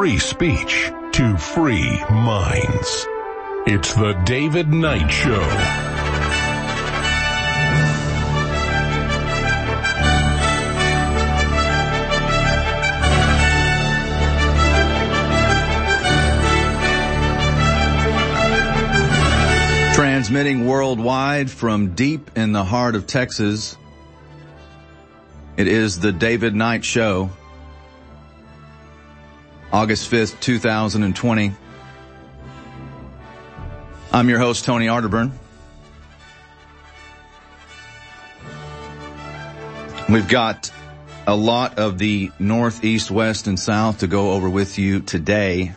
free speech to free minds. It's the David Knight Show. Transmitting worldwide from deep in the heart of Texas, it is the David Knight Show, August 5th, 2020. I'm your host, Tony Arterburn. We've got a lot of the north, east, west, and south to go over with you today.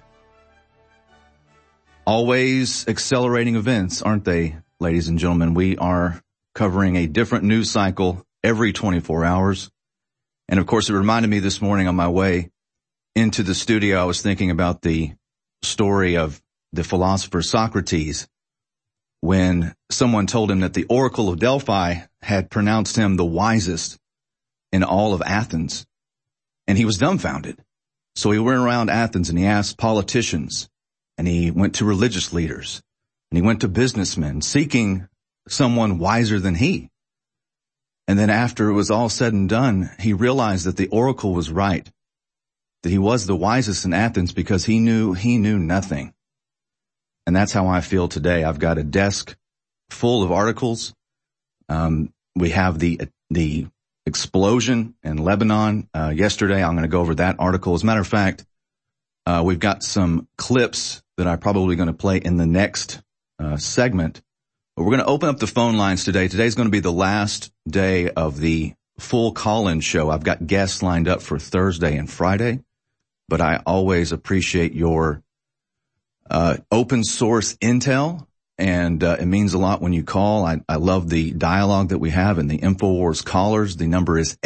Always accelerating events, aren't they, ladies and gentlemen? We are covering a different news cycle every 24 hours. And of course, it reminded me this morning on my way into the studio, I was thinking about the story of the philosopher Socrates when someone told him that the Oracle of Delphi had pronounced him the wisest in all of Athens. And he was dumbfounded. So he went around Athens and he asked politicians, and he went to religious leaders, and he went to businessmen seeking someone wiser than he. And then after it was all said and done, he realized that the oracle was right, that he was the wisest in Athens because he knew nothing. And that's how I feel today. I've got a desk full of articles. We have the explosion in Lebanon yesterday. I'm going to go over that article. As a matter of fact, we've got some clips that I'm probably going to play in the next segment. But we're going to open up the phone lines today. Today's going to be the last day of the full call-in show. I've got guests lined up for Thursday and Friday, but I always appreciate your open source intel, and it means a lot when you call. I love the dialogue that we have and the InfoWars callers. The number is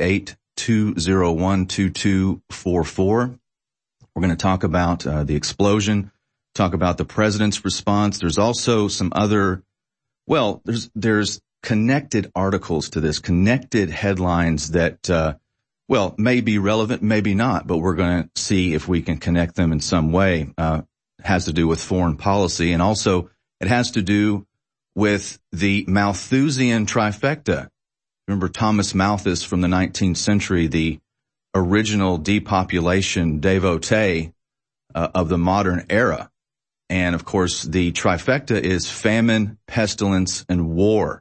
888-201-2244. We're going to talk about the explosion, talk about the president's response. There's also some other, well, there's connected articles to this, connected headlines that, may be relevant, maybe not, but we're going to see if we can connect them in some way. It has to do with foreign policy, and also it has to do with the Malthusian trifecta. Remember Thomas Malthus from the 19th century, the original depopulation devotee of the modern era. And of course, the trifecta is famine, pestilence, and war.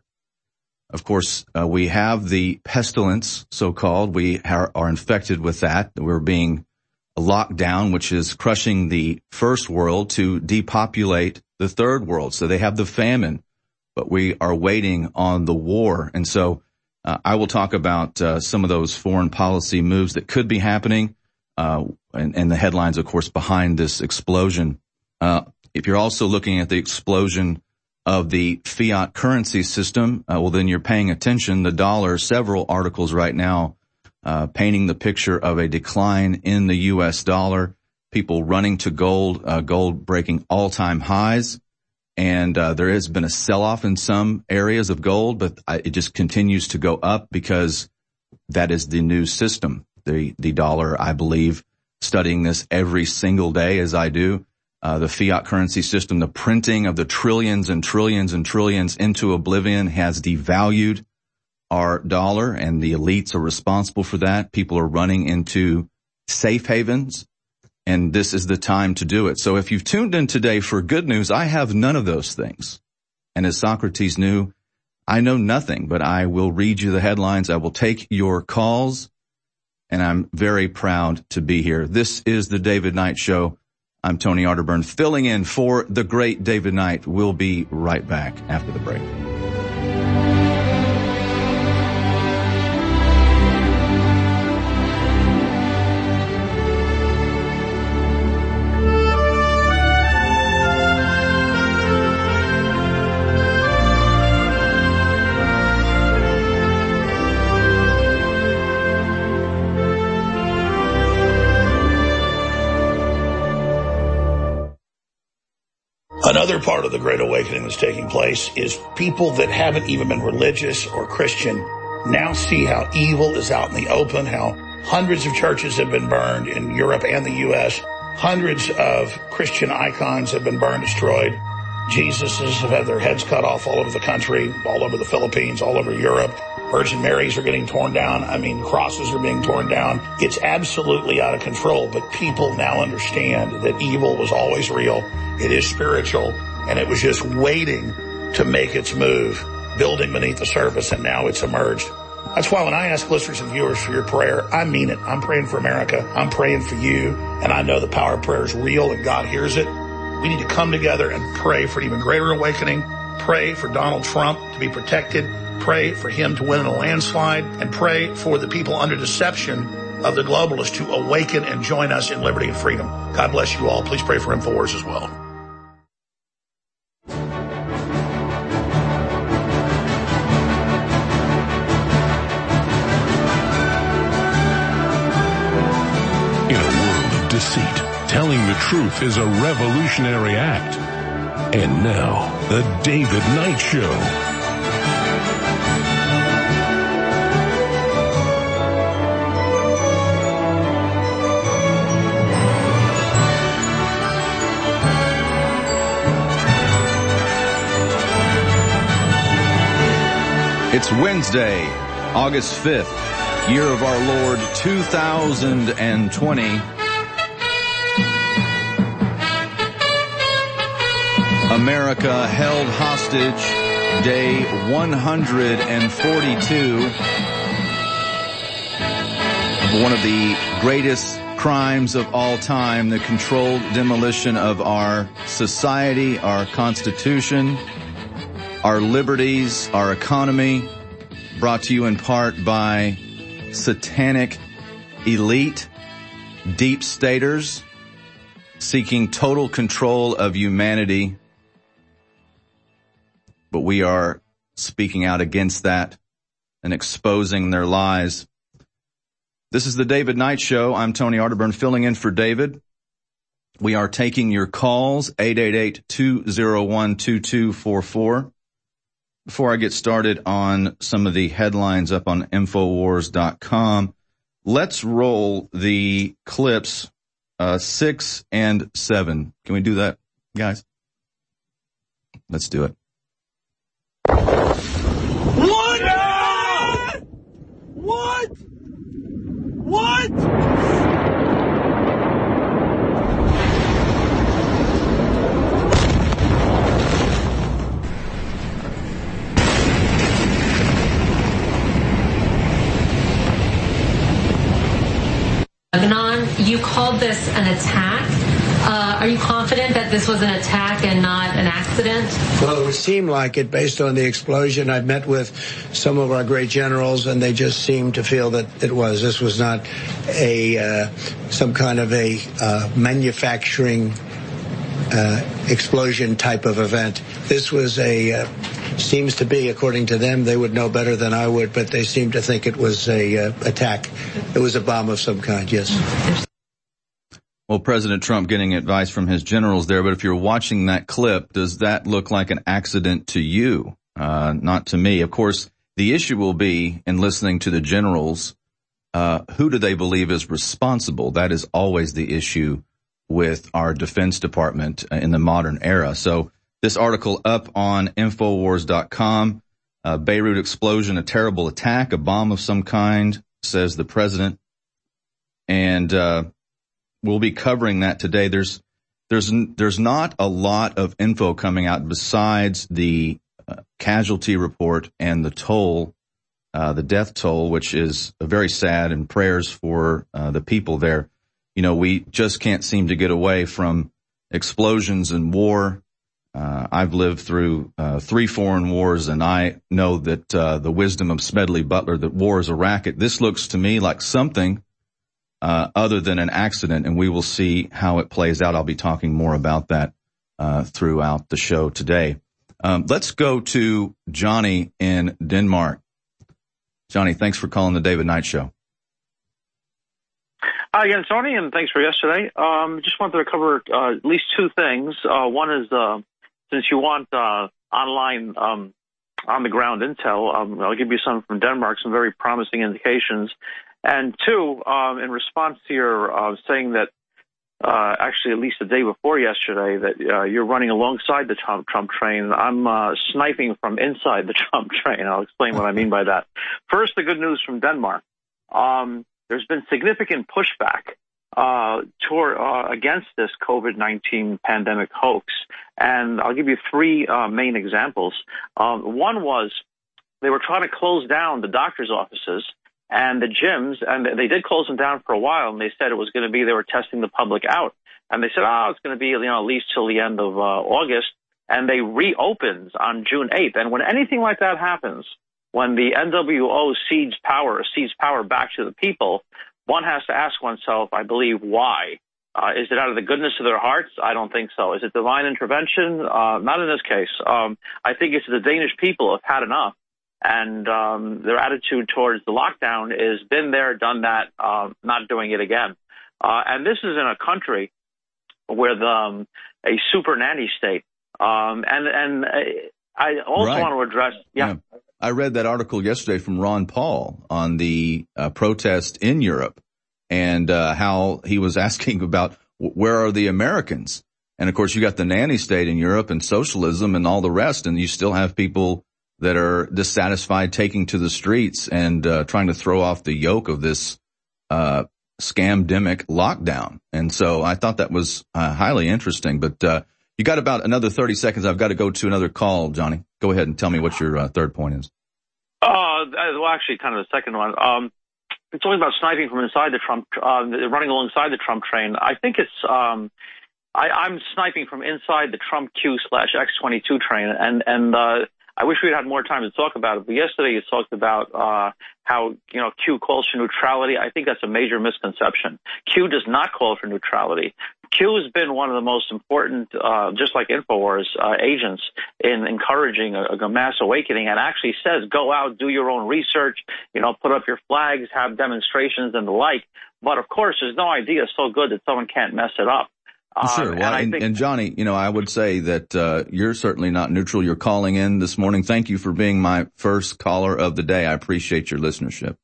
Of course, we have the pestilence, so-called. We are infected with that. We're being locked down, which is crushing the first world to depopulate the third world. So they have the famine, but we are waiting on the war. And so I will talk about some of those foreign policy moves that could be happening, and the headlines, of course, behind this explosion. If you're also looking at the explosion of the fiat currency system, well, then you're paying attention. The dollar, several articles right now painting the picture of a decline in the U.S. dollar, people running to gold, gold breaking all-time highs. And there has been a sell-off in some areas of gold, but it just continues to go up because that is the new system. The dollar, I believe, studying this every single day as I do, the fiat currency system, the printing of the trillions and trillions and trillions into oblivion has devalued our dollar, and the elites are responsible for that. People are running into safe havens, and this is the time to do it. So if you've tuned in today for good news, I have none of those things. And as Socrates knew, I know nothing, but I will read you the headlines. I will take your calls, and I'm very proud to be here. This is the David Knight Show. I'm Tony Arterburn, filling in for the great David Knight. We'll be right back after the break. Another part of the Great Awakening that's taking place is people that haven't even been religious or Christian now see how evil is out in the open, how hundreds of churches have been burned in Europe and the U.S., Hundreds of Christian icons have been burned, destroyed. Jesuses have had their heads cut off all over the country, all over the Philippines, all over Europe. Virgin Marys are getting torn down. I mean, crosses are being torn down. It's absolutely out of control, but people now understand that evil was always real. It is spiritual, and it was just waiting to make its move, building beneath the surface, and now it's emerged. That's why when I ask listeners and viewers for your prayer, I mean it. I'm praying for America. I'm praying for you, and I know the power of prayer is real, and God hears it. We need to come together and pray for an even greater awakening. Pray for Donald Trump to be protected. Pray for him to win in a landslide. And pray for the people under deception of the globalists to awaken and join us in liberty and freedom. God bless you all. Please pray for InfoWars as well. In a world of deceit, telling the truth is a revolutionary act. And now, The David Knight Show. It's Wednesday, August 5th, year of our Lord 2020. America held hostage, day 142 of one of the greatest crimes of all time, the controlled demolition of our society, our Constitution, our liberties, our economy, brought to you in part by satanic elite, deep staters, seeking total control of humanity. But we are speaking out against that and exposing their lies. This is the David Knight Show. I'm Tony Arterburn, filling in for David. We are taking your calls, 888-201-2244. Before I get started on some of the headlines up on Infowars.com, let's roll the clips 6 and 7. Can we do that, guys? Let's do it. What? What? What? Lebanon, you called this an attack. Are you confident that this was an attack and not an accident? Well, it would seem like it based on the explosion. I've met with some of our great generals, and they just seemed to feel that it was. This was not some kind of a manufacturing explosion type of event. This was seems to be, according to them, they would know better than I would, but they seem to think it was a attack. It was a bomb of some kind, yes. Well, President Trump getting advice from his generals there, but if you're watching that clip, does that look like an accident to you? Not to me. Of course, the issue will be in listening to the generals, who do they believe is responsible? That is always the issue with our Defense Department in the modern era. So this article up on Infowars.com, Beirut explosion, a terrible attack, a bomb of some kind, says the president. And we'll be covering that today. There's not a lot of info coming out besides the casualty report and the toll, the death toll, which is very sad, and prayers for the people there. You know, we just can't seem to get away from explosions and war. I've lived through 3 foreign wars, and I know that the wisdom of Smedley Butler, that war is a racket. This looks to me like something other than an accident, and we will see how it plays out. I'll be talking more about that throughout the show today. Let's go to Johnny in Denmark. Johnny, thanks for calling the David Knight Show. Hi again, Tony, and thanks for yesterday. Just wanted to cover at least 2 things. One is, since you want online on-the-ground intel, I'll give you some from Denmark, some very promising indications. And 2, in response to your saying that actually at least the day before yesterday, that you're running alongside the Trump train. I'm sniping from inside the Trump train. I'll explain what I mean by that. First, the good news from Denmark. There's been significant pushback against this COVID-19 pandemic hoax. And I'll give you three main examples. One was they were trying to close down the doctor's offices and the gyms, and they did close them down for a while, and they said it was going to be, they were testing the public out. And they said, it's going to be, at least till the end of August. And they reopened on June 8th. And when anything like that happens, when the NWO cedes power back to the people, one has to ask oneself, I believe, why? Is it out of the goodness of their hearts? I don't think so. Is it divine intervention? Not in this case. I think it's the Danish people have had enough. And their attitude towards the lockdown is been there, done that, not doing it again. And this is in a country with a super nanny state. And I also want to address, yeah. I read that article yesterday from Ron Paul on the protest in Europe and how he was asking about where are the Americans? And of course, you got the nanny state in Europe and socialism and all the rest, and you still have people that are dissatisfied taking to the streets and trying to throw off the yoke of this scamdemic lockdown. And so I thought that was highly interesting. But you got about another 30 seconds. I've got to go to another call, Johnny. Go ahead and tell me what your third point is. Well, actually, kind of the second one. It's always about sniping from inside the Trump, running alongside the Trump train. I think it's, I'm sniping from inside the Trump Q/X22 train, and I wish we'd had more time to talk about it. But yesterday you talked about how Q calls for neutrality. I think that's a major misconception. Q does not call for neutrality. Q has been one of the most important, just like InfoWars, agents in encouraging a mass awakening, and actually says, go out, do your own research, put up your flags, have demonstrations and the like. But of course, there's no idea so good that someone can't mess it up. Sure. Well, and Johnny, I would say that you're certainly not neutral. You're calling in this morning. Thank you for being my first caller of the day. I appreciate your listenership.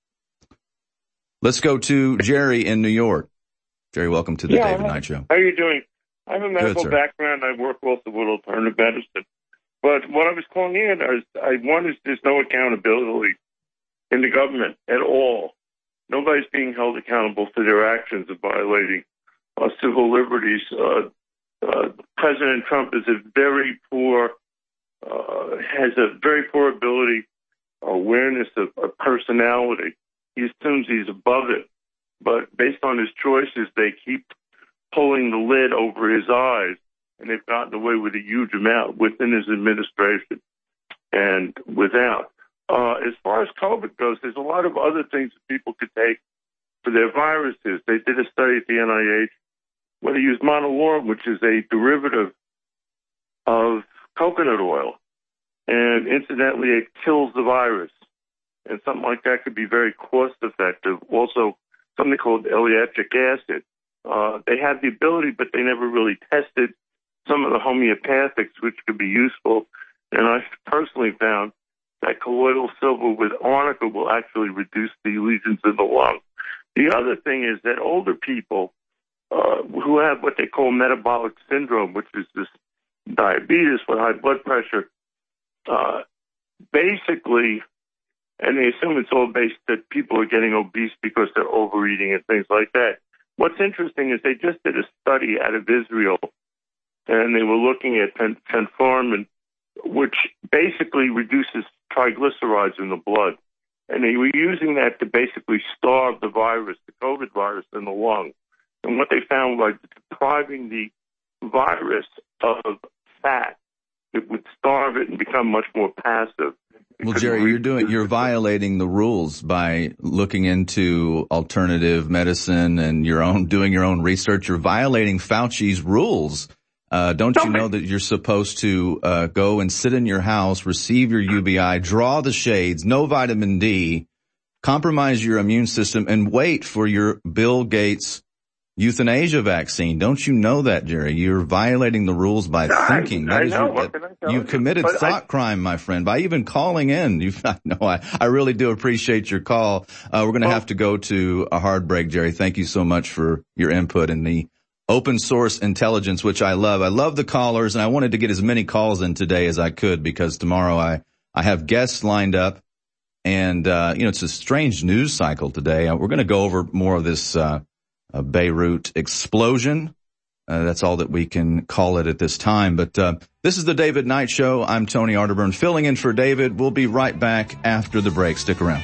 Let's go to Jerry in New York. Jerry, welcome to the David Knight Show. How are you doing? I have a medical background. I work also with alternative medicine. But what I was calling in is, there's no accountability in the government at all. Nobody's being held accountable for their actions of violating civil liberties. President Trump is has a very poor ability, awareness of personality. He assumes he's above it, but based on his choices, they keep pulling the lid over his eyes, and they've gotten away with a huge amount within his administration and without. As far as COVID goes, there's a lot of other things that people could take for their viruses. They did a study at the NIH where they used monolaurin, which is a derivative of coconut oil. And incidentally, it kills the virus. And something like that could be very cost-effective. Also, something called ellagic acid. They have the ability, but they never really tested some of the homeopathics, which could be useful. And I personally found that colloidal silver with arnica will actually reduce the lesions in the lung. The other thing is that older people who have what they call metabolic syndrome, which is this diabetes with high blood pressure, basically, and they assume it's all based that people are getting obese because they're overeating and things like that. What's interesting is they just did a study out of Israel, and they were looking at fenformin, which basically reduces triglycerides in the blood. And they were using that to basically starve the virus, the COVID virus, in the lung. And what they found was depriving the virus of fat, it would starve it and become much more passive. Well, Jerry, you're violating the rules by looking into alternative medicine and doing your own research. You're violating Fauci's rules. Don't you know that you're supposed to go and sit in your house, receive your UBI, draw the shades, no vitamin D, compromise your immune system, and wait for your Bill Gates euthanasia vaccine? Don't you know that, Jerry? You're violating the rules by thinking. I know. You've committed thought crime, my friend, by even calling in. I really do appreciate your call. We're going to have to go to a hard break, Jerry. Thank you so much for your input in the open source intelligence, which I love. I love the callers, and I wanted to get as many calls in today as I could because tomorrow I have guests lined up, and it's a strange news cycle today. We're going to go over more of this Beirut explosion. That's all that we can call it at this time. But this is the David Knight Show. I'm Tony Arterburn, filling in for David. We'll be right back after the break. Stick around.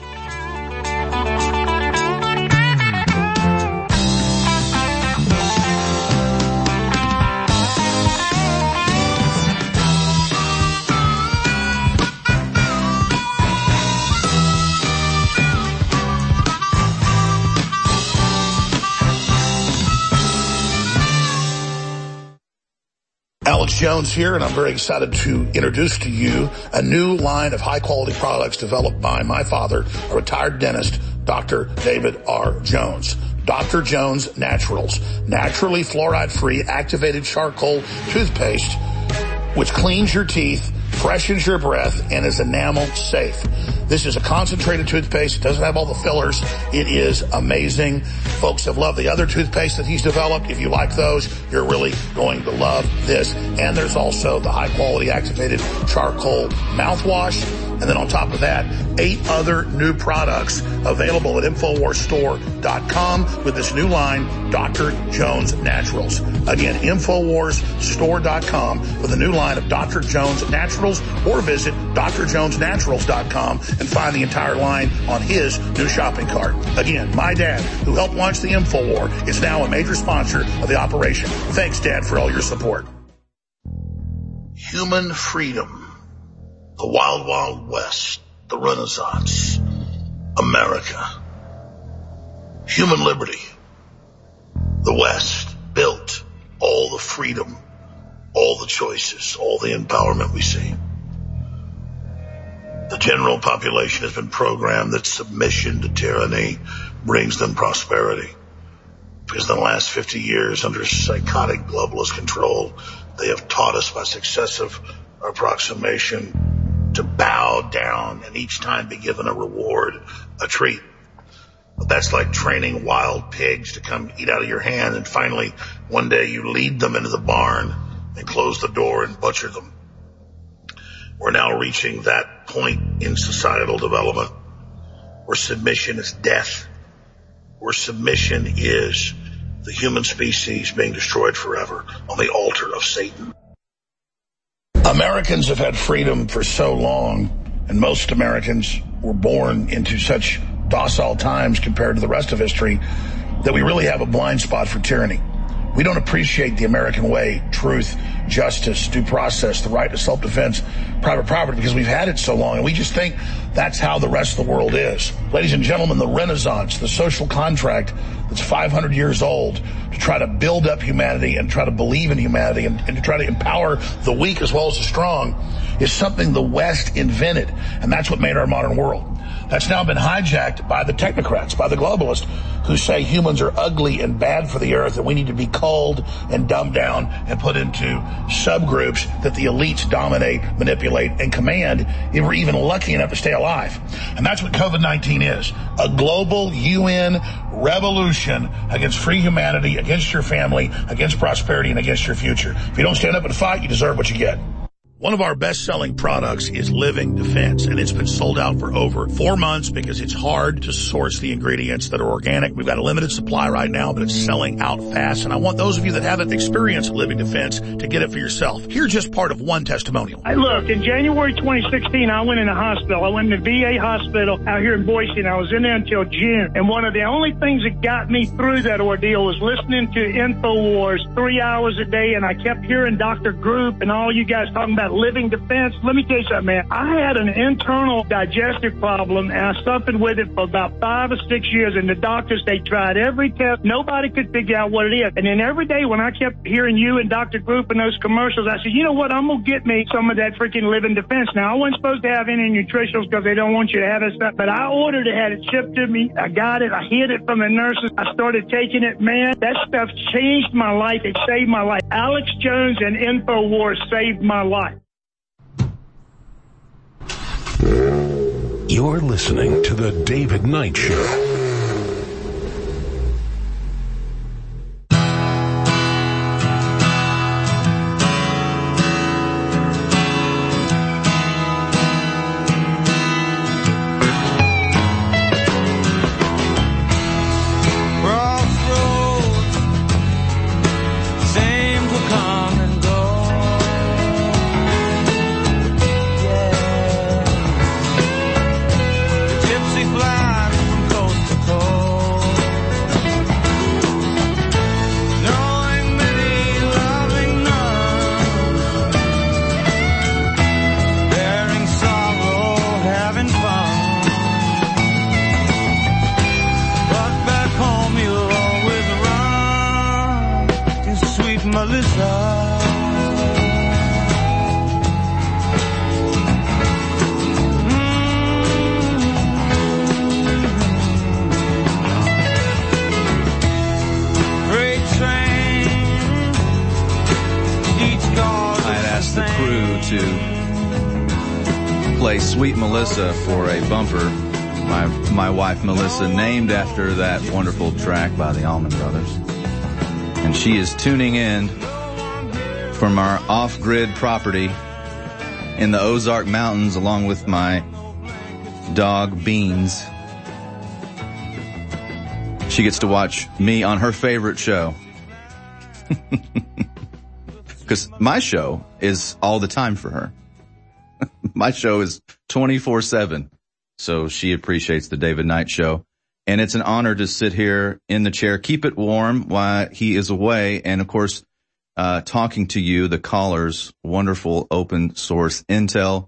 Alex Jones here, and I'm very excited to introduce to you a new line of high-quality products developed by my father, a retired dentist, Dr. David R. Jones. Dr. Jones Naturals, naturally fluoride-free activated charcoal toothpaste, which cleans your teeth, freshens your breath, and is enamel safe. This is a concentrated toothpaste. It doesn't have all the fillers. It is amazing. Folks have loved the other toothpaste that he's developed. If you like those, you're really going to love this. And there's also the high-quality activated charcoal mouthwash. And then on top of that, 8 other new products available at InfoWarsStore.com with this new line, Dr. Jones Naturals. Again, InfoWarsStore.com with a new line of Dr. Jones Naturals, or visit DrJonesNaturals.com and find the entire line on his new shopping cart. Again, my dad, who helped launch the InfoWar, is now a major sponsor of the operation. Thanks, Dad, for all your support. Human freedom. The Wild Wild West, the Renaissance, America, human liberty, the West built all the freedom, all the choices, all the empowerment we see. The general population has been programmed that submission to tyranny brings them prosperity. Because in the last 50 years, under psychotic globalist control, they have taught us by successive approximation to bow down and each time be given a reward, a treat. But that's like training wild pigs to come eat out of your hand, and finally one day you lead them into the barn and close the door and butcher them. We're now reaching that point in societal development where submission is death, where submission is the human species being destroyed forever on the altar of Satan. Americans have had freedom for so long, and most Americans were born into such docile times compared to the rest of history, that we really have a blind spot for tyranny. We don't appreciate the American way, truth, justice, due process, the right to self-defense, private property, because we've had it so long, and we just think that's how the rest of the world is. Ladies and gentlemen, the Renaissance, the social contract that's 500 years old to try to build up humanity and try to believe in humanity and to try to empower the weak as well as the strong is something the West invented, and that's what made our modern world. That's now been hijacked by the technocrats, by the globalists, who say humans are ugly and bad for the earth, and we need to be culled and dumbed down and put into subgroups that the elites dominate, manipulate, and command if we're even lucky enough to stay alive. And that's what COVID-19 is. A global UN revolution against free humanity, against your family, against prosperity, and against your future. If you don't stand up and fight, you deserve what you get. One of our best-selling products is Living Defense, and it's been sold out for over 4 months because it's hard to source the ingredients that are organic. We've got a limited supply right now, but it's selling out fast, and I want those of you that haven't experienced Living Defense to get it for yourself. Here's just part of one testimonial. Look, in January 2016, I went in a hospital. I went in the VA hospital out here in Boise, and I was in there until June. And one of the only things that got me through that ordeal was listening to InfoWars 3 hours a day, and I kept hearing Dr. Group and all you guys talking about Living Defense. Let me tell you something, man. I had an internal digestive problem, and I suffered with it for about 5 or 6 years, and the doctors, they tried every test. Nobody could figure out what it is. And then every day when I kept hearing you and Dr. Group and those commercials, I said, you know what, I'm going to get me some of that freaking Living Defense. Now, I wasn't supposed to have any nutritionals because they don't want you to have that stuff, but I ordered it, had it shipped to me. I got it. I hid it from the nurses. I started taking it. Man, that stuff changed my life. It saved my life. Alex Jones and InfoWars saved my life. You're listening to The David Knight Show. to play Sweet Melissa for a bumper. My wife Melissa, named after that wonderful track by the Allman Brothers. And she is tuning in from our off-grid property in the Ozark Mountains along with my dog Beans. She gets to watch me on her favorite show. Because my show is all the time for her. My show is 24/7. So she appreciates the David Knight Show. And it's an honor to sit here in the chair, keep it warm while he is away. And of course, talking to you, the callers, wonderful open source intel,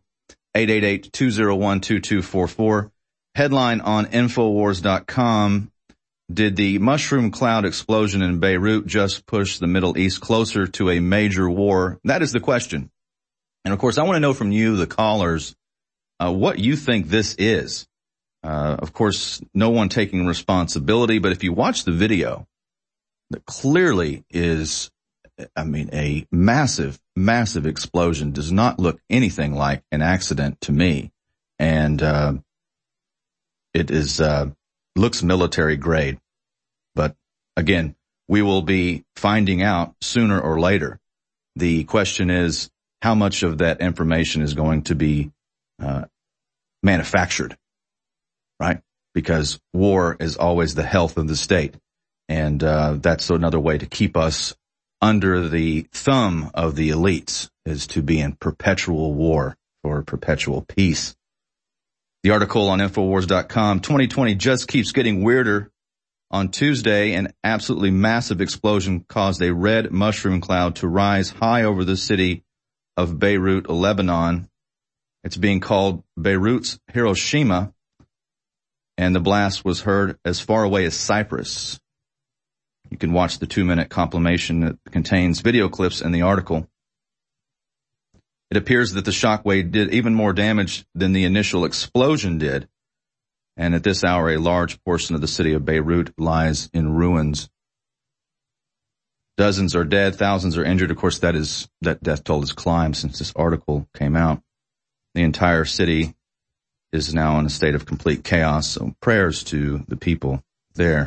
888-201-2244. Headline on Infowars.com. Did the mushroom cloud explosion in Beirut just push the Middle East closer to a major war? That is the question. And of course, I want to know from you, the callers, what you think this is. Of course, no one taking responsibility, but if you watch the video, that clearly is, a massive, massive explosion. Does not look anything like an accident to me. And, it is, looks military grade. But again, we will be finding out sooner or later. The question is, how much of that information is going to be manufactured, right? Because war is always the health of the state. And that's another way to keep us under the thumb of the elites, is to be in perpetual war for perpetual peace. The article on Infowars.com, 2020 just keeps getting weirder. On Tuesday, an absolutely massive explosion caused a red mushroom cloud to rise high over the city of Beirut, Lebanon. It's being called Beirut's Hiroshima, and the blast was heard as far away as Cyprus. You can watch the 2-minute compilation that contains video clips in the article. It appears that the shockwave did even more damage than the initial explosion did. And at this hour, a large portion of the city of Beirut lies in ruins. Dozens are dead, thousands are injured. Of course, that death toll has climbed since this article came out. The entire city is now in a state of complete chaos. So prayers to the people there.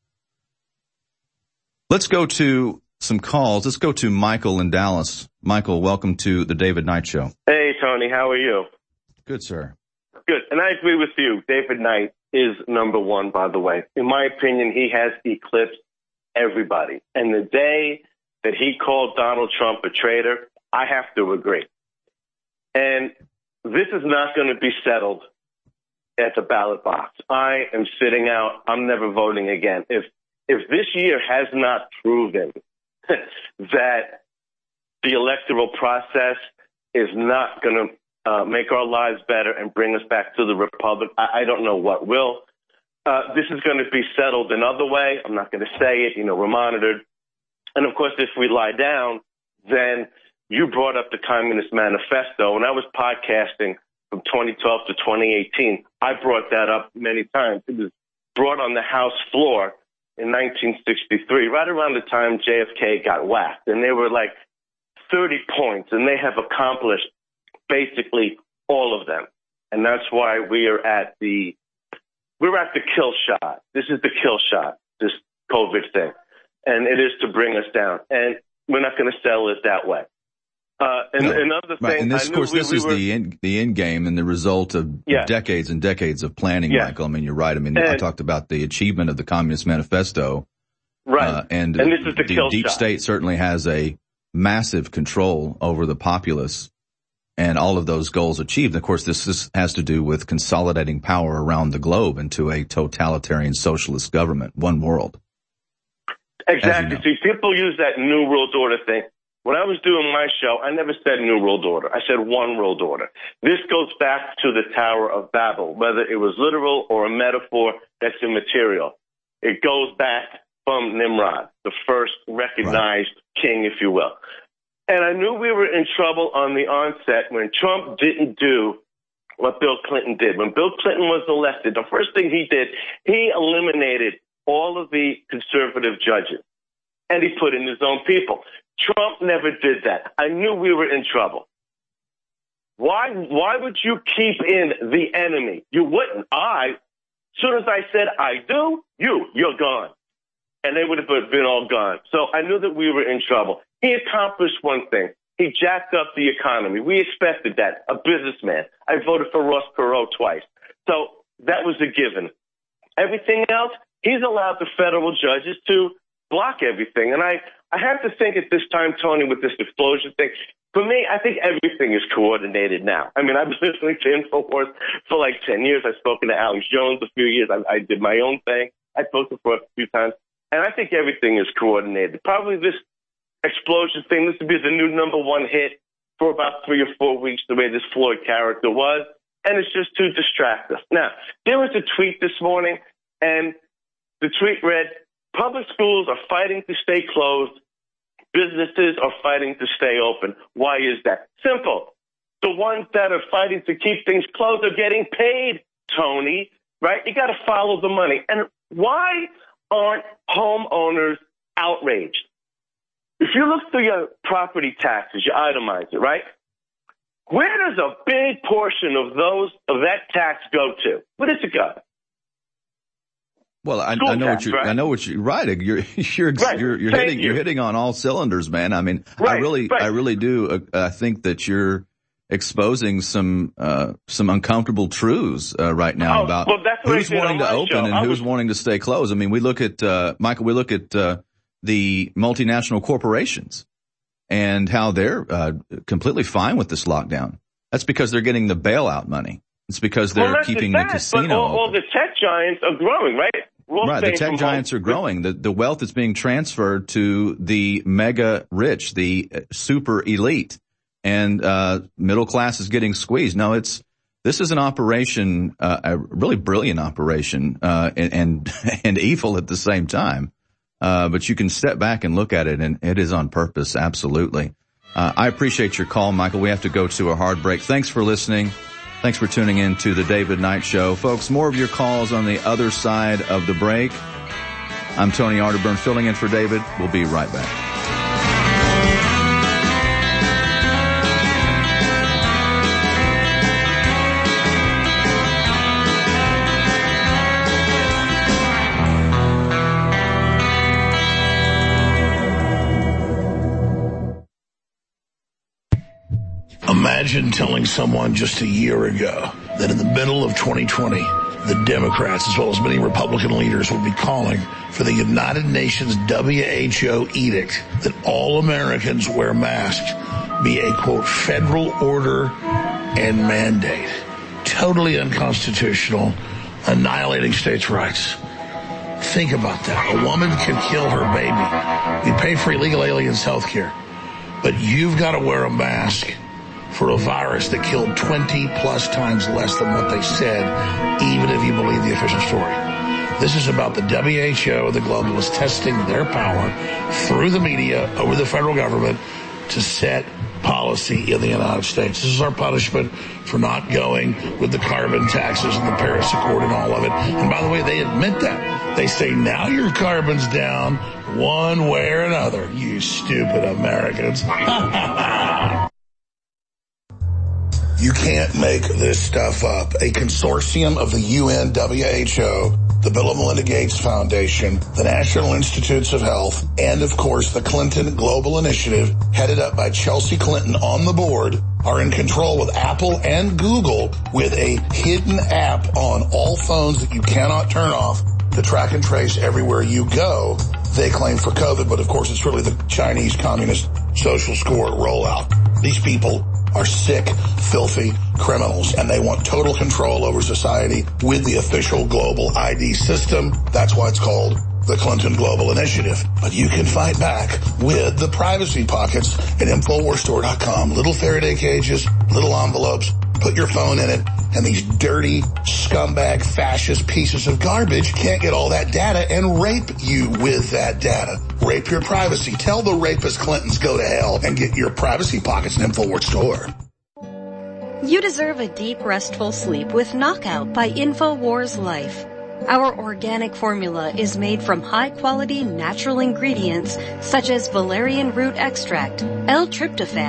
Let's go to some calls. Let's go to Michael in Dallas. Michael, welcome to the David Knight Show. Hey, Tony, how are you? Good, sir. Good. And I agree with you. David Knight is number one, by the way. In my opinion, he has eclipsed everybody. And the day that he called Donald Trump a traitor, I have to agree. And this is not going to be settled at the ballot box. I am sitting out. I'm never voting again. If this year has not proven that the electoral process is not going to make our lives better and bring us back to the republic, I don't know what will. This is going to be settled another way. I'm not going to say it. We're monitored. And, of course, if we lie down, then you brought up the Communist Manifesto. When I was podcasting from 2012 to 2018, I brought that up many times. It was brought on the House floor in 1963, right around the time JFK got whacked. And they were like 30 points, and they have accomplished basically all of them. And that's why we're at the kill shot. This is the kill shot, this COVID thing. And it is to bring us down. And we're not going to settle it that way. Another thing, and this, of course, this is the end game and the result of decades and decades of planning, Michael. I mean, you're right. I mean, I talked about the achievement of the Communist Manifesto. Right. And this is the kill deep shot. state certainly has a massive control over the populace and all of those goals achieved. Of course, this has to do with consolidating power around the globe into a totalitarian socialist government, one world. Exactly. See, people use that New World Order thing. When I was doing my show, I never said New World Order. I said One World Order. This goes back to the Tower of Babel, whether it was literal or a metaphor, that's immaterial. It goes back from Nimrod, the first recognized king, if you will. And I knew we were in trouble on the onset when Trump didn't do what Bill Clinton did. When Bill Clinton was elected, the first thing he did, he eliminated all of the conservative judges, and he put in his own people. Trump never did that. I knew we were in trouble. Why would you keep in the enemy? You wouldn't. As soon as I said I do, you're gone. And they would have been all gone. So I knew that we were in trouble. He accomplished one thing. He jacked up the economy. We expected that. A businessman. I voted for Ross Perot twice. So that was a given. Everything else, he's allowed the federal judges to block everything. And I have to think at this time, Tony, with this explosion thing, for me, I think everything is coordinated now. I mean, I've been listening to InfoWars for like 10 years. I've spoken to Alex Jones a few years. I did my own thing. I spoke to him a few times. And I think everything is coordinated. Probably this explosion thing, this would be the new number one hit for about 3 or 4 weeks, the way this Floyd character was. And it's just to distract us. Now, there was a tweet this morning, and the tweet read, public schools are fighting to stay closed. Businesses are fighting to stay open. Why is that? Simple. The ones that are fighting to keep things closed are getting paid, Tony, right? You got to follow the money. And why aren't homeowners outraged? If you look through your property taxes, you itemize it, right? Where does a big portion of that tax go to? Where does it go? Well, I know what you're right. You're hitting on all cylinders, man. I mean, I really do. I think that you're exposing some uncomfortable truths right now about who's wanting to open and who's wanting to stay closed. I mean, we look at Michael. We look at the multinational corporations and how they're completely fine with this lockdown. That's because they're getting the bailout money. It's because they're keeping the casino. But all the tech giants are growing, right? Right, the tech giants are growing. The wealth is being transferred to the mega rich, the super elite, and middle class is getting squeezed. No, this is an operation, a really brilliant operation, and evil at the same time. But you can step back and look at it, and it is on purpose, absolutely. I appreciate your call, Michael. We have to go to a hard break. Thanks for listening. Thanks for tuning in to the David Knight Show. Folks, more of your calls on the other side of the break. I'm Tony Arterburn filling in for David. We'll be right back. Imagine telling someone just a year ago that in the middle of 2020, the Democrats, as well as many Republican leaders, would be calling for the United Nations WHO edict that all Americans wear masks be a, quote, federal order and mandate. Totally unconstitutional, annihilating states' rights. Think about that. A woman can kill her baby. We pay for illegal aliens' health care. But you've got to wear a mask for a virus that killed 20 plus times less than what they said, even if you believe the official story. This is about the WHO, the globalists, testing their power through the media over the federal government to set policy in the United States. This is our punishment for not going with the carbon taxes and the Paris Accord and all of it. And by the way, they admit that. They say, now your carbon's down one way or another, you stupid Americans. You can't make this stuff up. A consortium of the UN, WHO, the Bill and Melinda Gates Foundation, the National Institutes of Health, and of course the Clinton Global Initiative, headed up by Chelsea Clinton on the board, are in control with Apple and Google with a hidden app on all phones that you cannot turn off to track and trace everywhere you go. They claim for COVID, but of course it's really the Chinese Communist social score rollout. These people are sick, filthy criminals, and they want total control over society with the official global ID system. That's why it's called the Clinton Global Initiative. But you can fight back with the privacy pockets at InfoWarsStore.com. Little Faraday cages, little envelopes, put your phone in it, and these dirty, scumbag, fascist pieces of garbage can't get all that data and rape you with that data. Rape your privacy. Tell the rapist Clintons go to hell and get your privacy pockets in InfoWars Store. You deserve a deep, restful sleep with Knockout by InfoWars Life. Our organic formula is made from high-quality natural ingredients such as valerian root extract, L-tryptophan,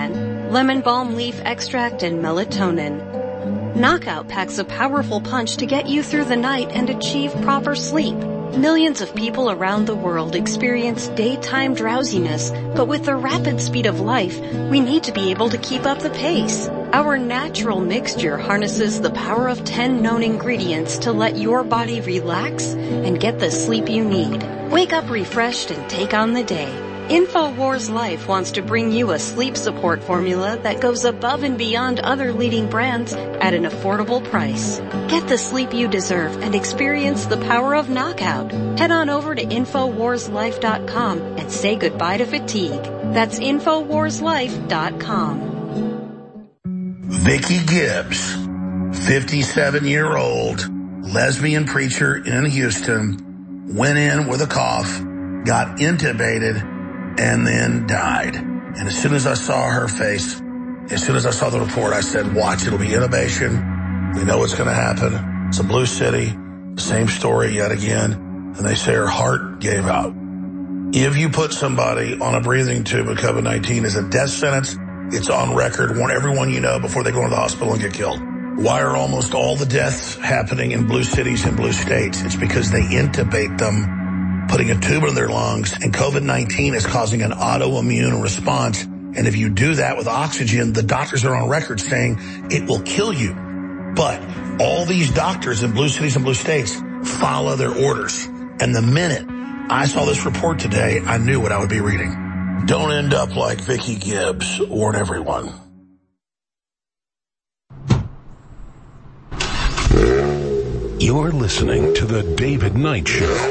lemon balm leaf extract, and melatonin. Knockout packs a powerful punch to get you through the night and achieve proper sleep. Millions of people around the world experience daytime drowsiness, but with the rapid speed of life, we need to be able to keep up the pace. Our natural mixture harnesses the power of 10 known ingredients to let your body relax and get the sleep you need. Wake up refreshed and take on the day. InfoWars Life wants to bring you a sleep support formula that goes above and beyond other leading brands at an affordable price. Get the sleep you deserve and experience the power of Knockout. Head on over to InfoWarsLife.com and say goodbye to fatigue. That's InfoWarsLife.com. Vicki Gibbs, 57-year-old lesbian preacher in Houston, went in with a cough, got intubated, and then died. And as soon as I saw her face, as soon as I saw the report, I said, watch, it'll be intubation. We know what's going to happen. It's a blue city, the same story yet again. And they say her heart gave out. If you put somebody on a breathing tube with COVID-19 as a death sentence, it's on record. Warn everyone you know before they go into the hospital and get killed. Why are almost all the deaths happening in blue cities and blue states? It's because they intubate them, putting a tube in their lungs, and COVID-19 is causing an autoimmune response. And if you do that with oxygen, the doctors are on record saying it will kill you. But all these doctors in blue cities and blue states follow their orders. And the minute I saw this report today, I knew what I would be reading. Don't end up like Vicki Gibbs. Warn everyone. You're listening to The David Knight Show.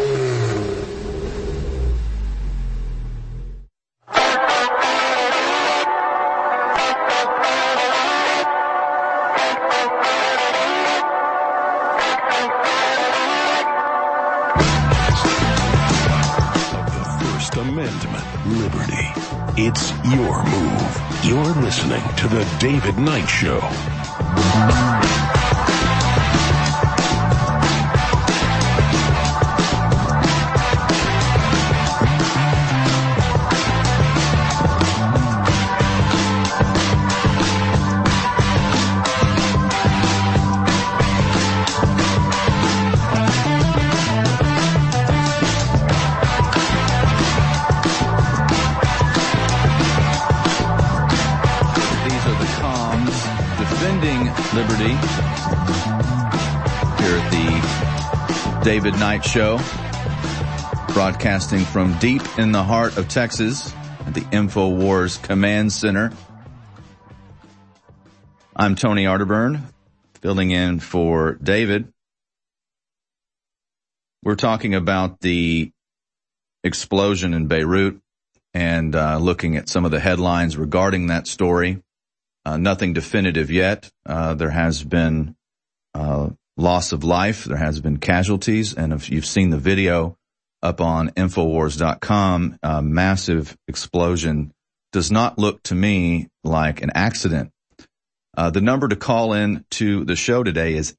Liberty. It's your move. You're listening to The David Knight Show. Liberty here at the David Knight Show, broadcasting from deep in the heart of Texas at the InfoWars Command Center. I'm Tony Arterburn, filling in for David. We're talking about the explosion in Beirut and looking at some of the headlines regarding that story. Nothing definitive yet. There has been loss of life. There has been casualties. And if you've seen the video up on Infowars.com, a massive explosion does not look to me like an accident. The number to call in to the show today is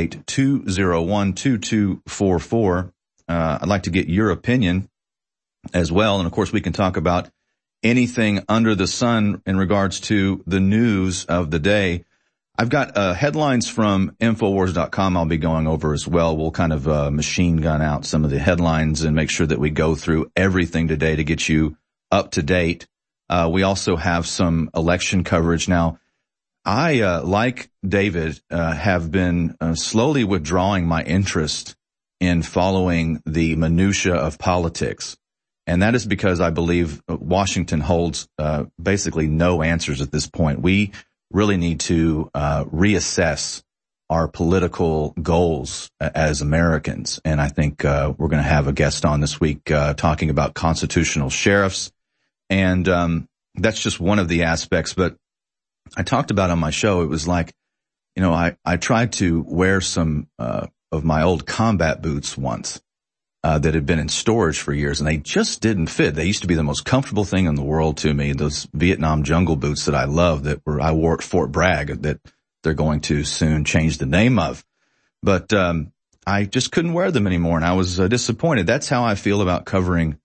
888-201-2244. I'd like to get your opinion as well. And of course, we can talk about anything under the sun in regards to the news of the day. I've got headlines from Infowars.com I'll be going over as well. We'll kind of machine gun out some of the headlines and make sure that we go through everything today to get you up to date. We also have some election coverage. Now, I, like David, have been slowly withdrawing my interest in following the minutia of politics. And that is because I believe Washington holds basically no answers at this point. We really need to reassess our political goals as Americans. And I think we're going to have a guest on this week talking about constitutional sheriffs. And that's just one of the aspects. But I talked about on my show, it was like, you know, I tried to wear some of my old combat boots once. That had been in storage for years, and they just didn't fit. They used to be the most comfortable thing in the world to me, those Vietnam jungle boots that I love I wore at Fort Bragg that they're going to soon change the name of. But I just couldn't wear them anymore, and I was disappointed. That's how I feel about covering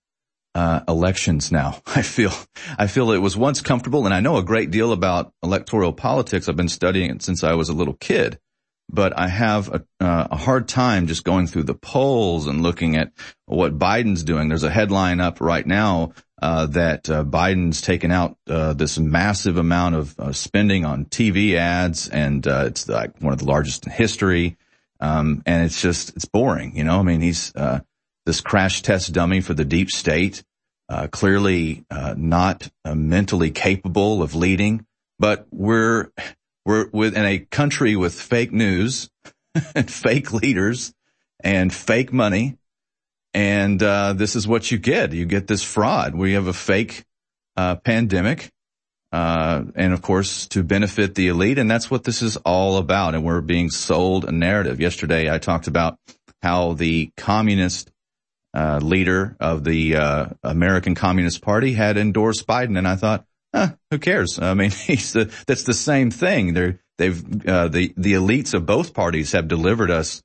elections now. I feel it was once comfortable, and I know a great deal about electoral politics. I've been studying it since I was a little kid, but I have a hard time just going through the polls and looking at what Biden's doing. There's a headline up right now that Biden's taken out this massive amount of spending on TV ads, and it's like one of the largest in history. And it's boring, you know. I mean, he's this crash test dummy for the deep state, clearly not mentally capable of leading. But we're in a country with fake news and fake leaders and fake money. And this is what you get. You get this fraud. We have a fake pandemic, and of course to benefit the elite. And that's what this is all about. And we're being sold a narrative. Yesterday I talked about how the communist leader of the American Communist Party had endorsed Biden, and I thought, who cares? I mean, that's the same thing. The elites of both parties have delivered us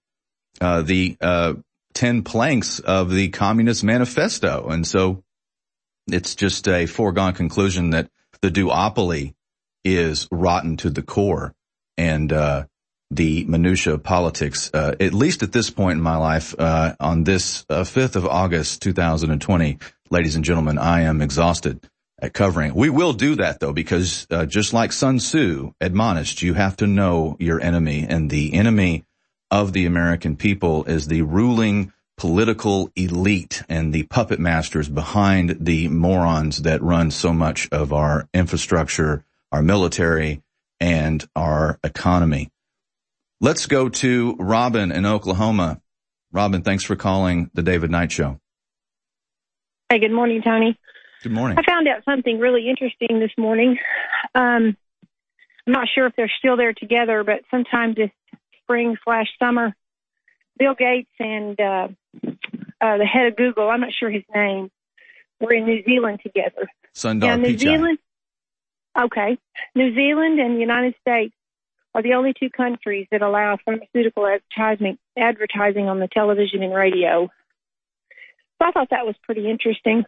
the 10 planks of the Communist Manifesto, and so it's just a foregone conclusion that the duopoly is rotten to the core, and the minutia of politics, at least at this point in my life, on this 5th of August, 2020, ladies and gentlemen, I am exhausted at covering. We will do that, though, because just like Sun Tzu admonished, you have to know your enemy, and the enemy of the American people is the ruling political elite and the puppet masters behind the morons that run so much of our infrastructure, our military, and our economy. Let's go to Robin in Oklahoma. Robin, thanks for calling the David Knight Show. Hey, good morning, Tony. Good morning. I found out something really interesting this morning. I'm not sure if they're still there together, but sometime this spring/summer, Bill Gates and the head of Google, I'm not sure his name, were in New Zealand together. Sundar New Pichai. Zealand, okay. New Zealand and the United States are the only two countries that allow pharmaceutical advertising on the television and radio. So I thought that was pretty interesting.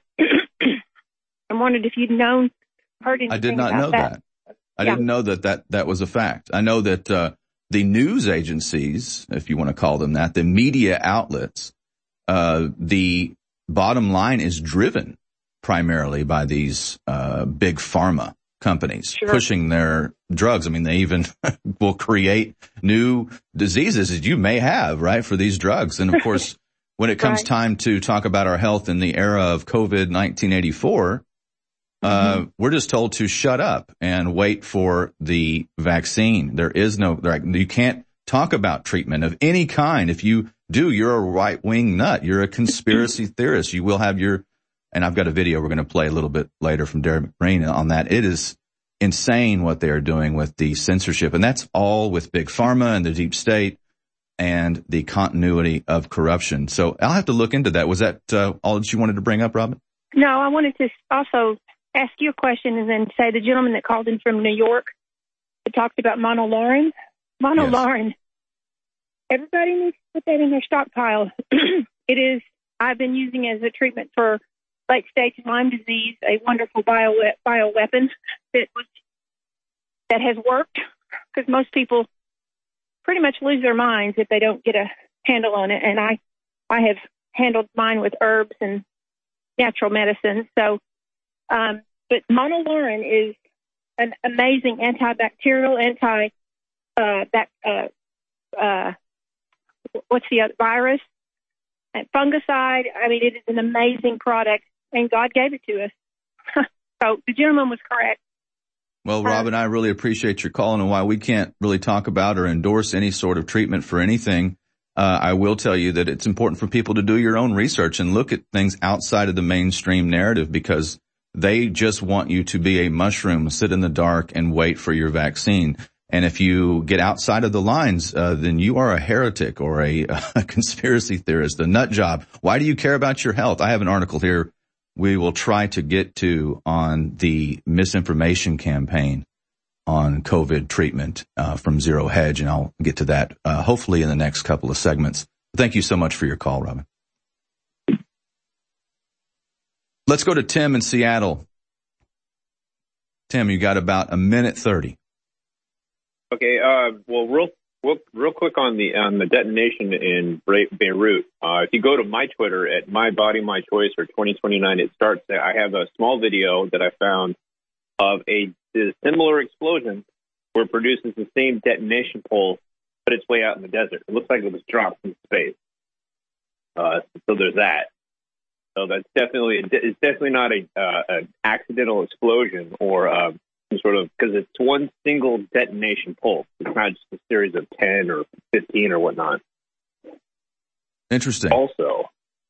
I wondered if you'd heard anything. I did not know that. I didn't know that was a fact. I know that the news agencies, if you want to call them that, the media outlets, the bottom line is driven primarily by these big pharma companies pushing their drugs. I mean, they even will create new diseases that you may have, right, for these drugs. And of course, when it comes time to talk about our health in the era of COVID-1984, we're just told to shut up and wait for the vaccine. There is you can't talk about treatment of any kind. If you do, you're a right-wing nut. You're a conspiracy theorist. You will have and I've got a video we're going to play a little bit later from Derek McBreen on that. It is insane what they are doing with the censorship. And that's all with Big Pharma and the deep state and the continuity of corruption. So I'll have to look into that. Was that all that you wanted to bring up, Robin? No, I wanted to also ask you a question and then say the gentleman that called in from New York that talked about monolaurin. Monolaurin. Yes. Everybody needs to put that in their stockpile. I've been using it as a treatment for late-stage Lyme disease, a wonderful bioweapon that has worked, because most people pretty much lose their minds if they don't get a handle on it. And I have handled mine with herbs and natural medicine. So, but monolaurin is an amazing antibacterial, what's the other virus? And fungicide. I mean, it is an amazing product, and God gave it to us. So the gentleman was correct. Well, Robin, I really appreciate your call, and while we can't really talk about or endorse any sort of treatment for anything, I will tell you that it's important for people to do your own research and look at things outside of the mainstream narrative, because they just want you to be a mushroom, sit in the dark, and wait for your vaccine. And if you get outside of the lines, then you are a heretic or a conspiracy theorist, a nut job. Why do you care about your health? I have an article here we will try to get to on the misinformation campaign on COVID treatment from Zero Hedge, and I'll get to that hopefully in the next couple of segments. Thank you so much for your call, Robin. Let's go to Tim in Seattle. Tim, you got about a minute 30. Okay. Well, real quick on the detonation in Beirut. If you go to my Twitter at My Body My Choice or 2029, it starts there. I have a small video that I found of a similar explosion where it produces the same detonation pulse, but it's way out in the desert. It looks like it was dropped from space. So there's that. So that's definitely not an accidental explosion or some sort of, because it's one single detonation pulse. It's not just a series of 10 or 15 or whatnot. Interesting. Also,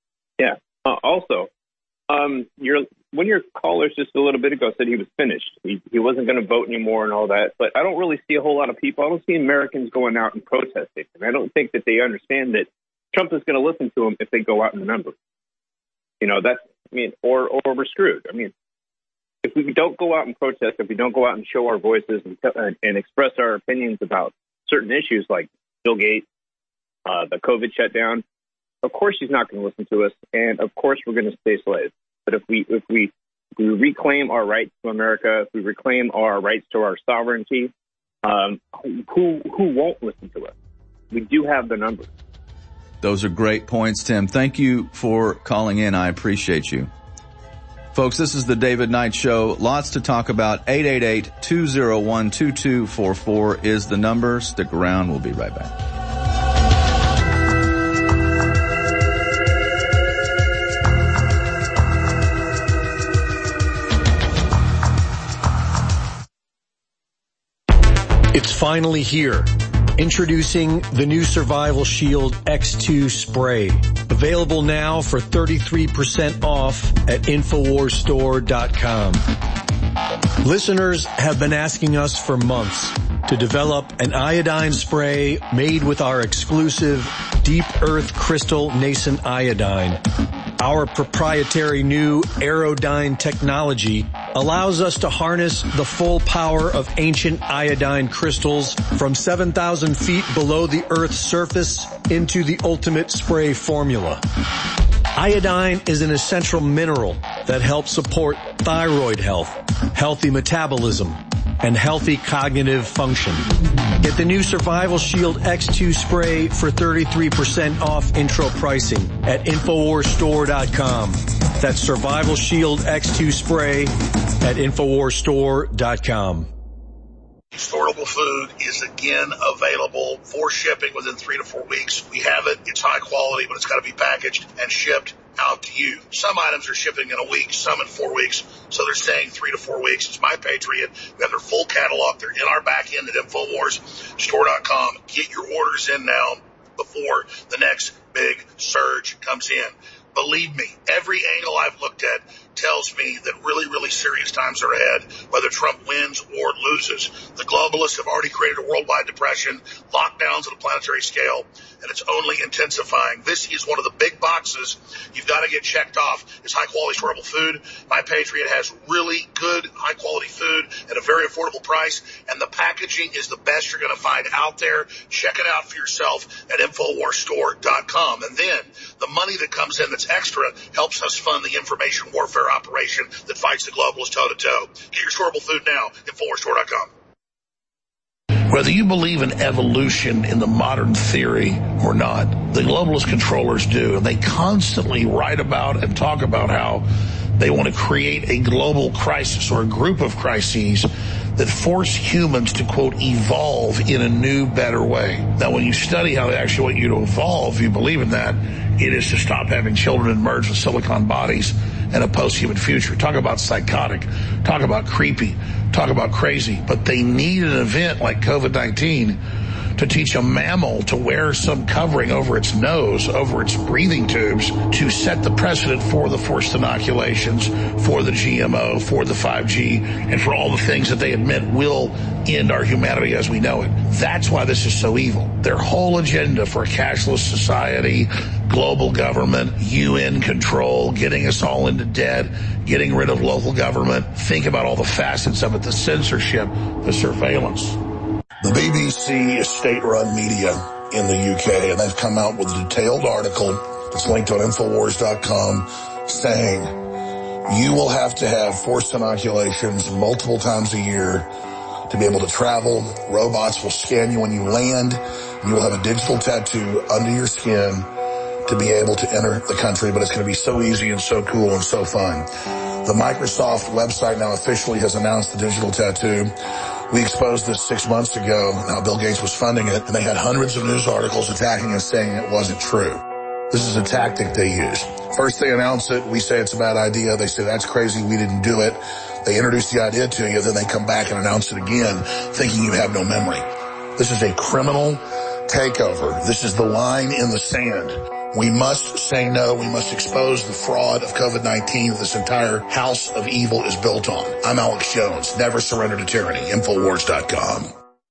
when your caller just a little bit ago said he was finished, he wasn't going to vote anymore and all that, but I don't really see a whole lot of people. I don't see Americans going out and protesting, and I don't think that they understand that Trump is going to listen to them if they go out in numbers. Or we're screwed. If we don't go out and protest, if we don't go out and show our voices and express our opinions about certain issues like Bill Gates, the COVID shutdown, of course he's not going to listen to us, and of course we're going to stay slaves. But if we reclaim our rights to America, if we reclaim our rights to our sovereignty, who won't listen to us? We do have the numbers. Those are great points, Tim. Thank you for calling in. I appreciate you. Folks, this is the David Knight Show. Lots to talk about. 888-201-2244 is the number. Stick around. We'll be right back. It's finally here. Introducing the new Survival Shield X2 spray. Available now for 33% off at InfoWarsStore.com. Listeners have been asking us for months to develop an iodine spray made with our exclusive Deep Earth Crystal Nascent Iodine. Our proprietary new Aerodyne technology allows us to harness the full power of ancient iodine crystals from 7,000 feet below the Earth's surface into the ultimate spray formula. Iodine is an essential mineral that helps support thyroid health, healthy metabolism, and healthy cognitive function. Get the new Survival Shield X2 spray for 33% off intro pricing at InfoWarsStore.com. That's Survival Shield X2 spray at InfoWarsStore.com. Storable food is again available for shipping within 3 to 4 weeks. We have it. It's high quality, but it's got to be packaged and shipped out to you. Some items are shipping in a week, some in 4 weeks, so they're saying 3 to 4 weeks. It's My Patriot. We have their full catalog. They're in our back end at InfoWarsStore.com. Get your orders in now before the next big surge comes in. Believe me, every angle I've looked at tells me that really, really serious times are ahead, whether Trump wins or loses. The globalists have already created a worldwide depression, lockdowns at a planetary scale, and it's only intensifying. This is one of the big boxes you've got to get checked off. It's high-quality, storable food. My Patriot has really good, high-quality food at a very affordable price, and the packaging is the best you're going to find out there. Check it out for yourself at InfoWarsStore.com. And then the money that comes in that's extra helps us fund the information warfare operation that fights the globalists toe-to-toe. Get your storable food now, InfoWarsStore.com. Whether you believe in evolution in the modern theory or not, the globalist controllers do, and they constantly write about and talk about how they want to create a global crisis or a group of crises that force humans to, quote, evolve in a new, better way. Now, when you study how they actually want you to evolve, you believe in that, it is to stop having children and merge with silicon bodies and a post-human future. Talk about psychotic. Talk about creepy. Talk about crazy. But they need an event like COVID-19 to teach a mammal to wear some covering over its nose, over its breathing tubes, to set the precedent for the forced inoculations, for the GMO, for the 5G, and for all the things that they admit will end our humanity as we know it. That's why this is so evil. Their whole agenda for a cashless society, global government, UN control, getting us all into debt, getting rid of local government. Think about all the facets of it, the censorship, the surveillance. The BBC is state-run media in the UK, and they've come out with a detailed article that's linked on Infowars.com saying You will have to have forced inoculations multiple times a year to be able to travel. Robots will scan you when you land. You will have a digital tattoo under your skin to be able to enter the country, but it's going to be so easy and so cool and so fun. The Microsoft website now officially has announced the digital tattoo. We exposed this 6 months ago, how Bill Gates was funding it, and they had hundreds of news articles attacking us saying it wasn't true. This is a tactic they use. First they announce it, we say it's a bad idea, they say that's crazy, we didn't do it. They introduce the idea to you, then they come back and announce it again, thinking you have no memory. This is a criminal takeover. This is the line in the sand. We must say no. We must expose the fraud of COVID-19 that this entire house of evil is built on. I'm Alex Jones. Never surrender to tyranny. Infowars.com.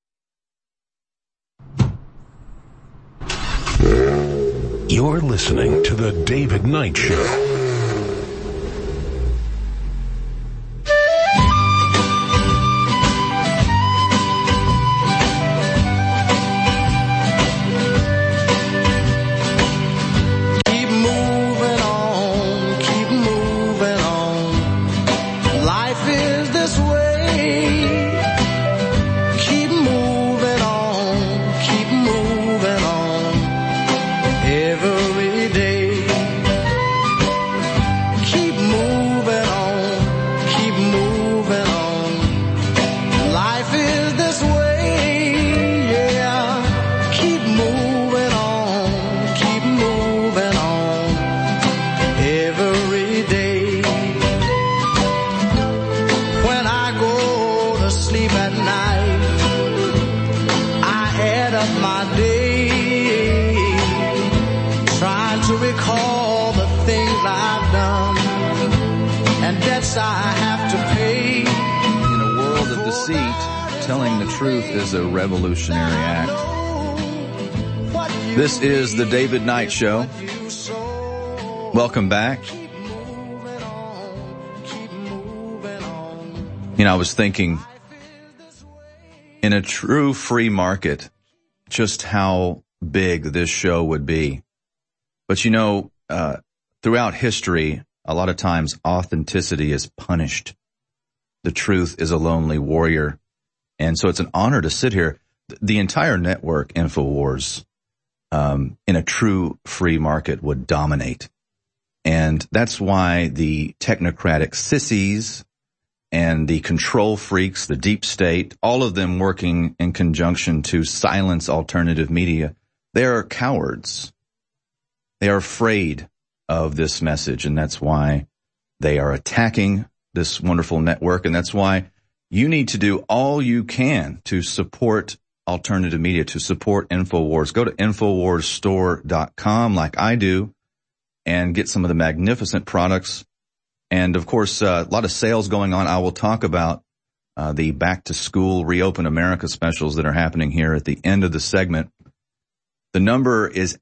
You're listening to The David Knight Show. Telling the truth is a revolutionary act. This is the David Knight Show. Welcome back. You know, I was thinking, in a true free market, just how big this show would be. But you know, throughout history, a lot of times authenticity is punished. The truth is a lonely warrior. And so it's an honor to sit here. The entire network, InfoWars, in a true free market would dominate. And that's why the technocratic sissies and the control freaks, the deep state, all of them working in conjunction to silence alternative media, they are cowards. They are afraid of this message, and that's why they are attacking this wonderful network, and that's why you need to do all you can to support alternative media, to support InfoWars. Go to InfoWarsStore.com like I do and get some of the magnificent products. And, of course, a lot of sales going on. I will talk about the Back to School Reopen America specials that are happening here at the end of the segment. The number is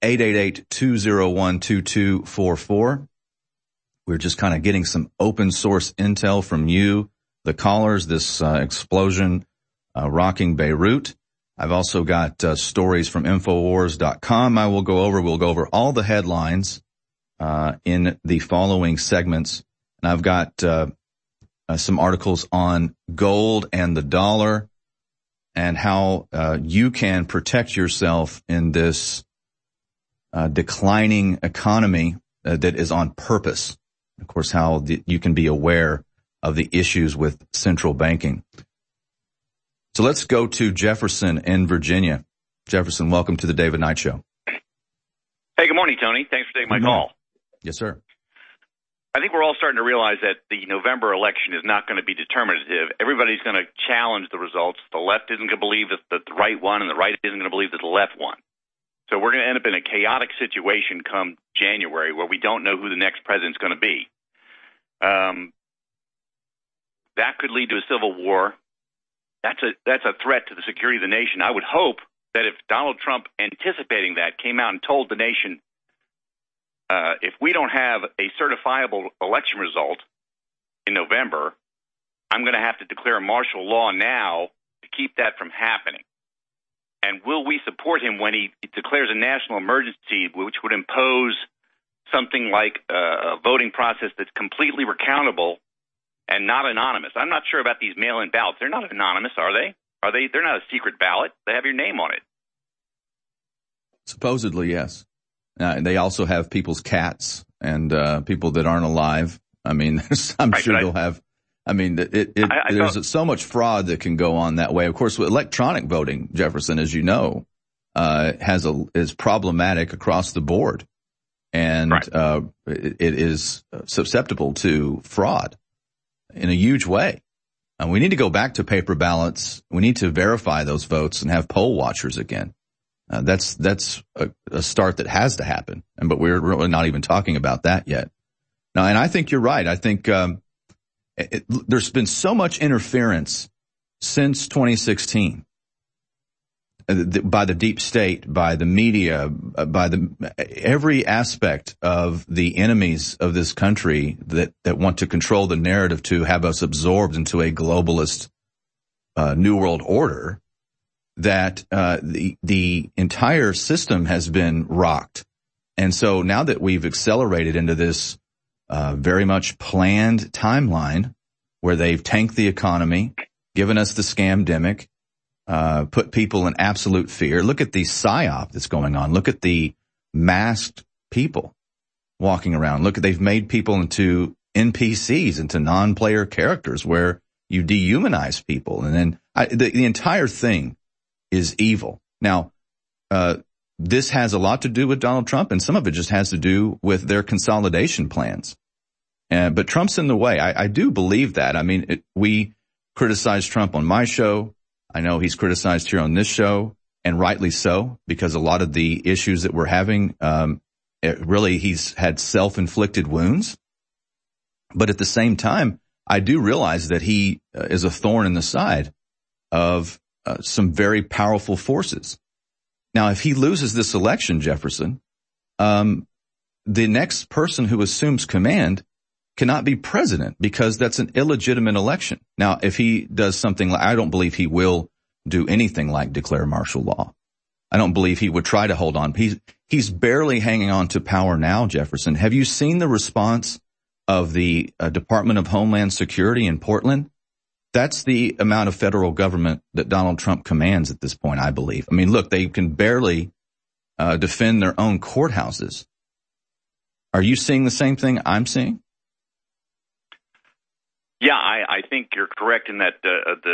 888-201-2244. We're just kind of getting some open source intel from you, the callers, this explosion rocking Beirut. I've also got stories from Infowars.com we'll go over all the headlines in the following segments. And I've got some articles on gold and the dollar and how you can protect yourself in this declining economy that is on purpose. Of course, how you can be aware of the issues with central banking. So let's go to Jefferson in Virginia. Jefferson, welcome to the David Knight Show. Hey, good morning, Tony. Thanks for taking my call. Yes, sir. I think we're all starting to realize that the November election is not going to be determinative. Everybody's going to challenge the results. The left isn't going to believe that the right one, and the right isn't going to believe that the left one. So we're going to end up in a chaotic situation come January where we don't know who the next president's going to be. That could lead to a civil war. That's a threat to the security of the nation. I would hope that if Donald Trump, anticipating that, came out and told the nation, if we don't have a certifiable election result in November, I'm going to have to declare martial law now to keep that from happening. And will we support him when he declares a national emergency, which would impose something like a voting process that's completely recountable and not anonymous. I'm not sure about these mail-in ballots. They're not anonymous, are they? They're not a secret ballot. They have your name on it. Supposedly, yes. They also have people's cats and people that aren't alive. I mean, I'm sure they'll have. I mean, there's so much fraud that can go on that way. Of course, with electronic voting, Jefferson, as you know, is problematic across the board, and it is susceptible to fraud in a huge way. We need to go back to paper ballots. We need to verify those votes and have poll watchers again. That's a start that has to happen, but we're really not even talking about that yet. Now, and I think you're right. I think there's been so much interference since 2016 by the deep state, by the media, by every aspect of the enemies of this country that want to control the narrative to have us absorbed into a globalist new world order, that the entire system has been rocked. And so now that we've accelerated into this very much planned timeline where they've tanked the economy, given us the scamdemic, put people in absolute fear. Look at the psyop that's going on. Look at the masked people walking around. They've made people into NPCs, into non-player characters where you dehumanize people. And then the entire thing is evil. Now, this has a lot to do with Donald Trump, and some of it just has to do with their consolidation plans. But Trump's in the way. I do believe that. I mean, we criticize Trump on my show. I know he's criticized here on this show, and rightly so, because a lot of the issues that we're having, he's had self-inflicted wounds. But at the same time, I do realize that he is a thorn in the side of some very powerful forces. Now, if he loses this election, Jefferson, the next person who assumes command cannot be president because that's an illegitimate election. Now, if he does something like, I don't believe he will do anything like declare martial law. I don't believe he would try to hold on. He's barely hanging on to power now, Jefferson. Have you seen the response of the Department of Homeland Security in Portland? That's the amount of federal government that Donald Trump commands at this point, I believe. I mean, look, they can barely defend their own courthouses. Are you seeing the same thing I'm seeing? Yeah, I think you're correct in that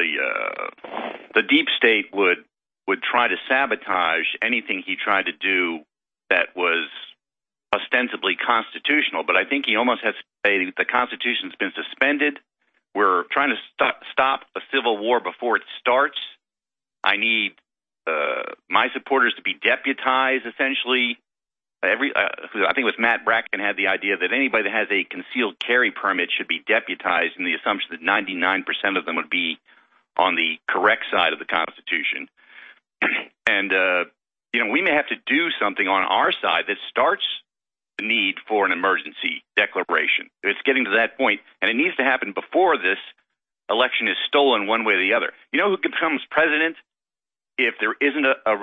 the deep state would try to sabotage anything he tried to do that was ostensibly constitutional. But I think he almost has to say the Constitution's been suspended. We're trying to stop a civil war before it starts. I need my supporters to be deputized, essentially. I think it was Matt Bracken had the idea that anybody that has a concealed carry permit should be deputized, in the assumption that 99% of them would be on the correct side of the Constitution. And, we may have to do something on our side that starts the need for an emergency declaration. It's getting to that point, and it needs to happen before this election is stolen one way or the other. You know who becomes president if there isn't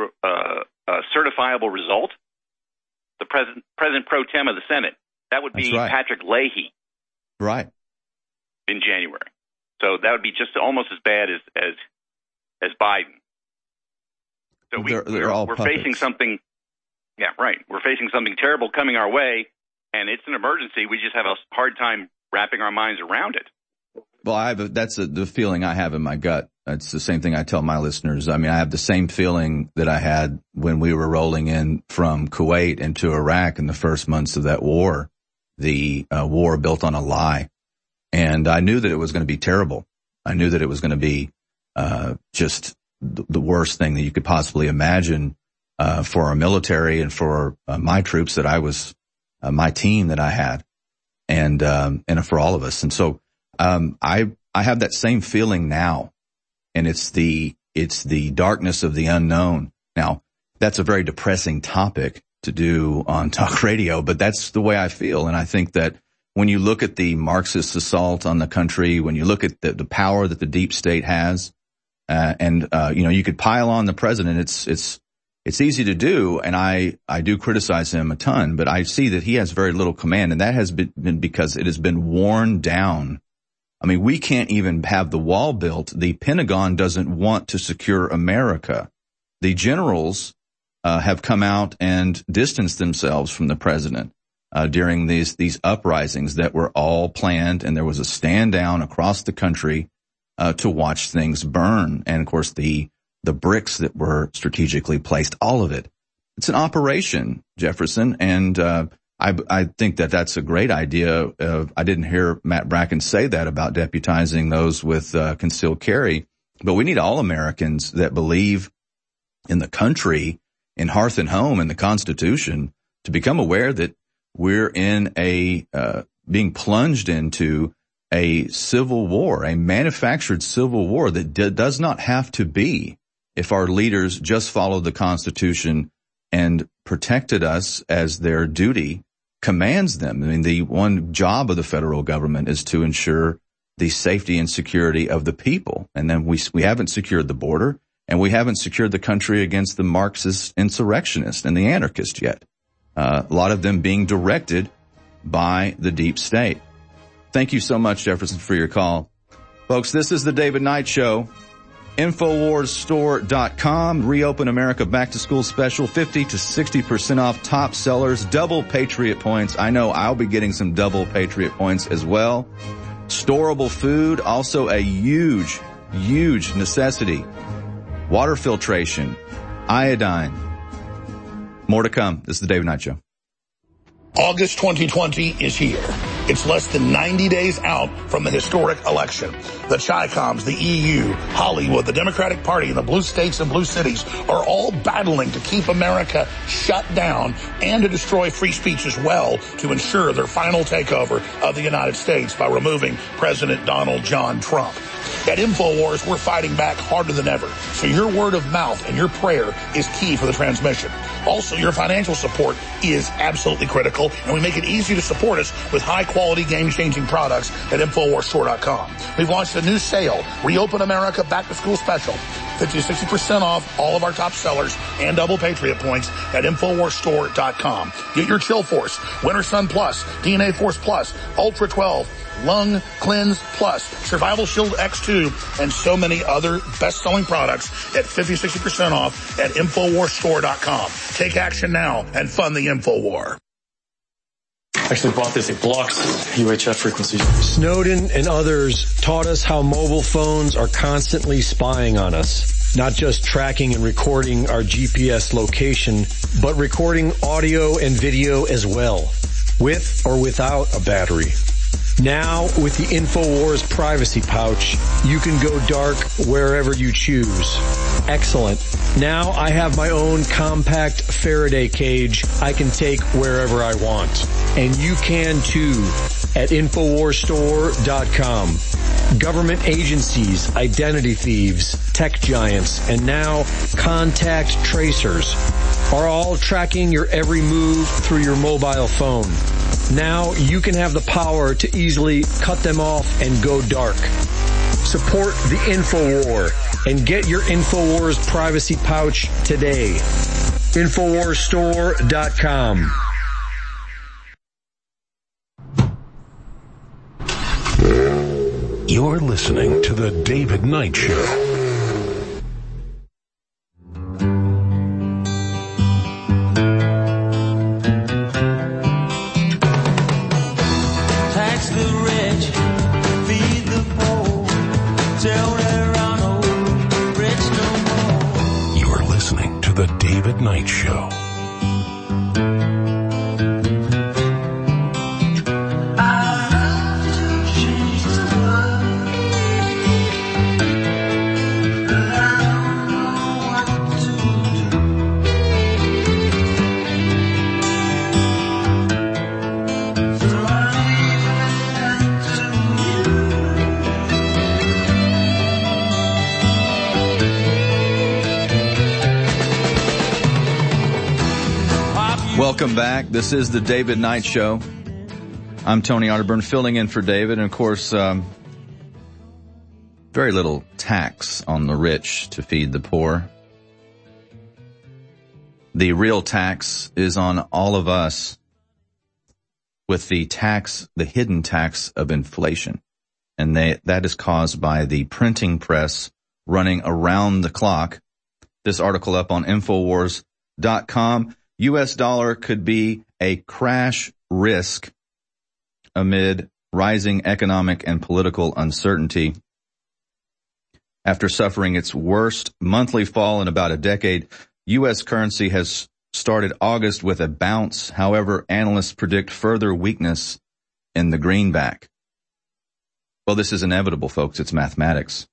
a certifiable result? The president pro tem of the Senate. That would be Patrick Leahy. Right. In January. So that would be just almost as bad as Biden. So we're facing something. Yeah, right. We're facing something terrible coming our way, and it's an emergency. We just have a hard time wrapping our minds around it. Well, that's the feeling I have in my gut. It's the same thing I tell my listeners. I mean, I have the same feeling that I had when we were rolling in from Kuwait into Iraq in the first months of that war, the war built on a lie. And I knew that it was going to be terrible. I knew that it was going to be just the worst thing that you could possibly imagine for our military and for my troops that I was, my team that I had, and for all of us. And so I have that same feeling now. And it's the darkness of the unknown. Now, that's a very depressing topic to do on talk radio, but that's the way I feel. And I think that when you look at the Marxist assault on the country, when you look at the power that the deep state has, you could pile on the president. It's easy to do, and I do criticize him a ton, but I see that he has very little command, and that has been because it has been worn down. I mean, we can't even have the wall built. The Pentagon doesn't want to secure America. The generals have come out and distanced themselves from the president during these uprisings that were all planned, and there was a stand down across the country to watch things burn. And of course, the bricks that were strategically placed, all of it. It's an operation, Jefferson, and I think that that's a great idea. I didn't hear Matt Bracken say that about deputizing those with concealed carry, but we need all Americans that believe in the country, in hearth and home, in the Constitution, to become aware that we're in being plunged into a civil war, a manufactured civil war that does not have to be if our leaders just followed the Constitution and protected us as their duty commands them. I mean, the one job of the federal government is to ensure the safety and security of the people. And then we haven't secured the border, and we haven't secured the country against the Marxist insurrectionists and the anarchists yet. A lot of them being directed by the deep state. Thank you so much, Jefferson, for your call. Folks, this is the David Knight Show. InfoWarsStore.com. Reopen America Back to School Special. 50 to 60% off top sellers. Double Patriot points. I know I'll be getting some double Patriot points as well. Storable food. Also a huge, huge necessity. Water filtration. Iodine. More to come. This is the David Knight Show. August 2020 is here. It's less than 90 days out from the historic election. The Chi-Coms, the EU, Hollywood, the Democratic Party, and the blue states and blue cities are all battling to keep America shut down and to destroy free speech as well to ensure their final takeover of the United States by removing President Donald John Trump. At InfoWars, we're fighting back harder than ever. So your word of mouth and your prayer is key for the transmission. Also, your financial support is absolutely critical, and we make it easy to support us with high-quality, game-changing products at InfoWarsStore.com. We've launched a new sale, Reopen America Back to School Special. 50 to 60% off all of our top sellers and double Patriot points at InfoWarsStore.com. Get your Chill Force, Winter Sun Plus, DNA Force Plus, Ultra 12, Lung Cleanse Plus, Survival Shield X2, and so many other best-selling products at 50-60% off at InfoWarsStore.com. Take action now and fund the InfoWar. Actually bought this. It blocks UHF frequencies. Snowden and others taught us how mobile phones are constantly spying on us. Not just tracking and recording our GPS location, but recording audio and video as well, with or without a battery. Now, with the InfoWars privacy pouch, you can go dark wherever you choose. Excellent. Now I have my own compact Faraday cage I can take wherever I want. And you can too at InfoWarsStore.com. Government agencies, identity thieves, tech giants, and now contact tracers are all tracking your every move through your mobile phone. Now you can have the power to easily cut them off and go dark. Support the InfoWar and get your InfoWars privacy pouch today. InfoWarsStore.com. You're listening to The David Knight Show. The David Knight Show. Welcome back. This is the David Knight Show. I'm Tony Otterburn, filling in for David. And of course, very little tax on the rich to feed the poor. The real tax is on all of us with the hidden tax of inflation. And that is caused by the printing press running around the clock. This article up on Infowars.com. U.S. dollar could be a crash risk amid rising economic and political uncertainty. After suffering its worst monthly fall in about a decade, U.S. currency has started August with a bounce. However, analysts predict further weakness in the greenback. Well, this is inevitable, folks. It's mathematics.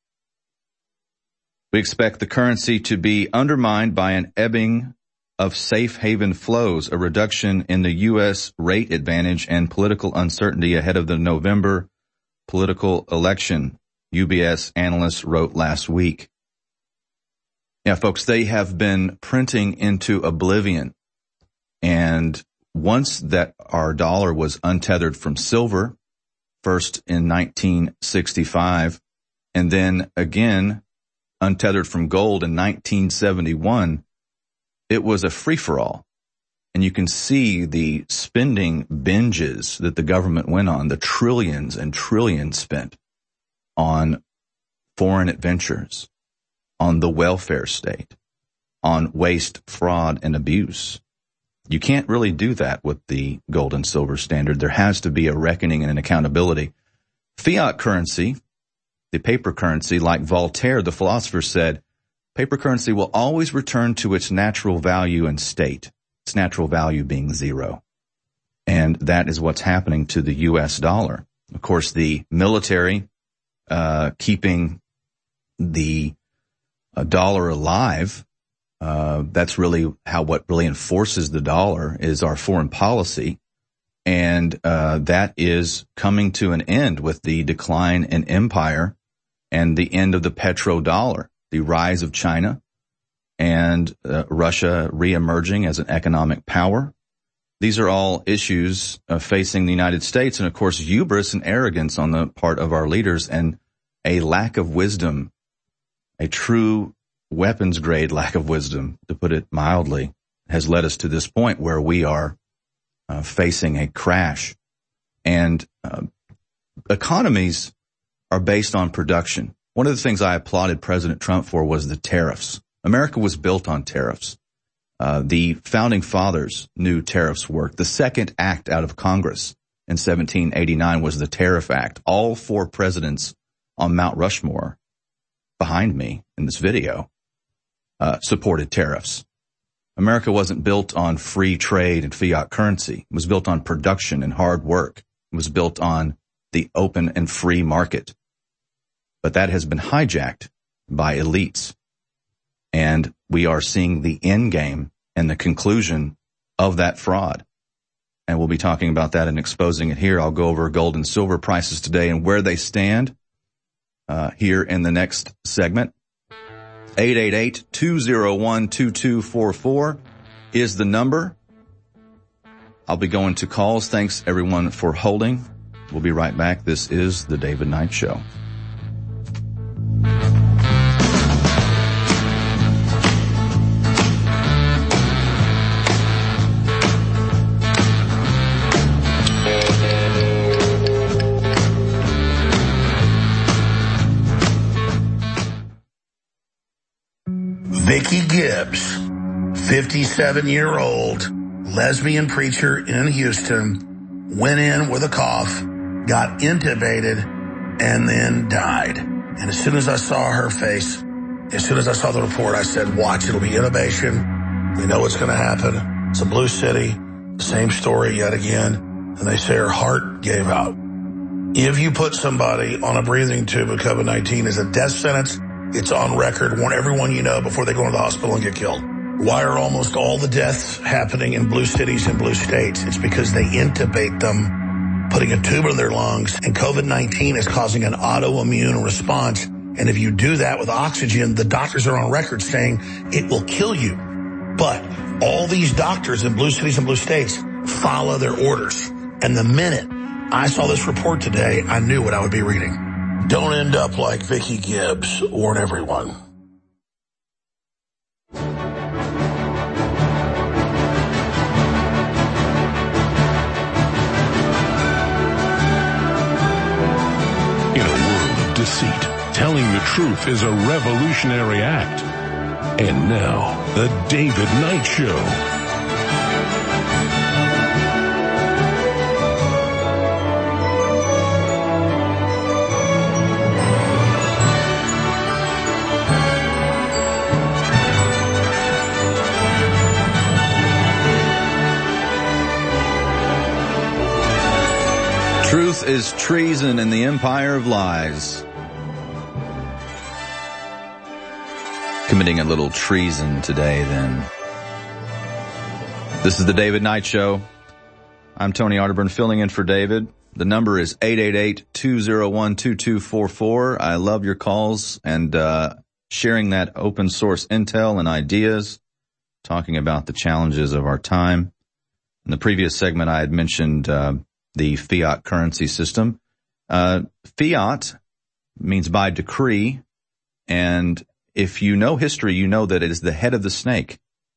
We expect the currency to be undermined by an ebbing of safe haven flows, a reduction in the U.S. rate advantage, and political uncertainty ahead of the November political election, UBS analysts wrote last week. Yeah, folks, they have been printing into oblivion. And once that our dollar was untethered from silver, first in 1965, and then again untethered from gold in 1971, it was a free-for-all. And you can see the spending binges that the government went on, the trillions and trillions spent on foreign adventures, on the welfare state, on waste, fraud, and abuse. You can't really do that with the gold and silver standard. There has to be a reckoning and an accountability. Fiat currency, the paper currency, like Voltaire, the philosopher, said, paper currency will always return to its natural value and state, its natural value being zero. And that is what's happening to the U.S. dollar. Of course, the military keeping the dollar alive, that's really what really enforces the dollar is our foreign policy. And that is coming to an end with the decline in empire and the end of the petrodollar, the rise of China and Russia reemerging as an economic power. These are all issues facing the United States. And of course, hubris and arrogance on the part of our leaders and a lack of wisdom, a true weapons grade lack of wisdom, to put it mildly, has led us to this point where we are facing a crash. And economies are based on production. One of the things I applauded President Trump for was the tariffs. America was built on tariffs. The founding fathers knew tariffs worked. The second act out of Congress in 1789 was the Tariff Act. All four presidents on Mount Rushmore behind me in this video supported tariffs. America wasn't built on free trade and fiat currency. It was built on production and hard work. It was built on the open and free market. But that has been hijacked by elites. And we are seeing the end game and the conclusion of that fraud. And we'll be talking about that and exposing it here. I'll go over gold and silver prices today and where they stand here in the next segment. 888-201-2244 is the number. I'll be going to calls. Thanks, everyone, for holding. We'll be right back. This is The David Knight Show. Vicki Gibbs, 57-year-old lesbian preacher in Houston, went in with a cough, got intubated, and then died. And as soon as I saw her face, as soon as I saw the report, I said, watch, it'll be intubation. We know what's going to happen. It's a blue city. Same story yet again. And they say her heart gave out. If you put somebody on a breathing tube with COVID-19 as a death sentence, it's on record. Warn everyone you know before they go into the hospital and get killed. Why are almost all the deaths happening in blue cities and blue states? It's because they intubate them, putting a tube in their lungs, and COVID-19 is causing an autoimmune response. And if you do that with oxygen, the doctors are on record saying it will kill you. But all these doctors in blue cities and blue states follow their orders. And the minute I saw this report today, I knew what I would be reading. Don't end up like Vicki Gibbs. Warn everyone. Telling the truth is a revolutionary act. And now, the David Knight Show. Truth is treason in the empire of lies. Committing a little treason today, then. This is the David Knight Show. I'm Tony Arterburn, filling in for David. The number is 888-201-2244. I love your calls and sharing that open source intel and ideas, talking about the challenges of our time. In the previous segment, I had mentioned the fiat currency system. Fiat means by decree, and if you know history, you know that it is the head of the snake.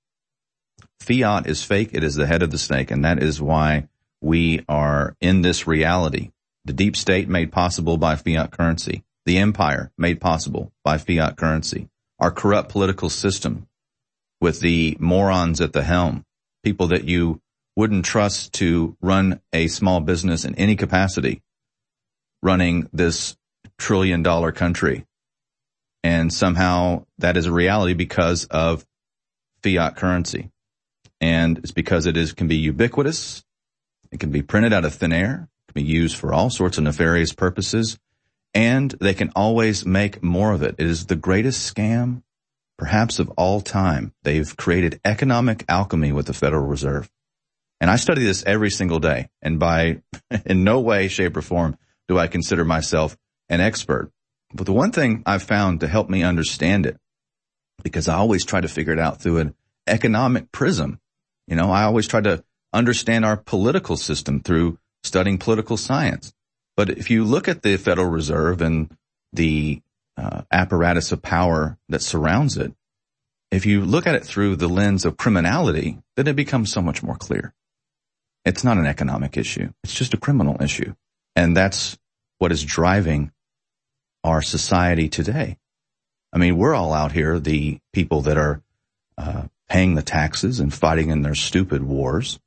Fiat is fake, it is the head of the snake, and that is why we are in this reality. The deep state made possible by fiat currency. The empire made possible by fiat currency. Our corrupt political system with the morons at the helm, people that you wouldn't trust to run a small business in any capacity, running this trillion-dollar country. And somehow that is a reality because of fiat currency. And it's because can be ubiquitous. It can be printed out of thin air. It can be used for all sorts of nefarious purposes. And they can always make more of it. It is the greatest scam, perhaps of all time. They've created economic alchemy with the Federal Reserve. And I study this every single day. And in no way, shape, or form do I consider myself an expert. But the one thing I've found to help me understand it, because I always try to figure it out through an economic prism. You know, I always try to understand our political system through studying political science. But if you look at the Federal Reserve and the apparatus of power that surrounds it, if you look at it through the lens of criminality, then it becomes so much more clear. It's not an economic issue. It's just a criminal issue. And that's what is driving our society today. I mean, we're all out here, the people that are paying the taxes and fighting in their stupid wars.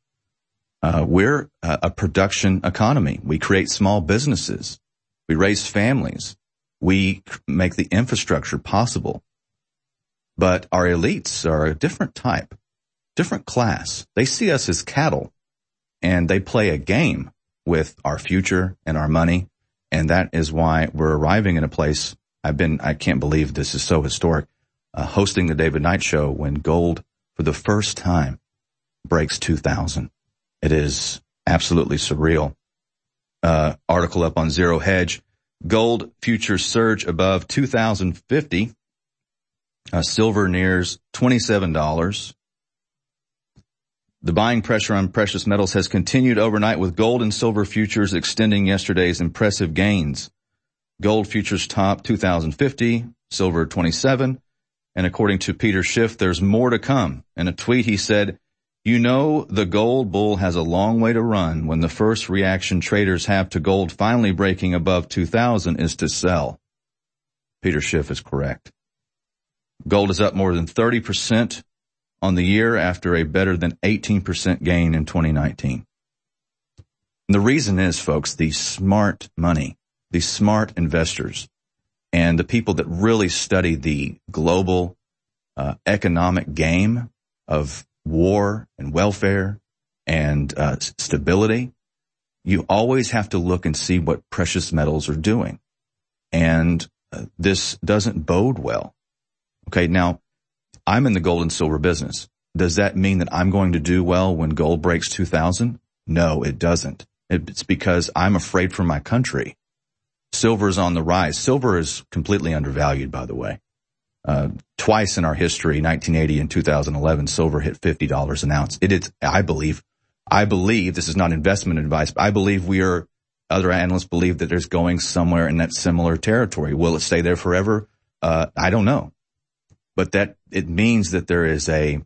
We're a production economy. We create small businesses. We raise families. We make the infrastructure possible. But our elites are a different type, different class. They see us as cattle, and they play a game with our future and our money. And that is why we're arriving in a place. I can't believe this is so historic, hosting the David Knight Show when gold for the first time breaks 2,000. It is absolutely surreal. Article up on Zero Hedge. Gold futures surge above 2,050. Silver nears $27. The buying pressure on precious metals has continued overnight, with gold and silver futures extending yesterday's impressive gains. Gold futures top 2,050, silver 27. And according to Peter Schiff, there's more to come. In a tweet, he said, "You know, the gold bull has a long way to run when the first reaction traders have to gold finally breaking above 2,000 is to sell." Peter Schiff is correct. Gold is up more than 30% on the year after a better than 18% gain in 2019. And the reason is, folks, the smart money, the smart investors, and the people that really study the global economic game of war and welfare and stability, you always have to look and see what precious metals are doing. And this doesn't bode well. Okay, now, I'm in the gold and silver business. Does that mean that I'm going to do well when gold breaks 2,000? No, it doesn't. It's because I'm afraid for my country. Silver is on the rise. Silver is completely undervalued, by the way. Twice in our history, 1980 and 2011, silver hit $50 an ounce. It is, I believe, this is not investment advice, but I believe other analysts believe that there's going somewhere in that similar territory. Will it stay there forever? I don't know. But that it means that there is a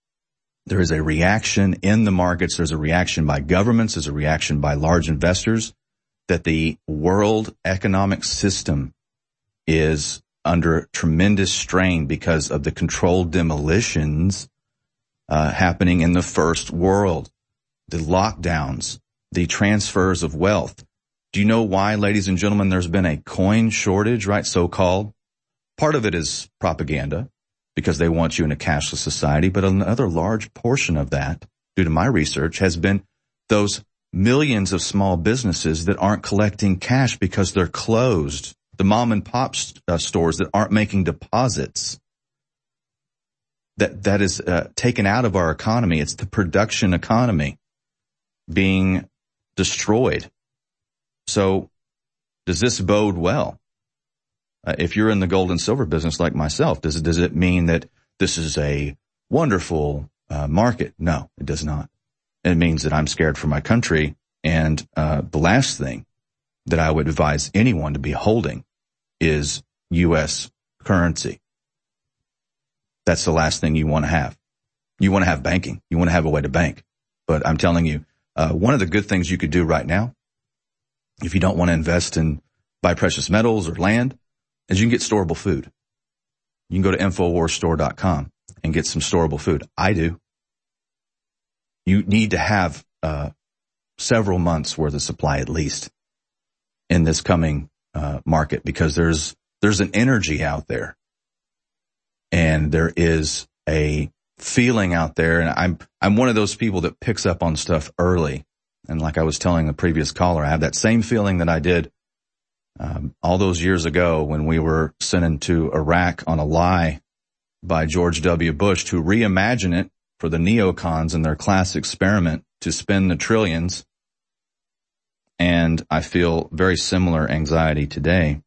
reaction in the markets. There's a reaction by governments. There's a reaction by large investors that the world economic system is under tremendous strain because of the controlled demolitions happening in the first world, the lockdowns, the transfers of wealth. Do you know why, ladies and gentlemen, there's been a coin shortage, right, so-called? Part of it is propaganda because they want you in a cashless society, but another large portion of that, due to my research, has been those millions of small businesses that aren't collecting cash because they're closed, the mom and pop stores that aren't making deposits. That is taken out of our economy. It's the production economy being destroyed. So does this bode well? If you're in the gold and silver business like myself, does it mean that this is a wonderful market? No, it does not. It means that I'm scared for my country. And the last thing that I would advise anyone to be holding is U.S. currency. That's the last thing you want to have. You want to have banking. You want to have a way to bank. But I'm telling you, one of the good things you could do right now, if you don't want to invest in buy precious metals or land, is you can get storable food. You can go to InfoWarsStore.com and get some storable food. I do. You need to have several months worth of supply at least in this coming market, because there's an energy out there, and there is a feeling out there. And I'm one of those people that picks up on stuff early. And like I was telling the previous caller, I have that same feeling that I did all those years ago when we were sent into Iraq on a lie by George W. Bush to reimagine it for the neocons and their class experiment to spend the trillions. And I feel very similar anxiety today.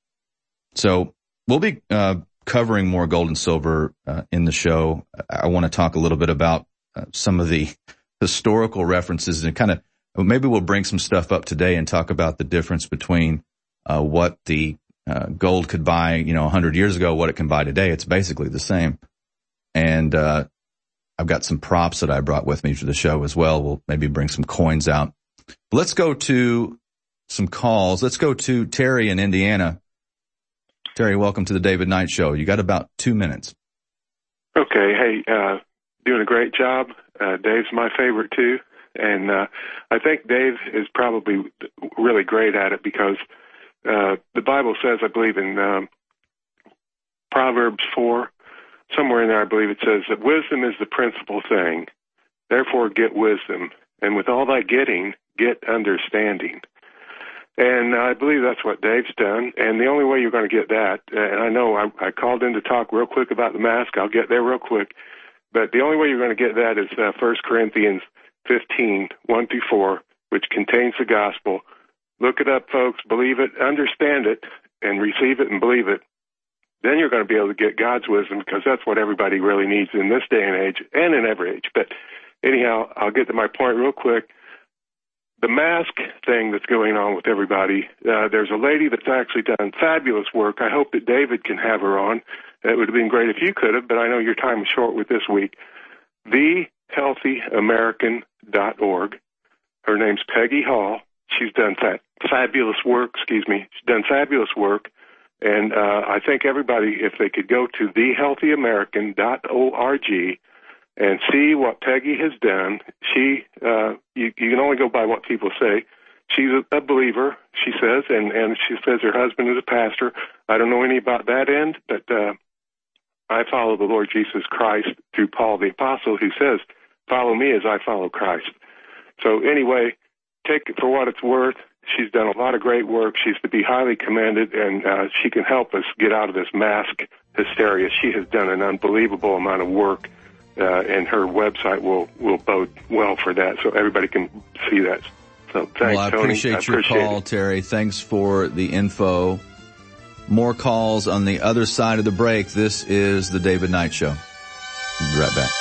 So we'll be covering more gold and silver in the show. I want to talk a little bit about some of the historical references, and kind of maybe we'll bring some stuff up today and talk about the difference between what the gold could buy, 100 years ago, what it can buy today. It's basically the same. And I've got some props that I brought with me to the show as well. We'll maybe bring some coins out. Let's go to some calls. Let's go to Terry in Indiana. Terry, welcome to the David Knight Show. You got about 2 minutes. Okay. Hey, doing a great job. Dave's my favorite too. And I think Dave is probably really great at it because the Bible says, I believe in Proverbs 4, somewhere in there, I believe it says that wisdom is the principal thing. Therefore, get wisdom. And with all thy getting, get understanding. And I believe that's what Dave's done. And the only way you're going to get that, and I know I called in to talk real quick about the mask. I'll get there real quick. But the only way you're going to get that is 1 Corinthians 15, 1-4, which contains the gospel. Look it up, folks. Believe it, understand it, and receive it and believe it. Then you're going to be able to get God's wisdom, because that's what everybody really needs in this day and age and in every age. But anyhow, I'll get to my point real quick. The mask thing that's going on with everybody, there's a lady that's actually done fabulous work. I hope that David can have her on. It would have been great if you could have, but I know your time is short with this week. TheHealthyAmerican.org. Her name's Peggy Hall. She's done fabulous work. She's done fabulous work. And I think everybody, if they could go to TheHealthyAmerican.org and see what Peggy has done. She, you can only go by what people say. She's a believer, she says, and she says her husband is a pastor. I don't know any about that end, but I follow the Lord Jesus Christ through Paul the Apostle, who says, follow me as I follow Christ. So anyway, take it for what it's worth. She's done a lot of great work. She's to be highly commended, and she can help us get out of this mask hysteria. She has done an unbelievable amount of work, and her website will bode well for that, so everybody can see that. So thanks, well, I Tony. appreciate your call, Terry. Thanks for the info. More calls on the other side of the break. This is the David Knight Show. We'll be right back.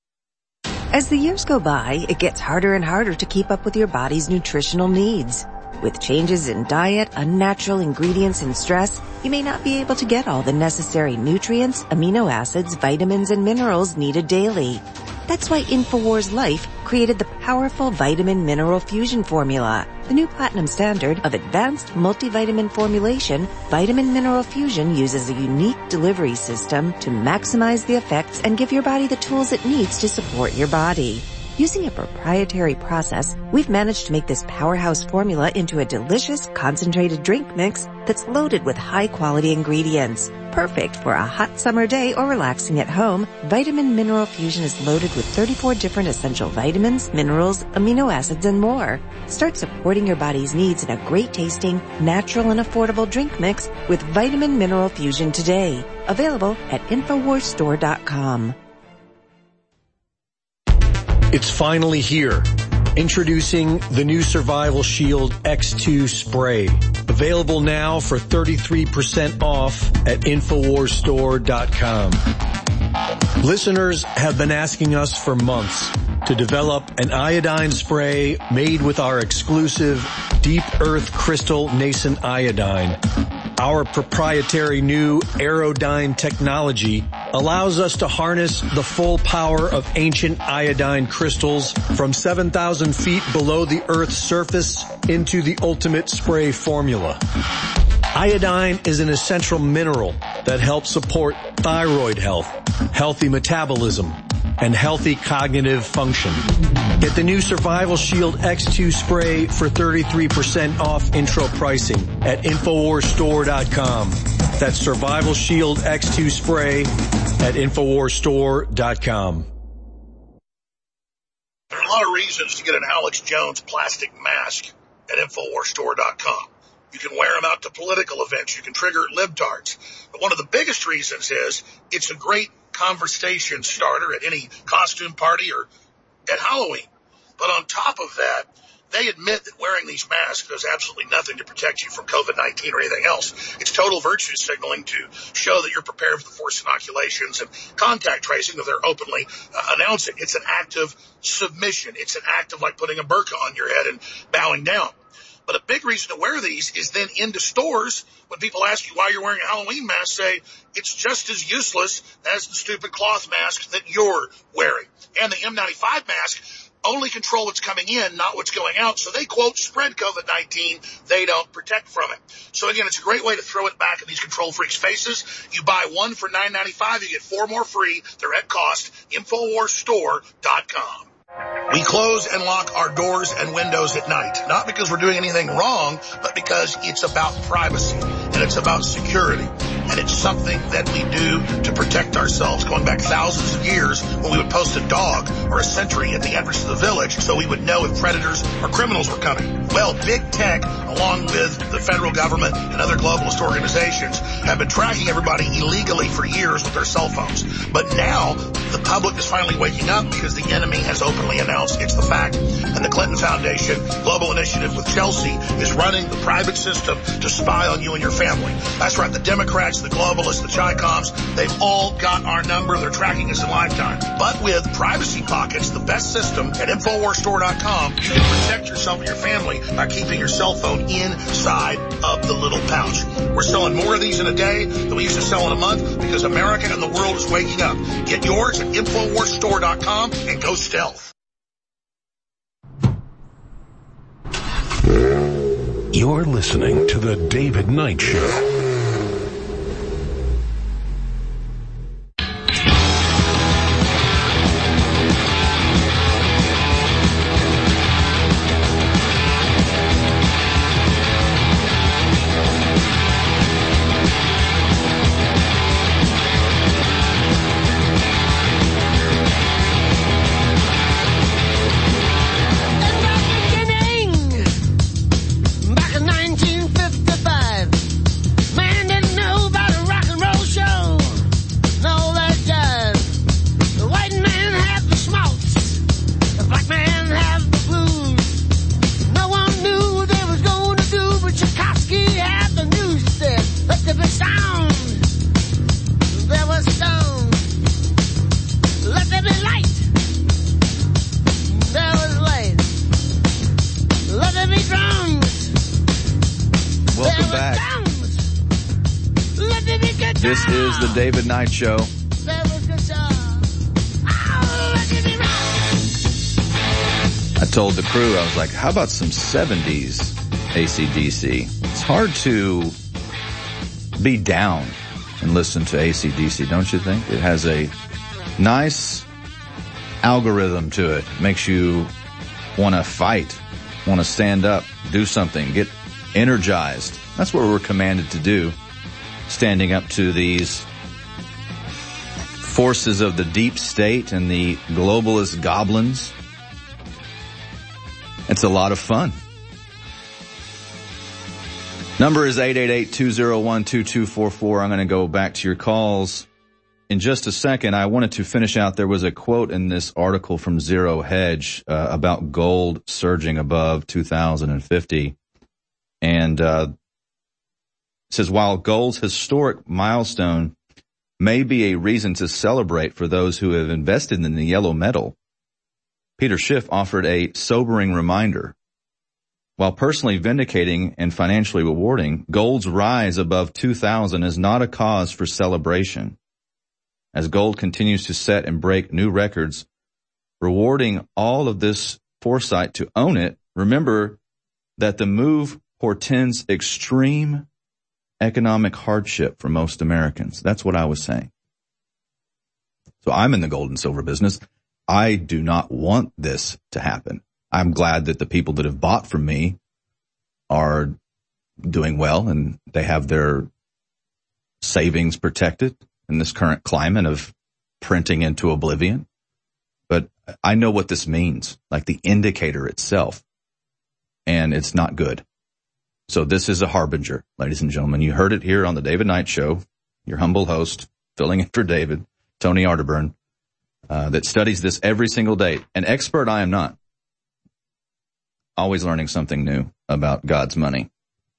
As the years go by, it gets harder and harder to keep up with your body's nutritional needs. With changes in diet, unnatural ingredients, and stress, you may not be able to get all the necessary nutrients, amino acids, vitamins, and minerals needed daily. That's why InfoWars Life created the powerful Vitamin Mineral Fusion formula. The new platinum standard of advanced multivitamin formulation, Vitamin Mineral Fusion uses a unique delivery system to maximize the effects and give your body the tools it needs to support your body. Using a proprietary process, we've managed to make this powerhouse formula into a delicious, concentrated drink mix that's loaded with high-quality ingredients. Perfect for a hot summer day or relaxing at home, Vitamin Mineral Fusion is loaded with 34 different essential vitamins, minerals, amino acids, and more. Start supporting your body's needs in a great-tasting, natural, and affordable drink mix with Vitamin Mineral Fusion today. Available at InfoWarsStore.com. It's finally here. Introducing the new Survival Shield X2 spray. Available now for 33% off at InfoWarsStore.com. Listeners have been asking us for months to develop an iodine spray made with our exclusive Deep Earth Crystal Nascent Iodine. Our proprietary new Aerodyne technology allows us to harness the full power of ancient iodine crystals from 7,000 feet below the Earth's surface into the ultimate spray formula. Iodine is an essential mineral that helps support thyroid health, healthy metabolism, and healthy cognitive function. Get the new Survival Shield X2 spray for 33% off intro pricing at InfoWarsStore.com. That's Survival Shield X2 spray at InfoWarsStore.com. There are a lot of reasons to get an Alex Jones plastic mask at InfoWarsStore.com. You can wear them out to political events. You can trigger libtards. But one of the biggest reasons is it's a great conversation starter at any costume party or at Halloween. But on top of that, they admit that wearing these masks does absolutely nothing to protect you from COVID-19 or anything else. It's total virtue signaling to show that you're prepared for the forced inoculations and contact tracing that they're openly announcing. It's an act of submission. It's an act of like putting a burqa on your head and bowing down. But a big reason to wear these is then into stores, when people ask you why you're wearing a Halloween mask, say it's just as useless as the stupid cloth mask that you're wearing. And the N95 mask only control what's coming in, not what's going out. So they, quote, spread COVID-19. They don't protect from it. So again, it's a great way to throw it back in these control freaks' faces. You buy one for $9.95, you get 4 more free. They're at cost. InfoWarsStore.com. We close and lock our doors and windows at night, not because we're doing anything wrong, but because it's about privacy and it's about security. And it's something that we do to protect ourselves, going back thousands of years when we would post a dog or a sentry at the entrance to the village so we would know if predators or criminals were coming. Well, big tech, along with the federal government and other globalist organizations, have been tracking everybody illegally for years with their cell phones. But now the public is finally waking up because the enemy has openly announced it's the fact. And the Clinton Foundation Global Initiative with Chelsea is running the private system to spy on you and your family. That's right, the Democrats, the globalists, the Chi-Coms, they've all got our number. They're tracking us in lifetime. But with Privacy Pockets, the best system at InfoWarsStore.com, you can protect yourself and your family by keeping your cell phone inside of the little pouch. We're selling more of these in a day than we used to sell in a month because America and the world is waking up. Get yours at InfoWarsStore.com and go stealth. You're listening to The David Knight Show. Back in 1955, This is the David Knight Show. I told the crew, I was like, how about some 70s AC/DC? It's hard to be down and listen to AC/DC, don't you think? It has a nice algorithm to it. Makes you want to fight, want to stand up, do something, get energized. That's what we're commanded to do, standing up to these forces of the deep state and the globalist goblins. It's a lot of fun. Number is 888-201-2244. I'm going to go back to your calls in just a second. I wanted to finish out. There was a quote in this article from Zero Hedge about gold surging above 2050. And it says, while gold's historic milestone may be a reason to celebrate for those who have invested in the yellow metal, Peter Schiff offered a sobering reminder. While personally vindicating and financially rewarding, gold's rise above 2,000 is not a cause for celebration. As gold continues to set and break new records, rewarding all of this foresight to own it, remember that the move portends extreme economic hardship for most Americans. That's what I was saying. So I'm in the gold and silver business. I do not want this to happen. I'm glad that the people that have bought from me are doing well and they have their savings protected in this current climate of printing into oblivion. But I know what this means, like the indicator itself, and it's not good. So this is a harbinger, ladies and gentlemen. You heard it here on the David Knight Show. Your humble host, filling in for David, Tony Arterburn, that studies this every single day. An expert I am not. Always learning something new about God's money.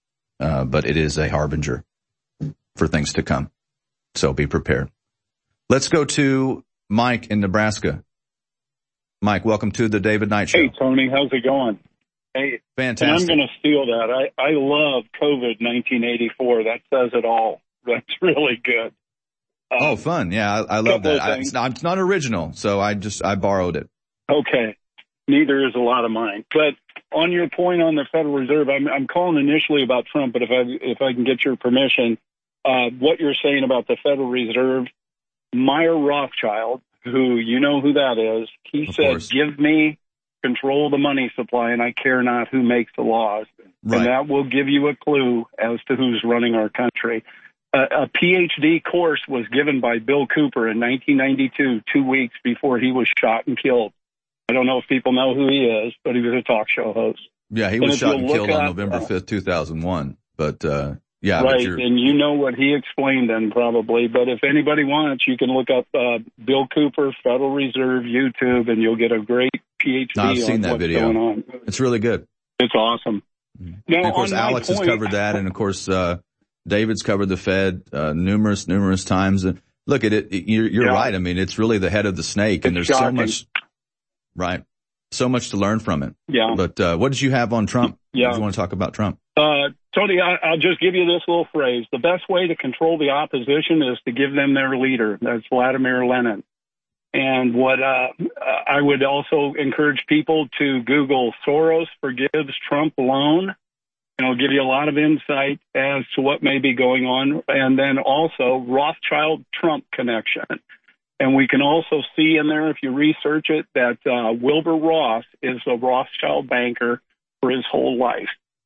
But it is a harbinger for things to come. So be prepared. Let's go to Mike in Nebraska. Mike, welcome to the David Knight Show. Hey, Tony, how's it going? Hey, fantastic. And I'm going to steal that. I love COVID 1984. That says it all. That's really good. Oh, fun. Yeah, I love that. It's not original, so I borrowed it. Okay. Neither is a lot of mine. But on your point on the Federal Reserve, I'm calling initially about Trump, but if I can get your permission, what you're saying about the Federal Reserve, Meyer Rothschild, who you know who that is, he said, give me control of the money supply and I care not who makes the laws. Right. And that will give you a clue as to who's running our country. A PhD course was given by Bill Cooper in 1992, 2 weeks before he was shot and killed. I don't know if people know who he is, but he was a talk show host. Yeah, he was shot and killed on November 5th, 2001. But, yeah. Right, and you know what he explained then probably. But if anybody wants, you can look up Bill Cooper, Federal Reserve, YouTube, and you'll get a great PhD I've seen on that what's video. going on. It's really good. It's awesome. Now, and of course, Alex has covered that, and of course, David's covered the Fed numerous times. And look at it. You're right. I mean, it's really the head of the snake, and there's shocking. so much. Right. So much to learn from it. Yeah. But what did you have on Trump? Yeah. What did you want to talk about Trump? Tony, I'll just give you this little phrase. The best way to control the opposition is to give them their leader. That's Vladimir Lenin. And what I would also encourage people to Google Soros forgives Trump loan. And it'll give you a lot of insight as to what may be going on. And then also Rothschild-Trump connection. And we can also see in there, if you research it, that Wilbur Ross is a Rothschild banker for his whole life.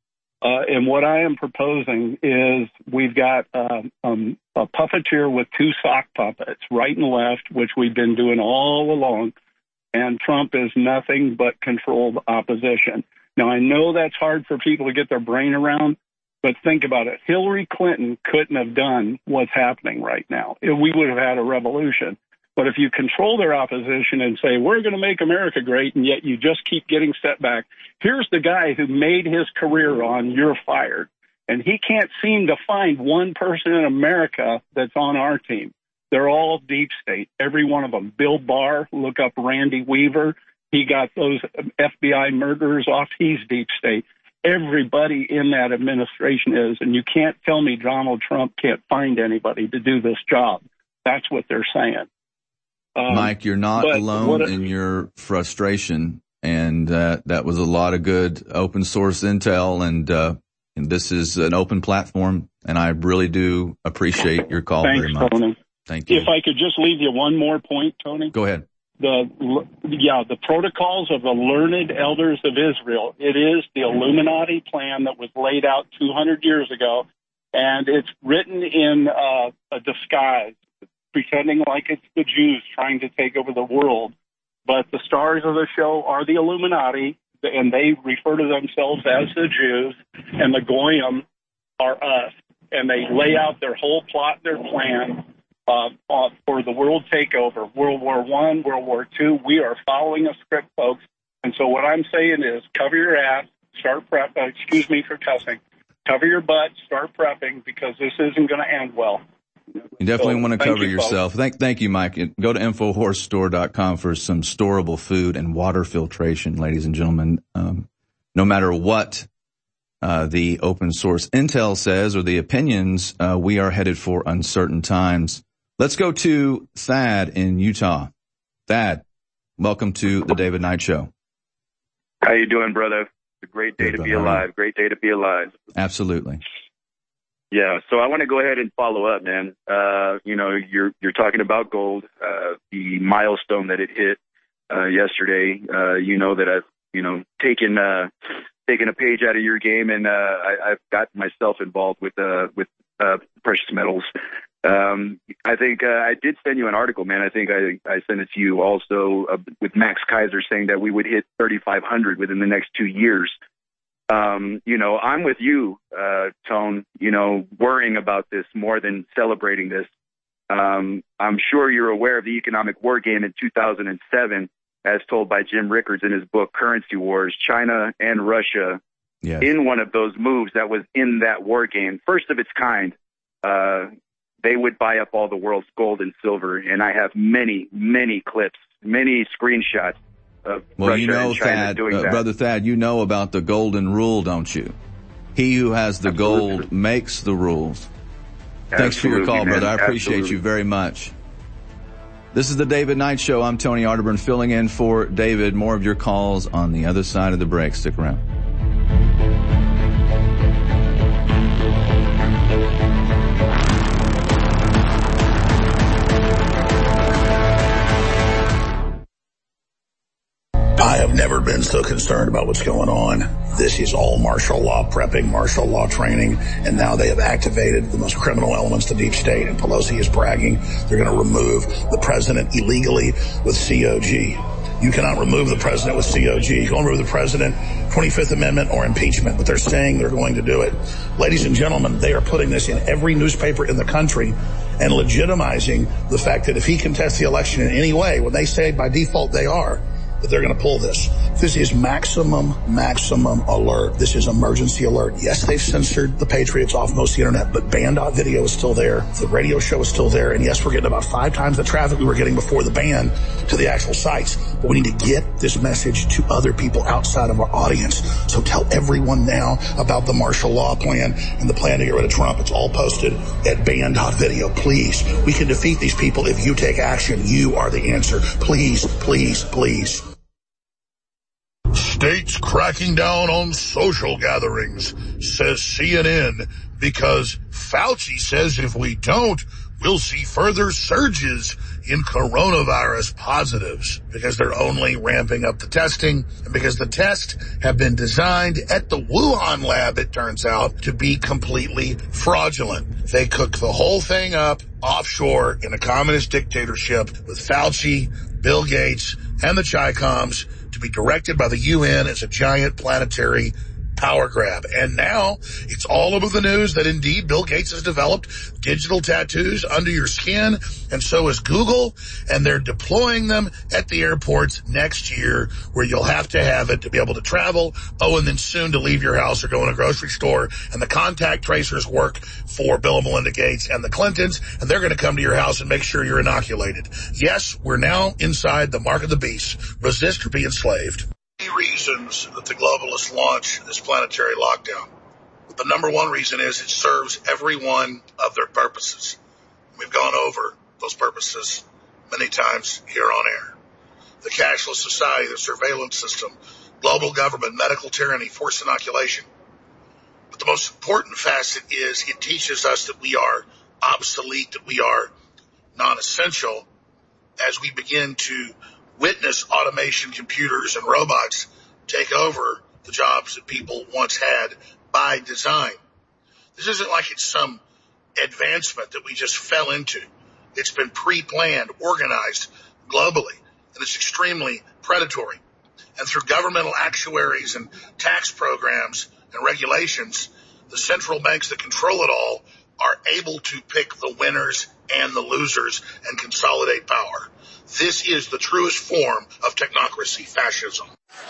And what I am proposing is we've got a puppeteer with two sock puppets, right and left, which we've been doing all along. And Trump is nothing but controlled opposition. Now, I know that's hard for people to get their brain around, but think about it. Hillary Clinton couldn't have done what's happening right now. We would have had a revolution. But if you control their opposition and say, we're going to make America great, and yet you just keep getting set back, here's the guy who made his career on you're fired. And he can't seem to find one person in America that's on our team. They're all deep state, every one of them. Bill Barr, look up Randy Weaver. He got those FBI murderers off. He's deep state. everybody in that administration is, and you can't tell me Donald Trump can't find anybody to do this job. That's what they're saying. Mike, you're not alone in your frustration, and that was a lot of good open source intel, and this is an open platform, and I really do appreciate your call very much. Tony. Thank you. If I could just leave you one more point, Tony. Go ahead. The protocols of the learned elders of Israel. It is the Illuminati plan that was laid out 200 years ago, and it's written in a disguise, pretending like it's the Jews trying to take over the world. But the stars of the show are the Illuminati, and they refer to themselves as the Jews, and the Goyim are us. And they lay out their whole plot, their plan for the world takeover, World War I, World War II. We are following a script, folks. And so what I'm saying is cover your ass, start prepping. Excuse me for cussing. Cover your butt, start prepping, because this isn't going to end well. You definitely want to cover yourself. Thank you, Mike. Go to InfoWarsStore.com for some storable food and water filtration, ladies and gentlemen. No matter what the open source intel says or the opinions, we are headed for uncertain times. Let's go to Thad in Utah. Thad, welcome to the David Knight Show. How you doing, brother? It's a great day to be alive. Great day to be alive. Absolutely. Yeah, so I want to go ahead and follow up, man. You're talking about gold, the milestone that it hit yesterday. That I've taken a page out of your game, and I've gotten myself involved with precious metals. I think I did send you an article, man. I think I sent it to you also with Max Kaiser saying that we would hit 3,500 within the next 2 years. I'm with you, Tone, worrying about this more than celebrating this. I'm sure you're aware of the economic war game in 2007, as told by Jim Rickards in his book, Currency Wars. China and Russia, in one of those moves that was in that war game, first of its kind, they would buy up all the world's gold and silver. And I have many, many clips, many screenshots. Well, Thad, Brother Thad, you know about the golden rule, don't you? He who has the gold makes the rules. Thanks for your call, brother. I appreciate you very much. This is the David Knight Show. I'm Tony Arterburn filling in for David. More of your calls on the other side of the break. Stick around. I have never been so concerned about what's going on. This is all martial law prepping, martial law training, and now they have activated the most criminal elements of the deep state, and Pelosi is bragging they're going to remove the president illegally with COG. You cannot remove the president with COG. You can remove the president, 25th Amendment or impeachment, but they're saying they're going to do it. Ladies and gentlemen, they are putting this in every newspaper in the country and legitimizing the fact that if he contests the election in any way, when they say by default they are, that they're going to pull this. This is maximum alert. This is emergency alert. Yes, they've censored the Patriots off most of the internet, but Band.video is still there. The radio show is still there. And yes, we're getting about 5 times the traffic we were getting before the ban to the actual sites. But we need to get this message to other people outside of our audience. So tell everyone now about the martial law plan and the plan to get rid of Trump. It's all posted at Band.video. Please, we can defeat these people if you take action. You are the answer. Please, please, please. States cracking down on social gatherings, says CNN, because Fauci says if we don't, we'll see further surges in coronavirus positives because they're only ramping up the testing and because the tests have been designed at the Wuhan lab, it turns out, to be completely fraudulent. They cook the whole thing up offshore in a communist dictatorship with Fauci, Bill Gates, and the Chi-Coms to be directed by the UN as a giant planetary power grab. And now it's all over the news that indeed Bill Gates has developed digital tattoos under your skin, and so has Google, and they're deploying them at the airports next year where you'll have to have it to be able to travel. Oh, and then soon to leave your house or go in a grocery store. And the contact tracers work for Bill and Melinda Gates and the Clintons, and they're going to come to your house and make sure you're inoculated. Yes, we're now inside the mark of the beast. Resist or be enslaved. Reasons that the globalists launch this planetary lockdown. The number one reason is it serves every one of their purposes. We've gone over those purposes many times here on air. The cashless society, the surveillance system, global government, medical tyranny, forced inoculation. But the most important facet is it teaches us that we are obsolete, that we are non-essential as we begin to witness automation, computers, and robots take over the jobs that people once had by design. This isn't like it's some advancement that we just fell into. It's been pre-planned, organized globally, and it's extremely predatory. And through governmental actuaries and tax programs and regulations, the central banks that control it all are able to pick the winners and the losers and consolidate power. This is the truest form of technocracy, fascism.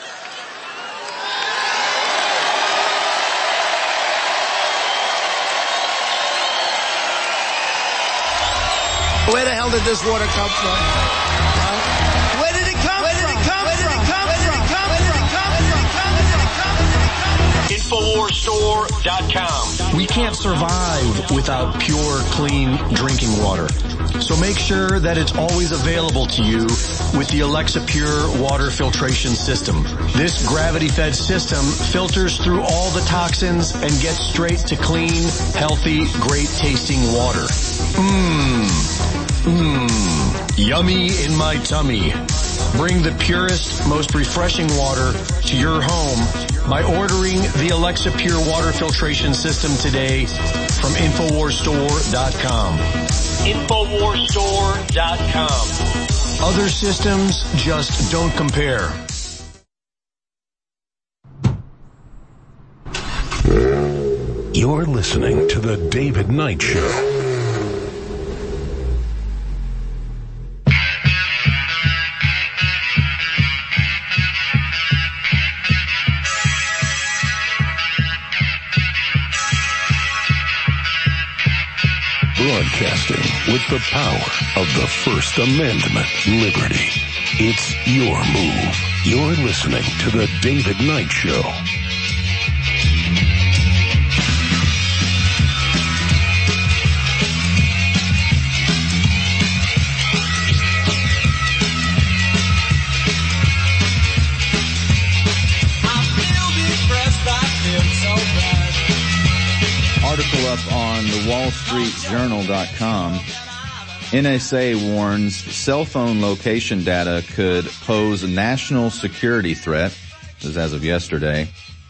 Where the hell did this water come from? Where did it come from? InfoWarsStore.com. We can't survive without pure, clean drinking water. So make sure that it's always available to you with the Alexa Pure water filtration system. This gravity-fed system filters through all the toxins and gets straight to clean, healthy, great-tasting water. Yummy in my tummy. Bring the purest, most refreshing water to your home by ordering the Alexa Pure water filtration system today from InfoWarsStore.com. InfoWarsStore.com. Other systems just don't compare. You're listening to The David Knight Show. Broadcasting with the power of the First Amendment, liberty. It's your move. You're listening to The David Knight Show. Article up on the WallStreetJournal.com. NSA warns cell phone location data could pose a national security threat. This is as of yesterday.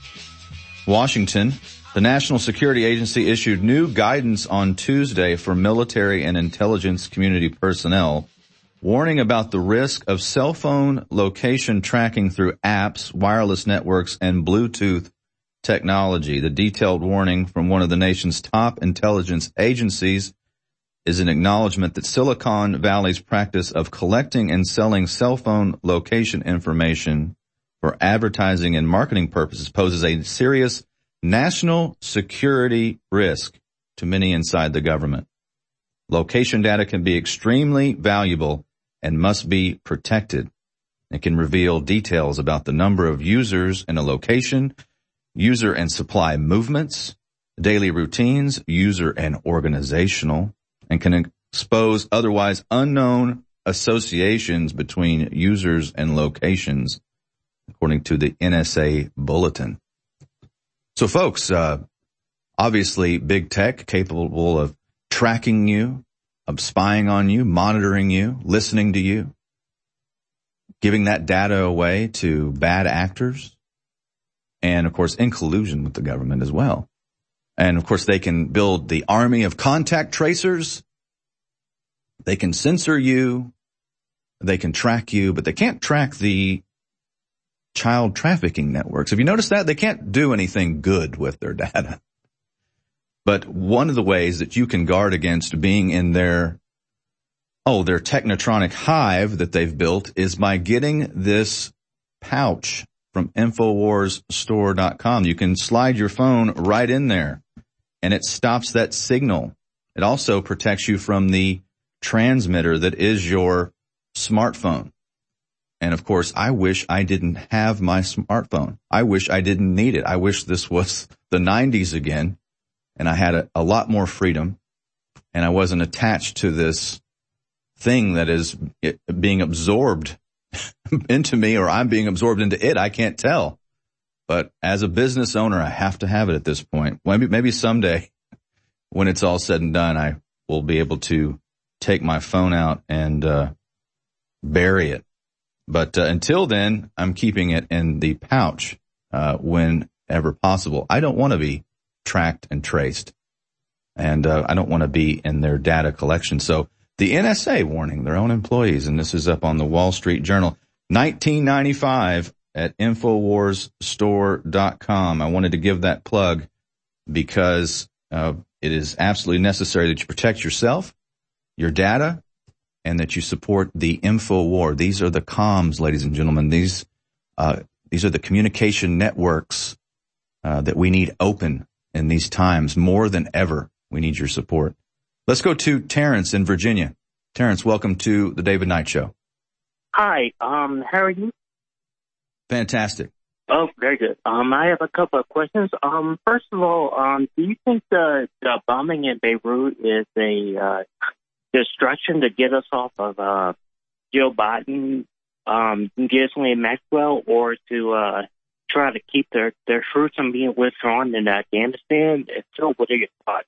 Washington, the National Security Agency issued new guidance on Tuesday for military and intelligence community personnel, warning about the risk of cell phone location tracking through apps, wireless networks, and Bluetooth technology. The detailed warning from one of the nation's top intelligence agencies is an acknowledgement that Silicon Valley's practice of collecting and selling cell phone location information for advertising and marketing purposes poses a serious national security risk to many inside the government. Location data can be extremely valuable and must be protected. It can reveal details about the number of users in a location, user and supply movements, daily routines, user and organizational, and can expose otherwise unknown associations between users and locations, according to the NSA bulletin. So folks, obviously big tech capable of tracking you, of spying on you, monitoring you, listening to you, giving that data away to bad actors, and, of course, in collusion with the government as well. And, of course, they can build the army of contact tracers. They can censor you. They can track you, but they can't track the child trafficking networks. Have you noticed that? They can't do anything good with their data. But one of the ways that you can guard against being in their technotronic hive that they've built is by getting this pouch from InfoWarsStore.com. You can slide your phone right in there, and it stops that signal. It also protects you from the transmitter that is your smartphone. And of course, I wish I didn't have my smartphone. I wish I didn't need it. I wish this was the 90s again and I had a lot more freedom and I wasn't attached to this thing that is being absorbed into me, or I'm being absorbed into it. I can't tell. But as a business owner, I have to have it at this point. Maybe someday when it's all said and done, I will be able to take my phone out and bury it. But until then, I'm keeping it in the pouch whenever possible. I don't want to be tracked and traced, and I don't want to be in their data collection. So the NSA warning their own employees, and this is up on the Wall Street Journal, 1995 at InfoWarsStore.com. I wanted to give that plug because it is absolutely necessary that you protect yourself, your data, and that you support the InfoWar. These are the comms, ladies and gentlemen. These are the communication networks that we need open in these times. More than ever, we need your support. Let's go to Terrence in Virginia. Terrence, welcome to the David Knight Show. Hi, how are you? Fantastic. Oh, very good. I have a couple of questions. First of all, do you think the bombing in Beirut is a distraction to get us off of Joe Biden, Ghislaine Maxwell, or to try to keep their troops from being withdrawn in Afghanistan? If so, what are your thoughts?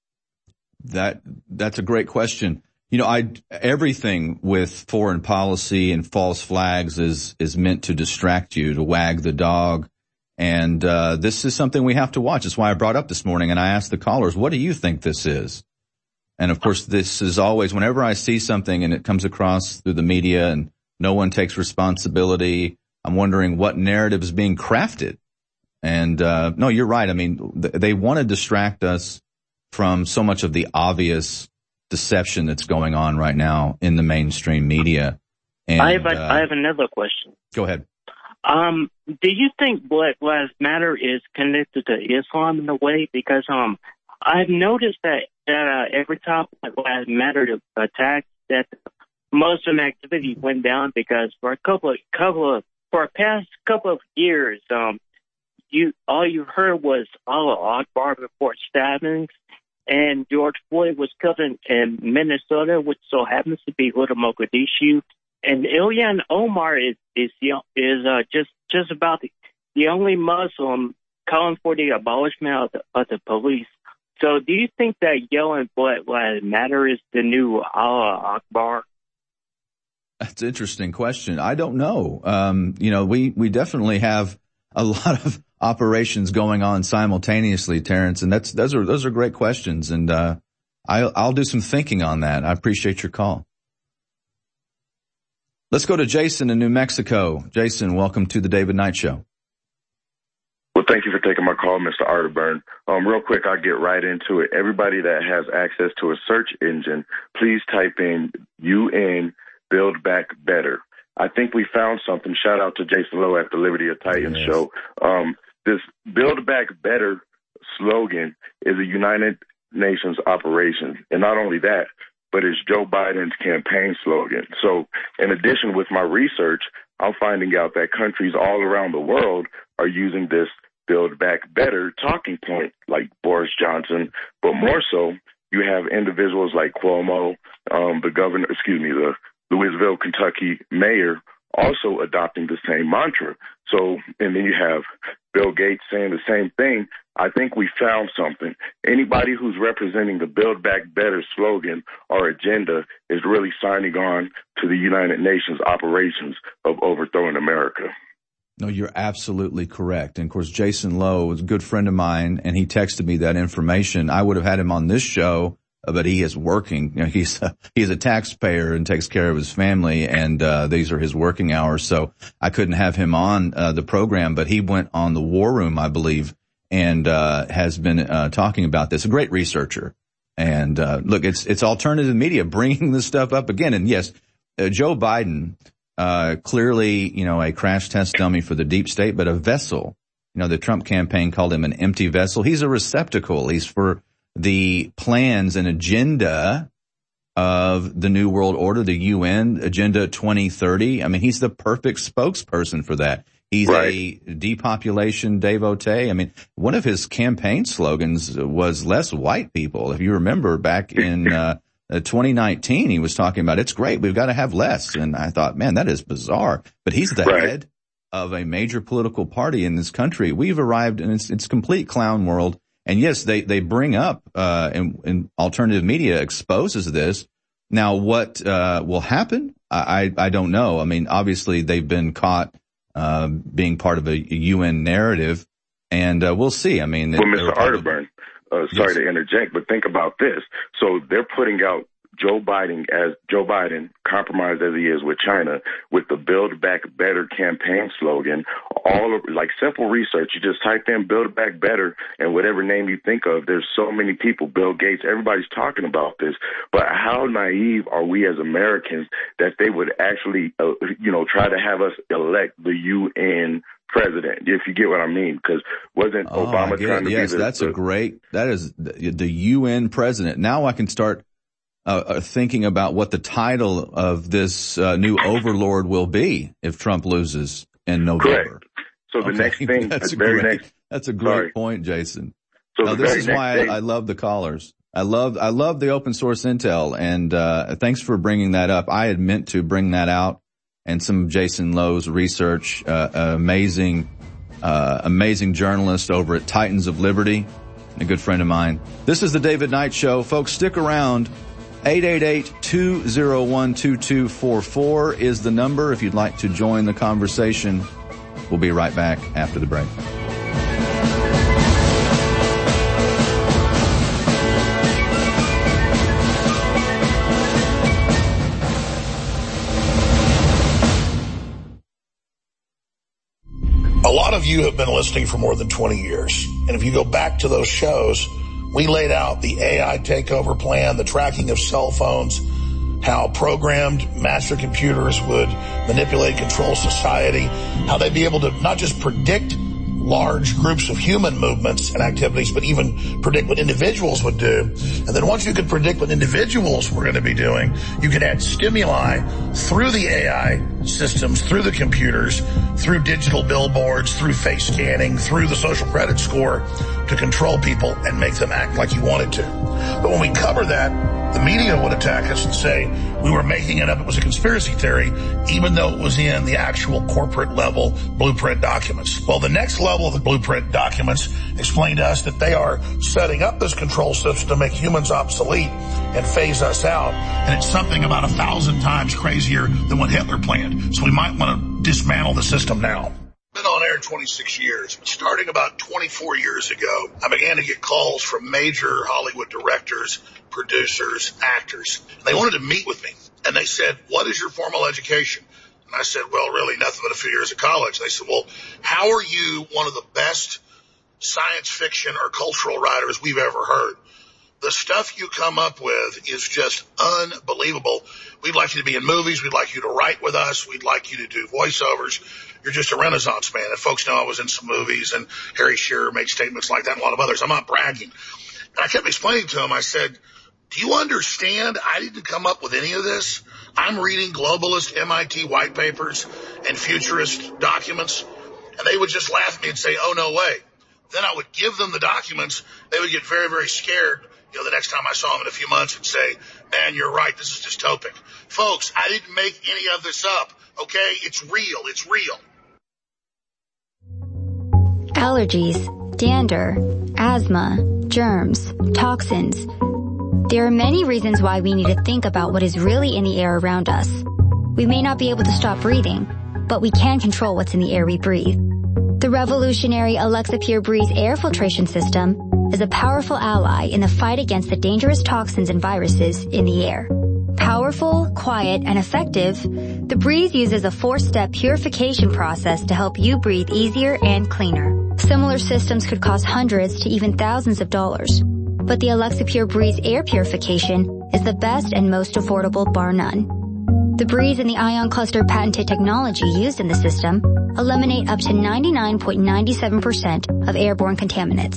That's a great question. You know, everything with foreign policy and false flags is meant to distract you, to wag the dog. And this is something we have to watch. That's why I brought up this morning and I asked the callers, what do you think this is? And of course, this is always, whenever I see something and it comes across through the media and no one takes responsibility, I'm wondering what narrative is being crafted. And no, you're right. I mean, they want to distract us from so much of the obvious deception that's going on right now in the mainstream media. And I have another question. Go ahead. Do you think Black Lives Matter is connected to Islam in a way? Because I've noticed that every time Black Lives Matter attacked, that Muslim activity went down because for a past couple of years, all you heard was Allah Akbar before stabbings. And George Floyd was killed in Minnesota, which so happens to be Little Mogadishu. And Ilhan Omar is just about the only Muslim calling for the abolishment of the police. So do you think that yelling Black Lives Matter is the new Allah Akbar? That's an interesting question. I don't know. You know, we definitely have a lot of operations going on simultaneously, Terrence, and those are great questions, and I'll do some thinking on that. I appreciate your call. Let's go to Jason in New Mexico. Jason, welcome to the David Knight Show. Well, thank you for taking my call, Mr. Arterburn. Real quick, I'll get right into it. Everybody that has access to a search engine, please type in UN Build Back Better. I think we found something. Shout out to Jason Lowe at the Liberty of Titans show. This Build Back Better slogan is a United Nations operation. And not only that, but it's Joe Biden's campaign slogan. So in addition, with my research, I'm finding out that countries all around the world are using this Build Back Better talking point, like Boris Johnson. But more so, you have individuals like Cuomo, the Louisville, Kentucky mayor, also adopting the same mantra. So, and then you have Bill Gates saying the same thing. I think we found something. Anybody who's representing the Build Back Better slogan or agenda is really signing on to the United Nations operations of overthrowing America. No, you're absolutely correct. And of course, Jason Lowe is a good friend of mine, and he texted me that information. I would have had him on this show, but he is working. You know, he's a taxpayer and takes care of his family, and these are his working hours. So I couldn't have him on the program, but he went on the War Room, I believe, and has been talking about this. A great researcher. And look, it's alternative media bringing this stuff up again. And yes, Joe Biden, clearly, you know, a crash test dummy for the deep state, but a vessel. You know, the Trump campaign called him an empty vessel. He's a receptacle. He's for the plans and agenda of the New World Order, the UN Agenda 2030. I mean, he's the perfect spokesperson for that. He's a depopulation devotee. I mean, one of his campaign slogans was less white people. If you remember back in 2019, he was talking about it's great, we've got to have less. And I thought, man, that is bizarre. But he's the head of a major political party in this country. We've arrived in its complete clown world. And yes, they bring up, and alternative media exposes this. Now, what will happen? I don't know. I mean, obviously they've been caught being part of a UN narrative, and we'll see. I mean, well, Mr. Arterburn, sorry to interject, but think about this. So they're putting out Joe Biden, compromised as he is with China, with the Build Back Better campaign slogan. All of, like, simple research. You just type in Build Back Better and whatever name you think of. There's so many people, Bill Gates, everybody's talking about this. But how naive are we as Americans that they would actually, try to have us elect the UN president, if you get what I mean? Because wasn't Obama trying to be that is the UN president. Now I can start thinking about what the title of this new overlord will be if Trump loses in November. Correct. So the next thing, that's a great point, Jason. So this is why I love the callers. I love the open source intel, and thanks for bringing that up. I had meant to bring that out, and some of Jason Lowe's research, amazing journalist over at Titans of Liberty, a good friend of mine. This is the David Knight Show. Folks, stick around. 888-201-2244 is the number if you'd like to join the conversation. We'll be right back after the break. A lot of you have been listening for more than 20 years. And if you go back to those shows, we laid out the AI takeover plan, the tracking of cell phones, how programmed master computers would manipulate, control society, how they'd be able to not just predict large groups of human movements and activities, but even predict what individuals would do. And then once you could predict what individuals were going to be doing, you could add stimuli through the AI systems, through the computers, through digital billboards, through face scanning, through the social credit score to control people and make them act like you wanted to. But when we cover that, the media would attack us and say we were making it up, it was a conspiracy theory, even though it was in the actual corporate level blueprint documents. Well, the next level of the blueprint documents explain to us that they are setting up this control system to make humans obsolete and phase us out. And it's something about 1,000 times crazier than what Hitler planned. So we might want to dismantle the system now. Been on air 26 years, but starting about 24 years ago, I began to get calls from major Hollywood directors, producers, actors. They wanted to meet with me, and they said, what is your formal education? And I said, well, really nothing but a few years of college. They said, well, how are you one of the best science fiction or cultural writers we've ever heard? The stuff you come up with is just unbelievable. We'd like you to be in movies. We'd like you to write with us. We'd like you to do voiceovers. You're just a Renaissance man. And folks know I was in some movies, and Harry Shearer made statements like that and a lot of others. I'm not bragging. And I kept explaining to him, I said, do you understand I didn't come up with any of this? I'm reading globalist MIT white papers and futurist documents. And they would just laugh at me and say, oh, no way. Then I would give them the documents. They would get very, very scared. The next time I saw them in a few months and say, man, you're right, this is dystopic. Folks, I didn't make any of this up, okay? It's real. It's real. Allergies, dander, asthma, germs, toxins. There are many reasons why we need to think about what is really in the air around us. We may not be able to stop breathing, but we can control what's in the air we breathe. The revolutionary Alexa Pure Breeze air filtration system is a powerful ally in the fight against the dangerous toxins and viruses in the air. Powerful, quiet, and effective, the Breeze uses a 4-step purification process to help you breathe easier and cleaner. Similar systems could cost hundreds to even thousands of dollars, but the Alexa Pure Breeze air purification is the best and most affordable, bar none. The Breeze and the Ion Cluster patented technology used in the system eliminate up to 99.97% of airborne contaminants.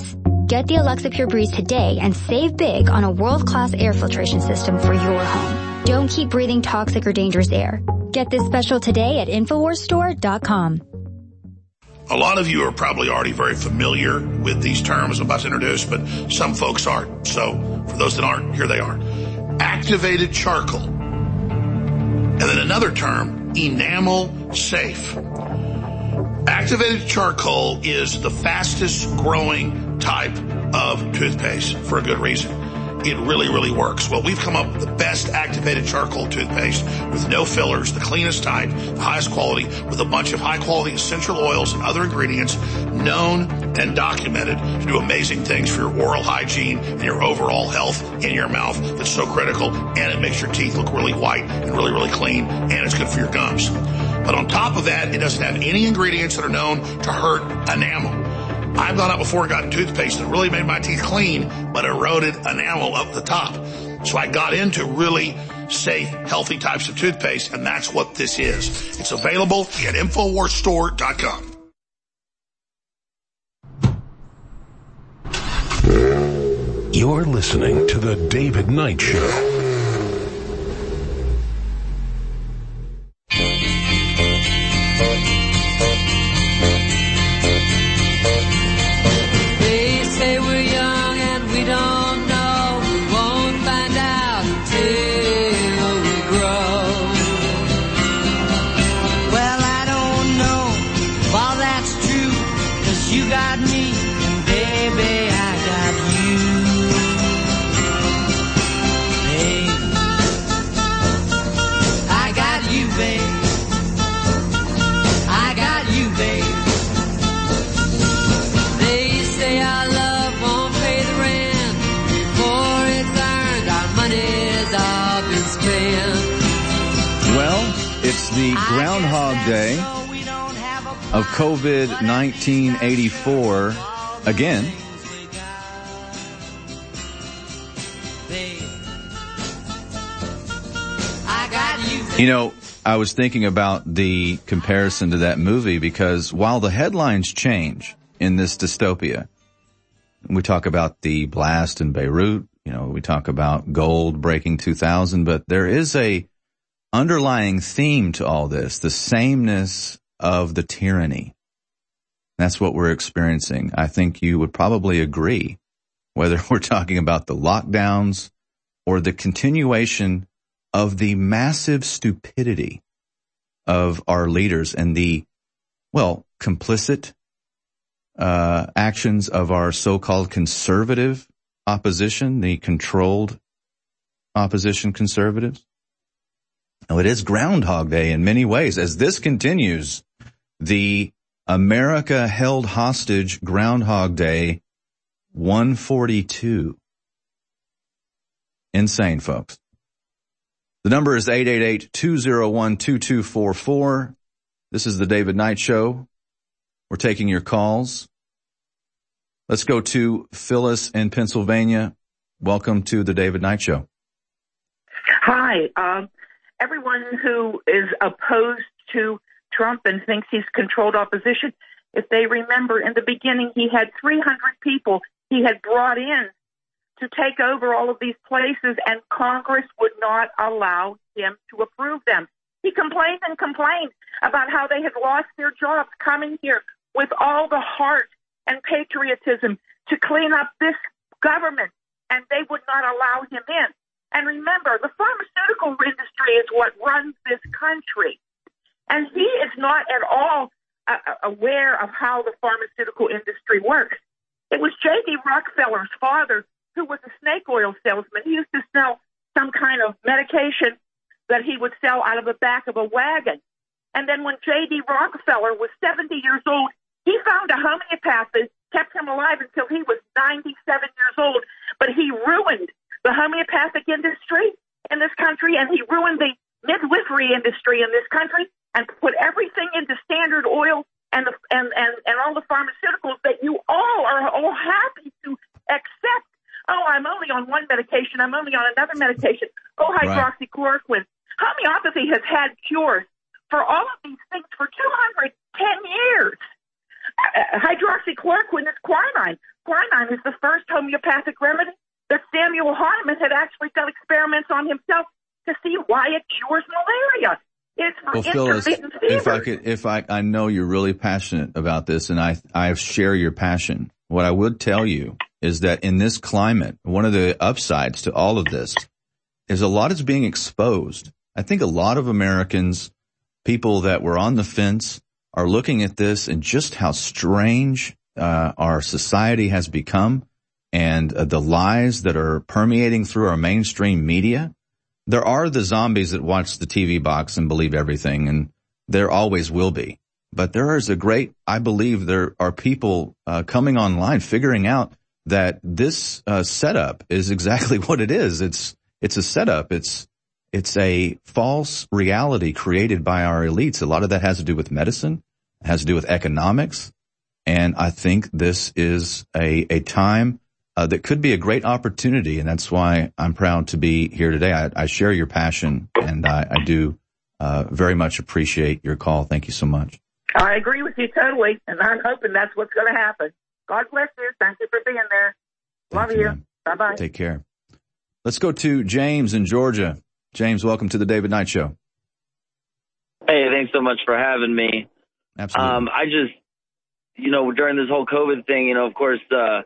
Get the Alexa Pure Breeze today and save big on a world-class air filtration system for your home. Don't keep breathing toxic or dangerous air. Get this special today at InfoWarsStore.com. A lot of you are probably already very familiar with these terms I'm about to introduce, but some folks aren't. So for those that aren't, here they are. Activated charcoal. And then another term, enamel safe. Activated charcoal is the fastest growing type of toothpaste for a good reason. It really, really works. Well, we've come up with the best activated charcoal toothpaste with no fillers, the cleanest type, the highest quality, with a bunch of high-quality essential oils and other ingredients known and documented to do amazing things for your oral hygiene and your overall health in your mouth that's so critical, and it makes your teeth look really white and really, really clean, and it's good for your gums. But on top of that, it doesn't have any ingredients that are known to hurt enamel. I've gone out before and gotten toothpaste that really made my teeth clean, but eroded enamel up the top. So I got into really safe, healthy types of toothpaste, and that's what this is. It's available at InfoWarsStore.com. You're listening to The David Knight Show. The Groundhog Day of COVID-19 84 again. You know, I was thinking about the comparison to that movie because while the headlines change in this dystopia, we talk about the blast in Beirut, you know, we talk about gold breaking 2000, but there is a underlying theme to all this, the sameness of the tyranny. That's what we're experiencing. I think you would probably agree, whether we're talking about the lockdowns or the continuation of the massive stupidity of our leaders and the, well, complicit actions of our so-called conservative opposition, the controlled opposition conservatives. Oh, it is Groundhog Day in many ways. As this continues, the America held hostage Groundhog Day 142. Insane, folks. The number is 888-201-2244. This is the David Knight Show. We're taking your calls. Let's go to Phyllis in Pennsylvania. Welcome to the David Knight Show. Hi. Everyone who is opposed to Trump and thinks he's controlled opposition, if they remember in the beginning, he had 300 people he had brought in to take over all of these places, and Congress would not allow him to approve them. He complained and complained about how they had lost their jobs coming here with all the heart and patriotism to clean up this government, and they would not allow him in. And remember, the pharmaceutical industry is what runs this country. And he is not at all aware of how the pharmaceutical industry works. It was J.D. Rockefeller's father who was a snake oil salesman. He used to sell some kind of medication that he would sell out of the back of a wagon. And then when J.D. Rockefeller was 70 years old, he found a homeopath that kept him alive until he was 97 years old. But he ruined the homeopathic industry in this country, and he ruined the midwifery industry in this country, and put everything into Standard Oil and all the pharmaceuticals that you all are all happy to accept. Oh, I'm only on one medication. I'm only on another medication. Oh, hydroxychloroquine. Homeopathy has had cures for all of these things for 210 years. Hydroxychloroquine is quinine. Quinine is the first homeopathic remedy, that Samuel Hahnemann had actually done experiments on himself to see why it cures malaria. It's for intermittent fever. I know you're really passionate about this, and I share your passion. What I would tell you is that in this climate, one of the upsides to all of this is a lot is being exposed. I think a lot of Americans, people that were on the fence, are looking at this and just how strange our society has become, and the lies that are permeating through our mainstream media. There are the zombies that watch the TV box and believe everything, and there always will be. But there is I believe there are people coming online figuring out that this setup is exactly what it is. It's a setup. It's a false reality created by our elites. A lot of that has to do with medicine, it has to do with economics, and I think this is a time that could be a great opportunity, and that's why I'm proud to be here today. I share your passion, and I do very much appreciate your call. Thank you so much. I agree with you totally, and I'm hoping that's what's going to happen. God bless you. Thank you for being there. Love you. Bye-bye. Take care. Let's go to James in Georgia. James, welcome to the David Knight Show. Hey, thanks so much for having me. Absolutely. I just, during this whole COVID thing, of course,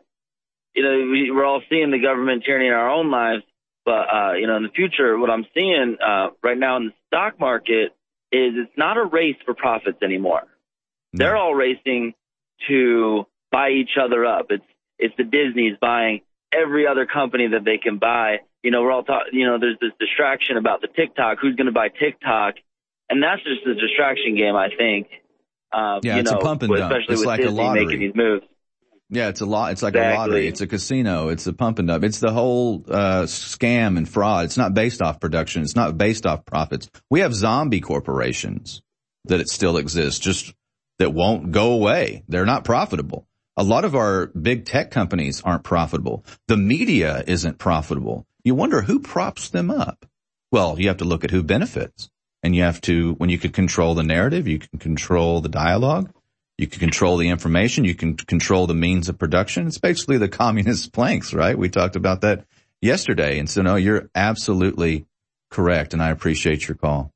we're all seeing the government tyranny in our own lives. But, in the future, what I'm seeing right now in the stock market is it's not a race for profits anymore. No. They're all racing to buy each other up. It's the Disneys buying every other company that they can buy. We're all talking, there's this distraction about the TikTok, who's going to buy TikTok. And that's just a distraction game, I think. It's a pump and dump. Especially it's with like Disney a lottery. making these moves. Yeah, it's like a lottery. It's a casino. It's a pump and dump. It's the whole scam and fraud. It's not based off production. It's not based off profits. We have zombie corporations that it still exists, just that won't go away. They're not profitable. A lot of our big tech companies aren't profitable. The media isn't profitable. You wonder who props them up. Well, you have to look at who benefits. And you have to, when you can control the narrative, you can control the dialogue, you can control the information, you can control the means of production. It's basically the communist planks, right? We talked about that yesterday. And so, no, you're absolutely correct, and I appreciate your call.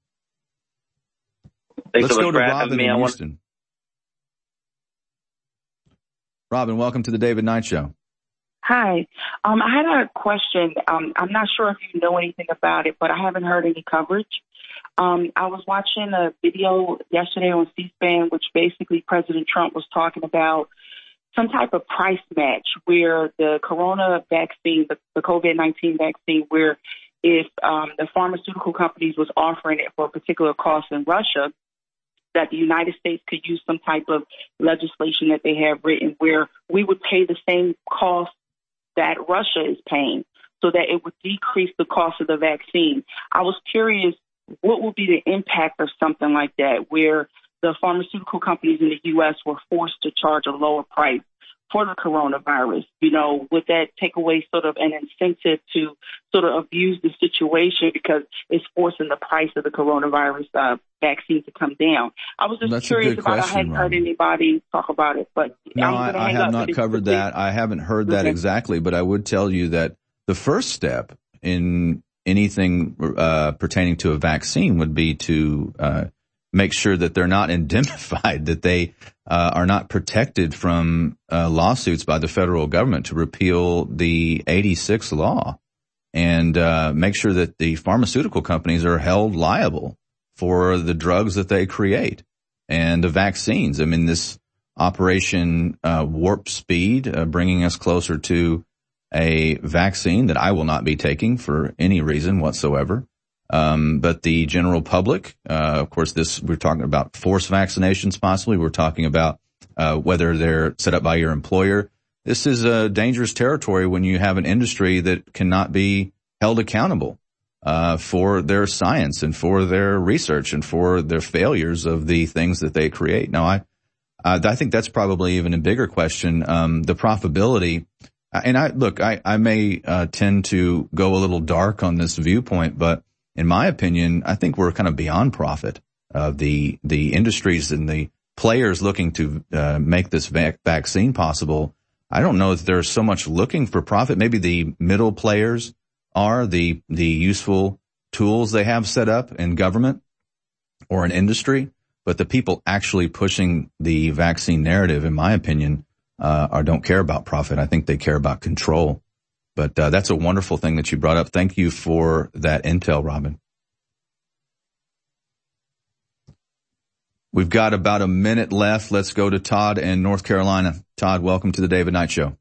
Thanks Let's so go much to for Robin having me. in Houston. Robin, welcome to the David Knight Show. Hi. I had a question. I'm not sure if you know anything about it, but I haven't heard any coverage. I was watching a video yesterday on C-SPAN, which basically President Trump was talking about some type of price match where the corona vaccine, the COVID-19 vaccine, where if the pharmaceutical companies was offering it for a particular cost in Russia, that the United States could use some type of legislation that they have written where we would pay the same cost that Russia is paying so that it would decrease the cost of the vaccine. I was curious, what would be the impact of something like that where the pharmaceutical companies in the U.S. were forced to charge a lower price for the coronavirus? Would that take away sort of an incentive to sort of abuse the situation because it's forcing the price of the coronavirus vaccine to come down? I was just curious about it. I hadn't heard anybody talk about it, but no, I have not covered that. I haven't heard that exactly, but I would tell you that the first step in anything pertaining to a vaccine would be to make sure that they're not indemnified, that they are not protected from lawsuits by the federal government to repeal the 86 law, and make sure that the pharmaceutical companies are held liable for the drugs that they create and the vaccines. I mean, this Operation Warp Speed, bringing us closer to a vaccine that I will not be taking for any reason whatsoever. But the general public, of course, we're talking about forced vaccinations possibly. We're talking about whether they're set up by your employer. This is a dangerous territory when you have an industry that cannot be held accountable for their science and for their research and for their failures of the things that they create. Now, I think that's probably even a bigger question, the profitability. And I may tend to go a little dark on this viewpoint, but in my opinion, I think we're kind of beyond profit. The industries and the players looking to make this vaccine possible, I don't know if there's so much looking for profit. Maybe the middle players are the useful tools they have set up in government or in industry, but the people actually pushing the vaccine narrative, in my opinion, don't care about profit. I think they care about control. But that's a wonderful thing that you brought up. Thank you for that intel, Robin. We've got about a minute left. Let's go to Todd in North Carolina. Todd, welcome to the David Knight Show.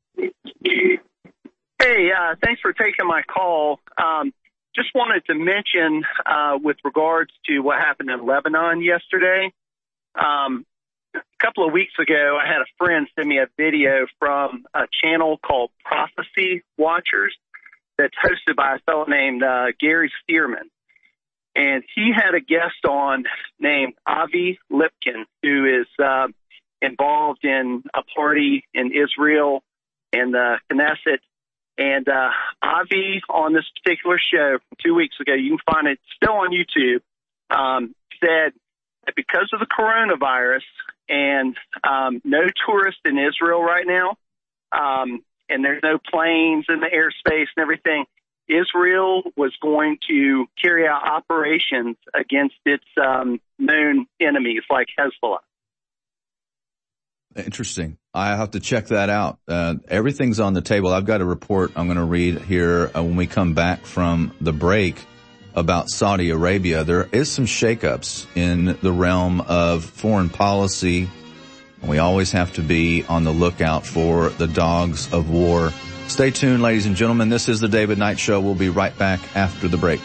Hey, thanks for taking my call. Just wanted to mention with regards to what happened in Lebanon yesterday. A couple of weeks ago, I had a friend send me a video from a channel called Prophecy Watchers that's hosted by a fellow named Gary Stearman. And he had a guest on named Avi Lipkin, who is involved in a party in Israel and the Knesset. And Avi, on this particular show 2 weeks ago, you can find it still on YouTube, said that because of the coronavirus and no tourists in Israel right now, and there's no planes in the airspace and everything, Israel was going to carry out operations against its known enemies like Hezbollah. Interesting. I have to check that out. Everything's on the table. I've got a report I'm going to read here when we come back from the break about Saudi Arabia. There is some shakeups in the realm of foreign policy. We always have to be on the lookout for the dogs of war. Stay tuned, ladies and gentlemen. This is the David Knight Show. We'll be right back after the break.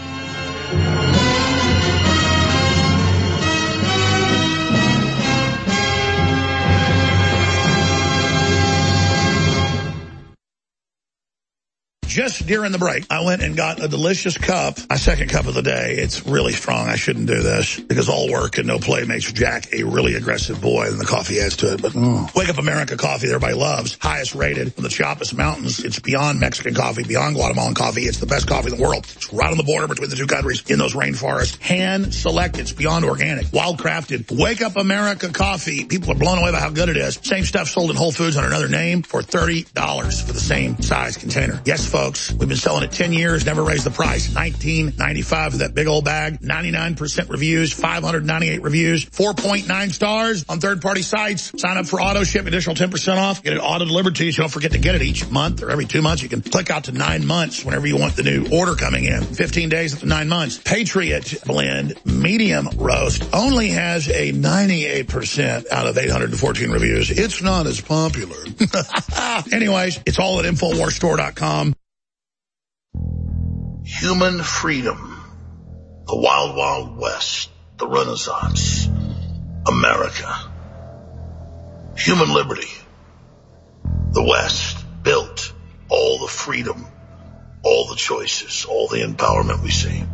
Just during the break, I went and got a delicious cup, my second cup of the day. It's really strong. I shouldn't do this because all work and no play makes Jack a really aggressive boy, and the coffee adds to it. But Wake Up America coffee that everybody loves, highest rated from the Chiapas Mountains. It's beyond Mexican coffee, beyond Guatemalan coffee. It's the best coffee in the world. It's right on the border between the two countries in those rainforests. Hand selected. It's beyond organic, wild crafted. Wake Up America coffee. People are blown away by how good it is. Same stuff sold in Whole Foods under another name for $30 for the same size container. Yes, folks. We've been selling it 10 years, never raised the price. $19.95 for that big old bag. 99% reviews, 598 reviews, 4.9 stars on third-party sites. Sign up for auto ship, additional 10% off. Get it auto-delivered to you, so don't forget to get it each month or every 2 months. You can click out to 9 months whenever you want the new order coming in. 15 days up to 9 months. Patriot Blend Medium Roast only has a 98% out of 814 reviews. It's not as popular. Anyways, it's all at InfoWarsStore.com. Human freedom, the wild, wild west, the Renaissance, America. Human liberty, the West built all the freedom, all the choices, all the empowerment we see.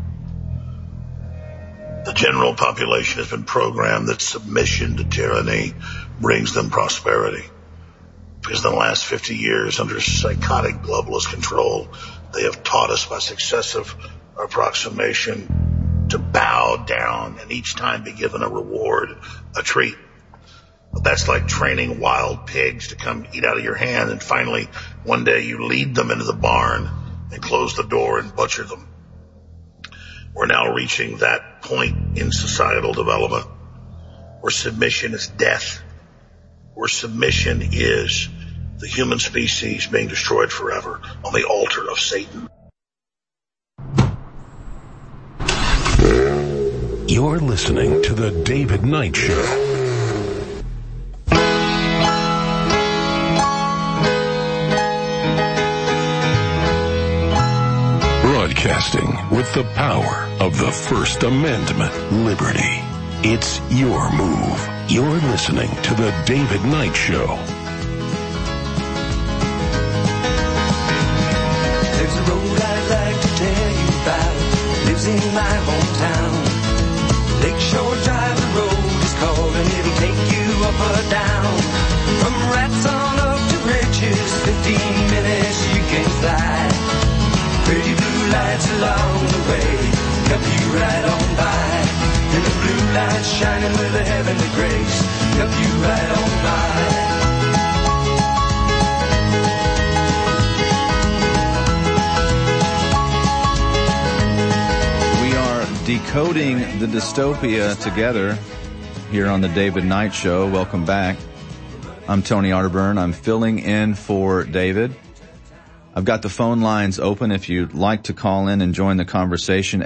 The general population has been programmed that submission to tyranny brings them prosperity. Because in the last 50 years, under psychotic globalist control, they have taught us by successive approximation to bow down and each time be given a reward, a treat. But that's like training wild pigs to come eat out of your hand, and finally one day you lead them into the barn and close the door and butcher them. We're now reaching that point in societal development where submission is death, where submission is the human species being destroyed forever on the altar of Satan. You're listening to The David Knight Show. Broadcasting with the power of the First Amendment, liberty. It's your move. You're listening to The David Knight Show. There's a road I'd like to tell you about. Lives in my hometown. Lakeshore Drive, the road is called, and it'll take you up or down. From rats on up to riches, 15 minutes you can fly. Pretty blue lights along the way, help you right on by. And the blue lights shining with a heavenly grace, help you right on by. decoding the dystopia together here on the David Knight Show. Welcome back. I'm Tony Arterburn. I'm filling in for David. I've got the phone lines open if you'd like to call in and join the conversation.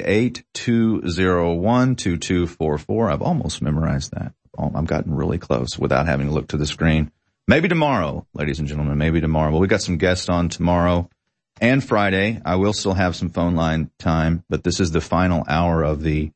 888-201-2244. I've almost memorized that. I've gotten really close without having to look to the screen. Maybe tomorrow, ladies and gentlemen, maybe tomorrow. Well, we got some guests on tomorrow and Friday. I will still have some phone line time, but this is the final hour of the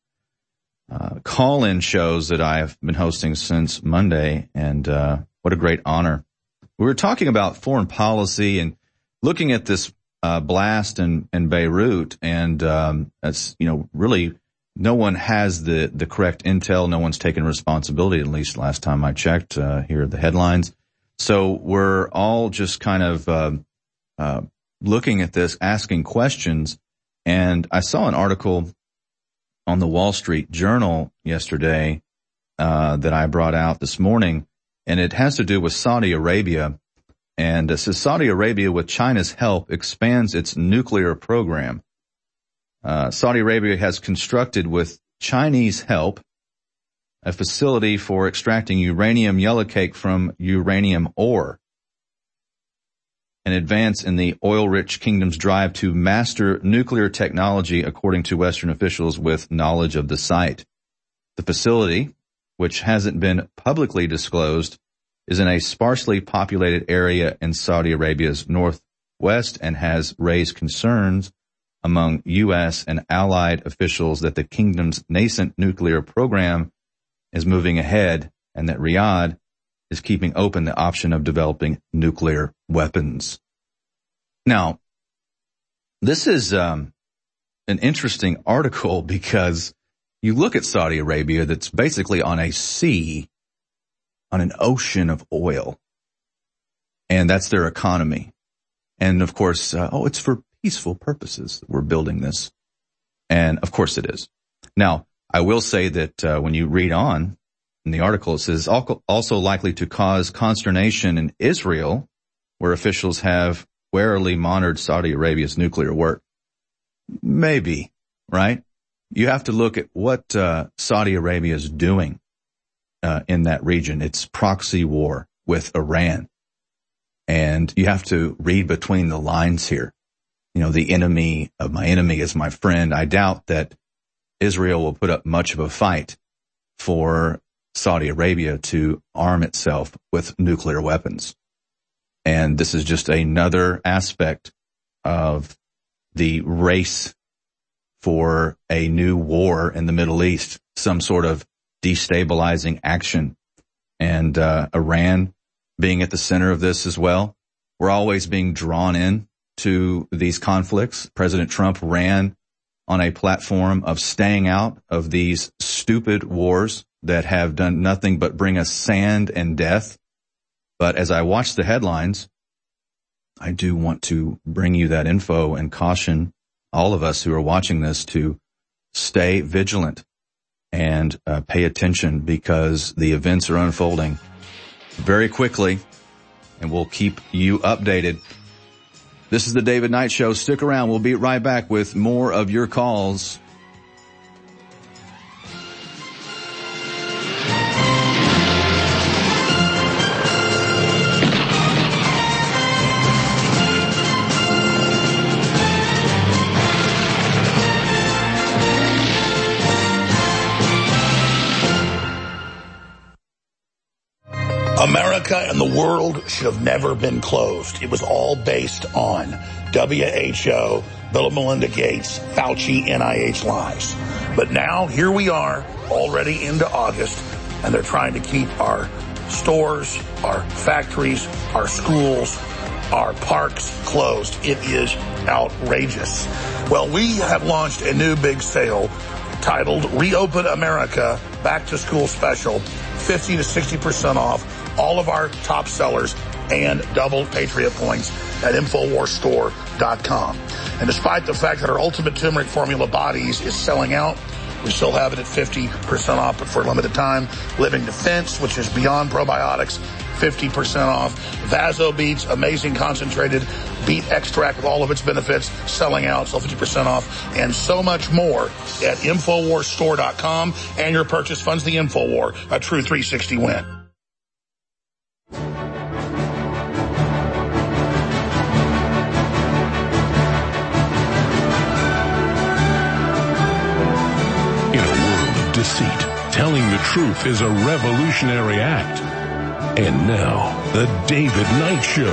call-in shows that I've been hosting since Monday, and what a great honor. We were talking about foreign policy and looking at this blast in Beirut, and it's, really no one has the correct intel. No one's taken responsibility, at least last time I checked. Here are the headlines. So we're all just kind of looking at this, asking questions. And I saw an article on the Wall Street Journal yesterday that I brought out this morning, and it has to do with Saudi Arabia. And it says Saudi Arabia, with China's help, expands its nuclear program. Saudi Arabia has constructed, with Chinese help, a facility for extracting uranium yellowcake from uranium ore, an advance in the oil-rich kingdom's drive to master nuclear technology, according to Western officials with knowledge of the site. The facility, which hasn't been publicly disclosed, is in a sparsely populated area in Saudi Arabia's northwest and has raised concerns among U.S. and allied officials that the kingdom's nascent nuclear program is moving ahead and that Riyadh is keeping open the option of developing nuclear weapons. Now, this is an interesting article because you look at Saudi Arabia that's basically on a sea, on an ocean of oil, and that's their economy. And of course, it's for peaceful purposes that we're building this. And of course it is. Now, I will say that when you read on in the article, it says also likely to cause consternation in Israel, where officials have warily monitored Saudi Arabia's nuclear work. Maybe, right? You have to look at what Saudi Arabia is doing in that region. It's proxy war with Iran. And you have to read between the lines here. The enemy of my enemy is my friend. I doubt that Israel will put up much of a fight for Saudi Arabia to arm itself with nuclear weapons. And this is just another aspect of the race for a new war in the Middle East, some sort of destabilizing action. And Iran being at the center of this as well. We're always being drawn in to these conflicts. President Trump ran on a platform of staying out of these stupid wars that have done nothing but bring us sand and death. But as I watch the headlines, I do want to bring you that info and caution all of us who are watching this to stay vigilant and pay attention, because the events are unfolding very quickly, and we'll keep you updated. This is the David Knight Show. Stick around. We'll be right back with more of your calls. America and the world should have never been closed. It was all based on WHO, Bill and Melinda Gates, Fauci, NIH lies. But now, here we are, already into August, and they're trying to keep our stores, our factories, our schools, our parks closed. It is outrageous. Well, we have launched a new big sale titled Reopen America Back to School Special, 50 to 60% off all of our top sellers and double Patriot points at InfoWarsStore.com. And despite the fact that our Ultimate Turmeric Formula Bodies is selling out, we still have it at 50% off, but for a limited time. Living Defense, which is beyond probiotics, 50% off. Vaso Beets, amazing concentrated beet extract with all of its benefits, selling out, so 50% off, and so much more at InfoWarsStore.com. And your purchase funds the InfoWar, a true 360 win. In a world of deceit, telling the truth is a revolutionary act. And now, The David Knight Show.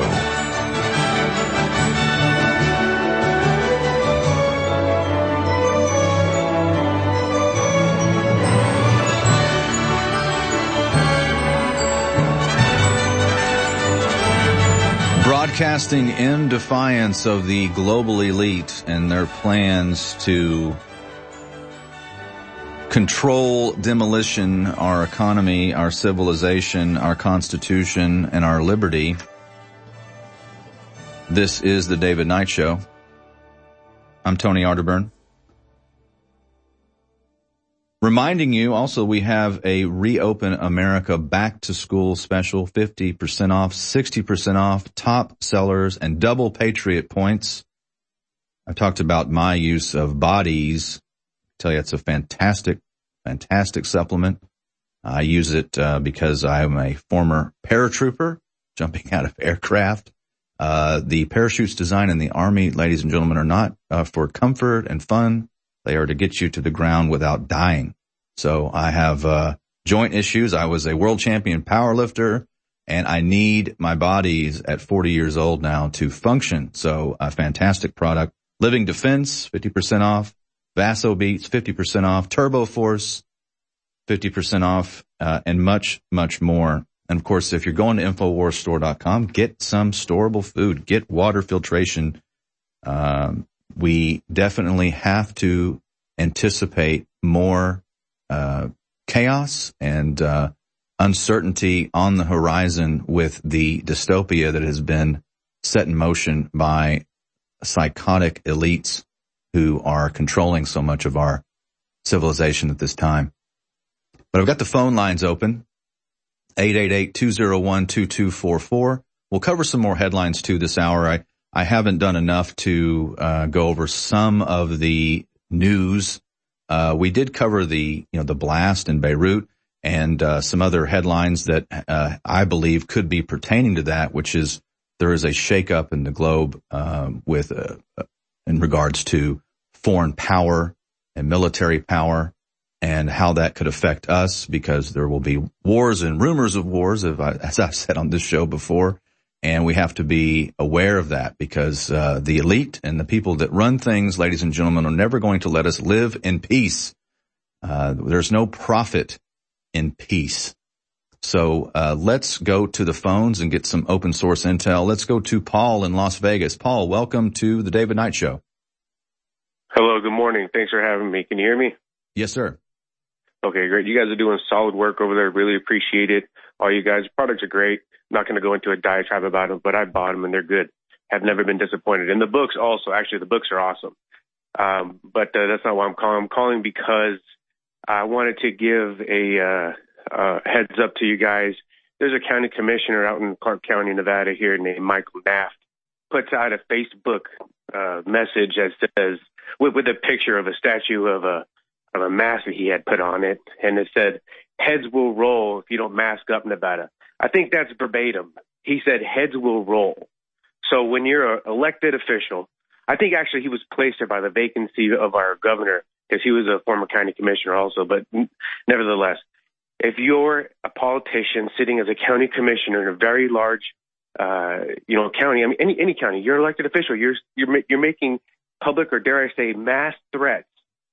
Broadcasting in defiance of the global elite and their plans to control, demolition, our economy, our civilization, our constitution, and our liberty. This is the David Knight Show. I'm Tony Arterburn. Reminding you also we have a Reopen America Back to School special, 50% off, 60% off, top sellers, and double Patriot points. I've talked about my use of Bodies. I tell you, it's a fantastic supplement. I use it because I am a former paratrooper jumping out of aircraft. The parachutes designed in the Army, ladies and gentlemen, are not for comfort and fun. They are to get you to the ground without dying. So I have joint issues. I was a world champion powerlifter, and I need my Bodies at 40 years old now to function. So a fantastic product. Living Defense, 50% off. Vaso Beets, 50% off. Turbo Force, 50% off, and much, much more. And of course, if you're going to InfoWarsStore.com, get some storable food, get water filtration. We definitely have to anticipate more chaos and uncertainty on the horizon with the dystopia that has been set in motion by psychotic elites who are controlling so much of our civilization at this time. But I've got the phone lines open, 888-201-2244. We'll cover some more headlines too this hour. I haven't done enough to go over some of the news. We did cover the blast in Beirut and some other headlines that I believe could be pertaining to that, which is there is a shakeup in the globe with in regards to foreign power and military power and how that could affect us, because there will be wars and rumors of wars, as I've said on this show before, and we have to be aware of that because the elite and the people that run things, ladies and gentlemen, are never going to let us live in peace. There's no profit in peace. So let's go to the phones and get some open source intel. Let's go to Paul in Las Vegas. Paul, welcome to the David Knight Show. Hello, good morning. Thanks for having me. Can you hear me? Yes, sir. Okay, great. You guys are doing solid work over there. Really appreciate it. All you guys' products are great. I'm not going to go into a diatribe about them, but I bought them and they're good. Have never been disappointed. And the books also, actually, the books are awesome. But that's not why I'm calling. I'm calling because I wanted to give a heads up to you guys. There's a county commissioner out in Clark County, Nevada here named Michael Naft, puts out a Facebook message that says, with a picture of a statue of a mask that he had put on it, and it said, "Heads will roll if you don't mask up, Nevada." I think that's verbatim. He said, "Heads will roll." So when you're an elected official, I think actually he was placed there by the vacancy of our governor, because he was a former county commissioner also, but nevertheless, if you're a politician sitting as a county commissioner in a very large, county, I mean, any county, you're an elected official, you're making public, or dare I say, mass threats,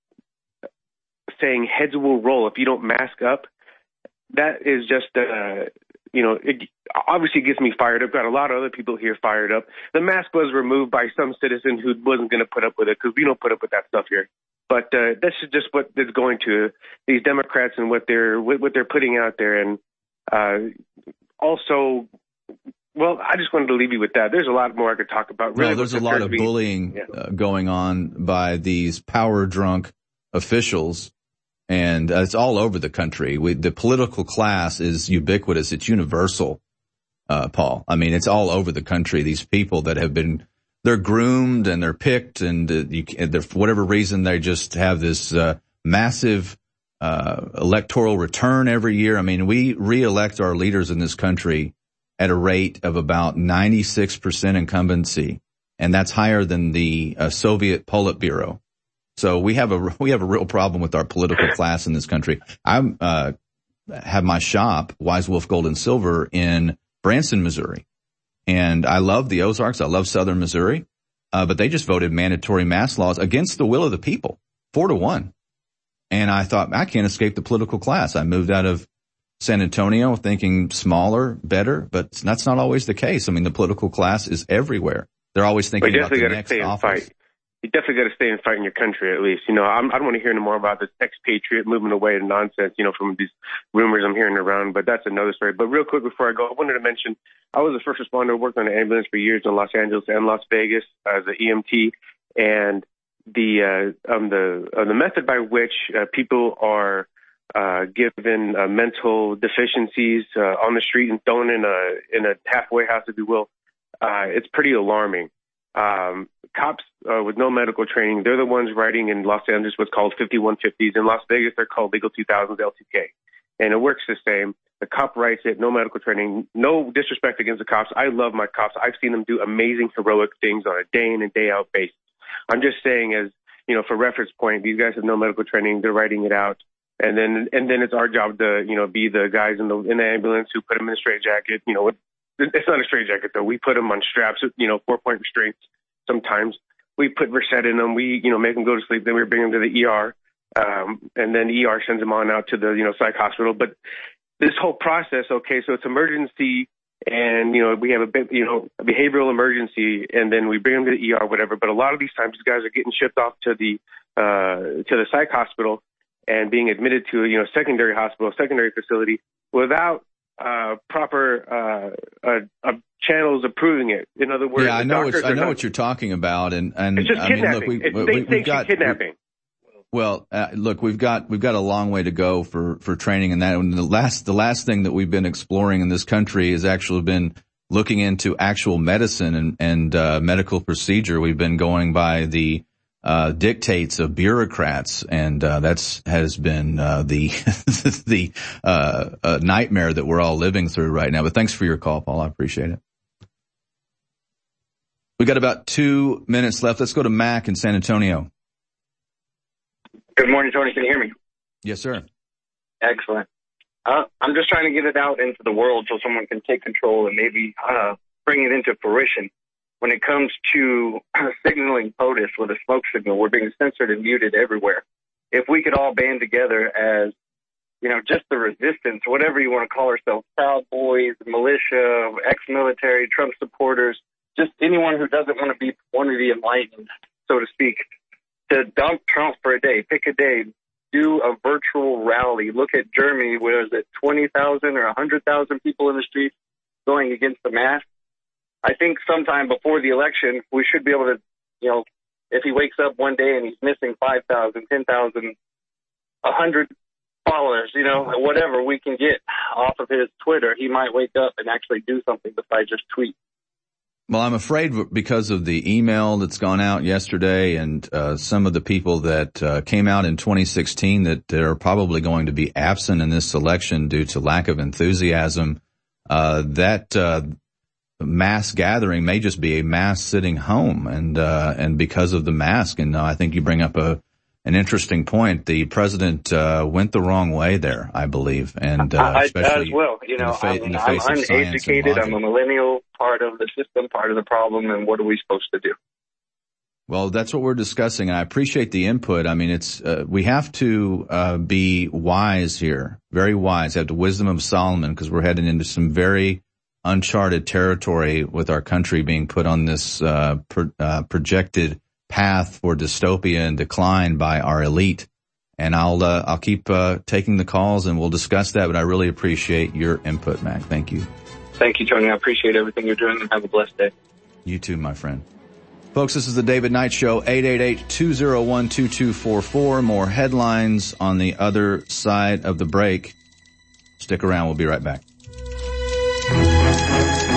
saying heads will roll if you don't mask up. That is just, it obviously gets me fired up. Got a lot of other people here fired up. The mask was removed by some citizen who wasn't going to put up with it, because we don't put up with that stuff here. But that's just what is going to these Democrats and what they're putting out there. And also, well, I just wanted to leave you with that. There's a lot more I could talk about. Really, there's a lot of bullying going on by these power-drunk officials, and it's all over the country. The political class is ubiquitous. It's universal. Paul. I mean, it's all over the country. These people that have been, they're groomed and they're picked, and for whatever reason, they just have this massive electoral return every year. I mean, we re-elect our leaders in this country at a rate of about 96% incumbency, and that's higher than the Soviet Politburo. So we have a real problem with our political class in this country. I have my shop, Wise Wolf Gold and Silver, in Branson, Missouri. And I love the Ozarks. I love Southern Missouri. But they just voted mandatory mask laws against the will of the people, 4-1. And I thought, I can't escape the political class. I moved out of San Antonio thinking smaller, better, but that's not always the case. I mean, the political class is everywhere. They're always thinking about the next office. You definitely got to stay and fight in your country, at least. You know, I don't want to hear any more about this expatriate movement away and nonsense, you know, from these rumors I'm hearing around, but that's another story. But real quick before I go, I wanted to mention, I was a first responder, worked on an ambulance for years in Los Angeles and Las Vegas as an EMT, and the method by which people are given mental deficiencies on the street and thrown in a halfway house, if you will, it's pretty alarming. Cops with no medical training, they're the ones writing in Los Angeles what's called 5150s. In Las Vegas, they're called Legal 2000s, LTK. And it works the same. The cop writes it, no medical training, no disrespect against the cops. I love my cops. I've seen them do amazing, heroic things on a day in and day out basis. I'm just saying, as you know, for reference point, these guys have no medical training. They're writing it out. And then it's our job to, you know, be the guys in the ambulance who put them in a straitjacket. You know, it's not a straitjacket though. We put them on straps, you know, 4-point restraints. Sometimes we put Versed in them. We, you know, make them go to sleep. Then we bring them to the ER. And then the ER sends them on out to the, you know, psych hospital. But this whole process, okay, so it's emergency and, you know, we have a behavioral emergency and then we bring them to the ER, whatever. But a lot of these times these guys are getting shipped off to the psych hospital and being admitted to, you know, secondary hospital, secondary facility without proper channels approving it. In other words, yeah, I know what you're talking about, and it's just kidnapping. We've got kidnapping. Well, look, we've got a long way to go for training, and that. And the last thing that we've been exploring in this country has actually been looking into actual medicine and medical procedure. We've been going by the dictates of bureaucrats, and has been the nightmare that we're all living through right now. But thanks for your call, Paul. I appreciate it. We got about 2 minutes left. Let's go to Mac in San Antonio. Good morning, Tony. Can you hear me? Yes, sir. Excellent. I'm just trying to get it out into the world so someone can take control and maybe bring it into fruition. When it comes to signaling POTUS with a smoke signal, we're being censored and muted everywhere. If we could all band together as, you know, just the resistance, whatever you want to call ourselves, Proud Boys, militia, ex-military, Trump supporters, just anyone who doesn't want to be one of the enlightened, so to speak, to dump Trump for a day, pick a day, do a virtual rally. Look at Germany, where is it 20,000 or 100,000 people in the streets going against the mask. I think sometime before the election, we should be able to, you know, if he wakes up one day and he's missing 5,000, 10,000, 100 followers, you know, whatever we can get off of his Twitter, he might wake up and actually do something besides just tweet. Well, I'm afraid because of the email that's gone out yesterday and some of the people that came out in 2016 that they're probably going to be absent in this election due to lack of enthusiasm, that mass gathering may just be a mass sitting home and because of the mask. And I think you bring up an interesting point. The president went the wrong way there, I believe, and especially as well. You know, I'm uneducated. I'm a millennial, part of the system, part of the problem. And what are we supposed to do? Well, that's what we're discussing, and I appreciate the input. I mean, it's we have to be wise here, very wise. Have the wisdom of Solomon, because we're heading into some very uncharted territory with our country being put on this projected path for dystopia and decline by our elite. And I'll keep taking the calls, and we'll discuss that. But I really appreciate your input, Mac. Thank you. Thank you, Tony. I appreciate everything you're doing, and have a blessed day. You too, my friend. Folks, this is the David Knight Show, 888-201-2244. More headlines on the other side of the break. Stick around. We'll be right back.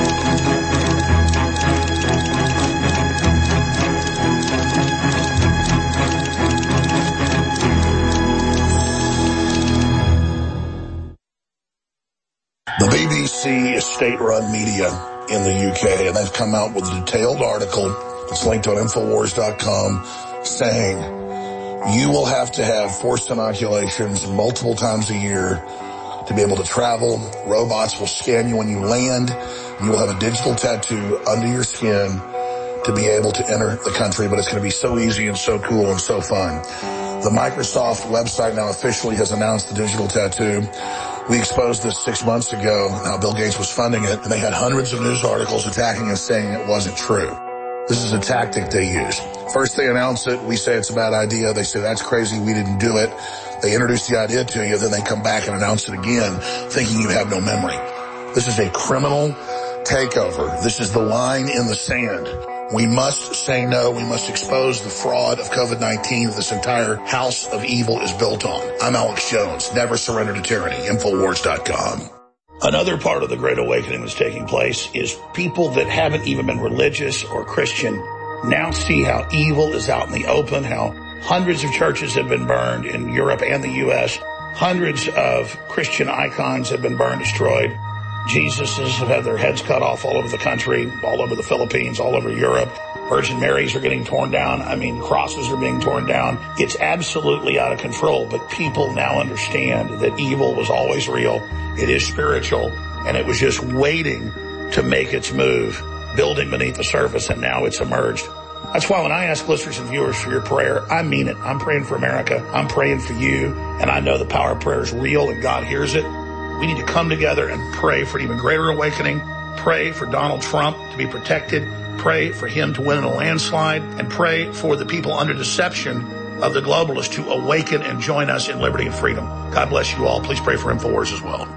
BBC is state-run media in the UK, and they've come out with a detailed article that's linked on Infowars.com saying you will have to have forced inoculations multiple times a year to be able to travel. Robots will scan you when you land. You will have a digital tattoo under your skin to be able to enter the country, but it's going to be so easy and so cool and so fun. The Microsoft website now officially has announced the digital tattoo. We exposed this 6 months ago, how Bill Gates was funding it, and they had hundreds of news articles attacking us saying it wasn't true. This is a tactic they use. First they announce it, we say it's a bad idea, they say that's crazy, we didn't do it. They introduce the idea to you, then they come back and announce it again, thinking you have no memory. This is a criminal takeover. This is the line in the sand. We must say no. We must expose the fraud of COVID-19 that this entire house of evil is built on. I'm Alex Jones. Never surrender to tyranny. Infowars.com. Another part of the Great Awakening that's taking place is people that haven't even been religious or Christian now see how evil is out in the open, how hundreds of churches have been burned in Europe and the U.S. Hundreds of Christian icons have been burned, destroyed. Jesuses have had their heads cut off all over the country, all over the Philippines, all over Europe. Virgin Marys are getting torn down. I mean, crosses are being torn down. It's absolutely out of control, but people now understand that evil was always real. It is spiritual, and it was just waiting to make its move, building beneath the surface, and now it's emerged. That's why when I ask listeners and viewers for your prayer, I mean it. I'm praying for America. I'm praying for you, and I know the power of prayer is real, and God hears it. We need to come together and pray for an even greater awakening. Pray for Donald Trump to be protected. Pray for him to win in a landslide. And pray for the people under deception of the globalists to awaken and join us in liberty and freedom. God bless you all. Please pray for InfoWars as well.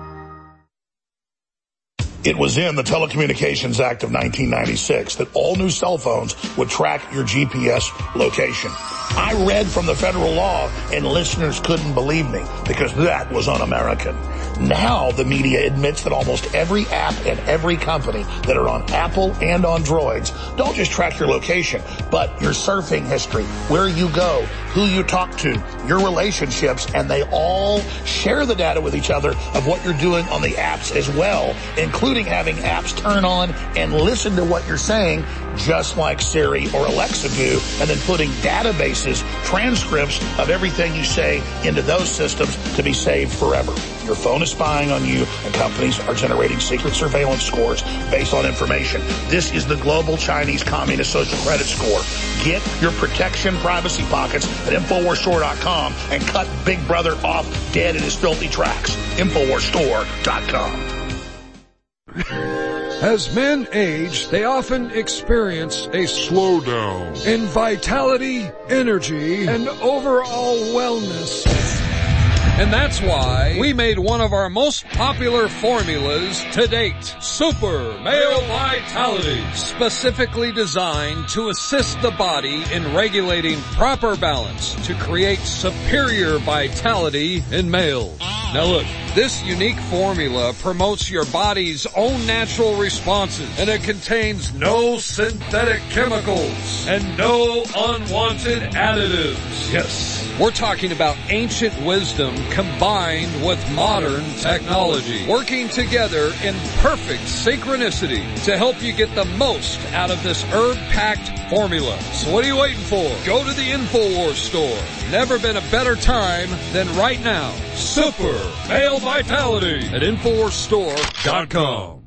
It was in the Telecommunications Act of 1996 that all new cell phones would track your GPS location. I read from the federal law, and listeners couldn't believe me because that was un-American. Now the media admits that almost every app and every company that are on Apple and on Droids don't just track your location, but your surfing history, where you go, who you talk to, your relationships, and they all share the data with each other of what you're doing on the apps as well, including having apps turn on and listen to what you're saying, just like Siri or Alexa do, and then putting databases, transcripts of everything you say into those systems to be saved forever. Your phone is spying on you, and companies are generating secret surveillance scores based on information. This is the global Chinese Communist social credit score. Get your protection privacy pockets at InfoWarsStore.com and cut Big Brother off dead in his filthy tracks. InfoWarsStore.com. As men age, they often experience a slowdown in vitality, energy, and overall wellness. And that's why we made one of our most popular formulas to date, Super Male Vitality, specifically designed to assist the body in regulating proper balance to create superior vitality in males. Now look, this unique formula promotes your body's own natural responses, and it contains no synthetic chemicals and no unwanted additives. Yes, we're talking about ancient wisdom combined with modern technology, working together in perfect synchronicity to help you get the most out of this herb-packed formula. So what are you waiting for? Go to the InfoWars store. Never been a better time than right now. Super Male Vitality at InfoWarsStore.com.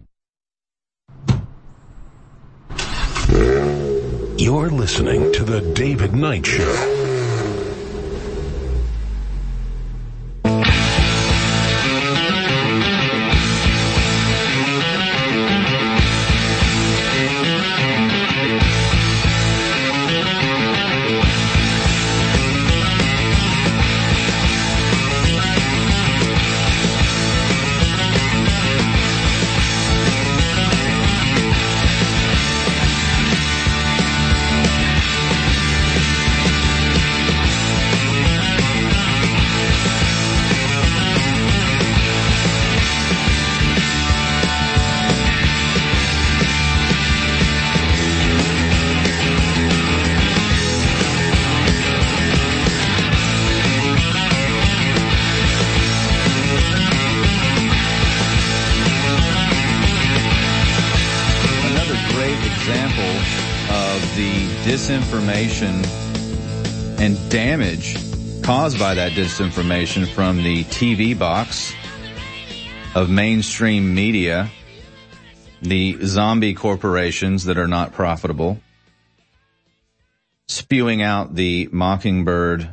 You're listening to The David Knight Show. disinformation and damage caused by that disinformation from the TV box of mainstream media, the zombie corporations that are not profitable, spewing out the Mockingbird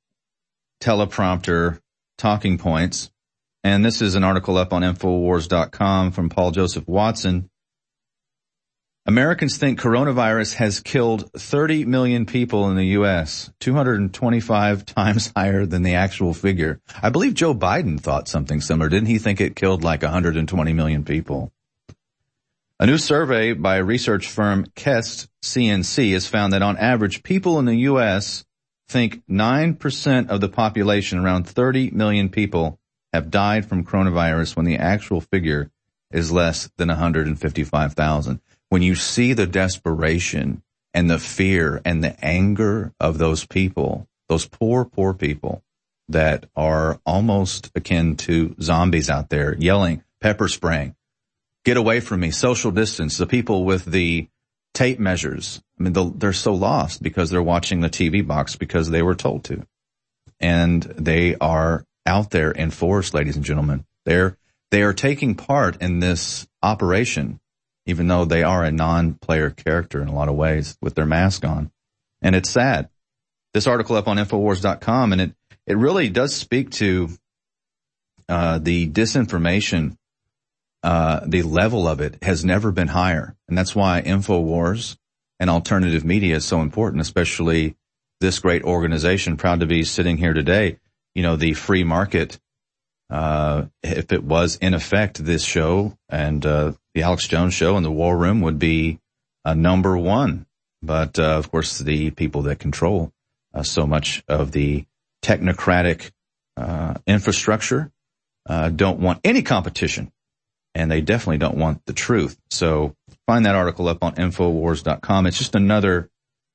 teleprompter talking points. And this is an article up on Infowars.com from Paul Joseph Watson. Americans think coronavirus has killed 30 million people in the U.S., 225 times higher than the actual figure. I believe Joe Biden thought something similar. Didn't he think it killed like 120 million people? A new survey by research firm Quest CNC has found that on average, people in the U.S. think 9% of the population, around 30 million people, have died from coronavirus when the actual figure is less than 155,000. When you see the desperation and the fear and the anger of those people, those poor, poor people that are almost akin to zombies out there yelling, pepper spraying, get away from me, social distance, the people with the tape measures, I mean, they're so lost because they're watching the TV box because they were told to. And they are out there in force, ladies and gentlemen. They are taking part in this operation, even though they are a non-player character in a lot of ways with their mask on. And it's sad. This article up on Infowars.com, and it really does speak to the disinformation. The level of it has never been higher. And that's why Infowars and alternative media is so important, especially this great organization, proud to be sitting here today. You know, the free market, if it was in effect, this show and the Alex Jones Show and the War Room would be number one. But, of course, the people that control so much of the technocratic infrastructure don't want any competition, and they definitely don't want the truth. So find that article up on Infowars.com. It's just another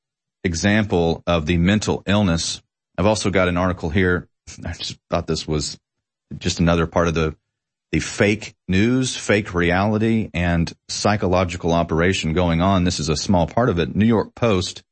example of the mental illness. I've also got an article here. I just thought this was just another part of the fake news, fake reality, and psychological operation going on. This is a small part of it. New York Post,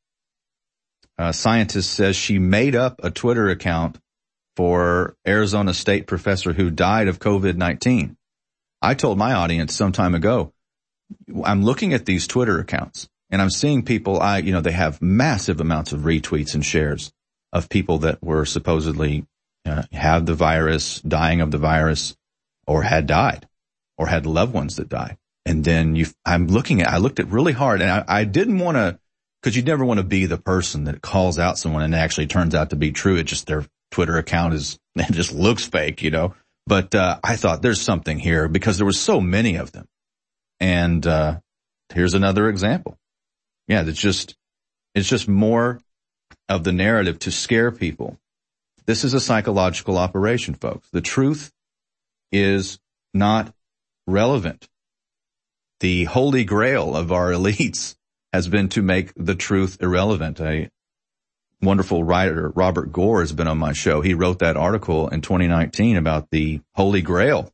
scientist says she made up a Twitter account for Arizona State professor who died of COVID-19. I told my audience some time ago, I'm looking at these Twitter accounts and I'm seeing people, they have massive amounts of retweets and shares of people that were supposedly have the virus, dying of the virus, or had died, or had loved ones that died. And then I looked at really hard, and I didn't want to, because you never want to be the person that calls out someone and it actually turns out to be true. It just, their Twitter account it just looks fake, But I thought there's something here because there were so many of them. And here's another example. Yeah, it's just more of the narrative to scare people. This is a psychological operation, folks. The truth is not relevant. The holy grail of our elites has been to make the truth irrelevant. A wonderful writer, Robert Gore, has been on my show. He wrote that article in 2019 about the holy grail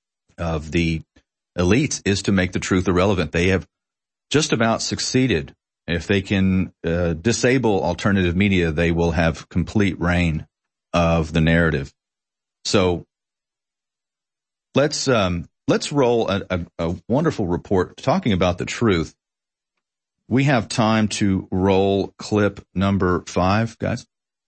of the elites is to make the truth irrelevant. They have just about succeeded. If they can disable alternative media, they will have complete reign of the narrative. So let's roll a wonderful report talking about the truth. We have time to roll clip number 5, guys.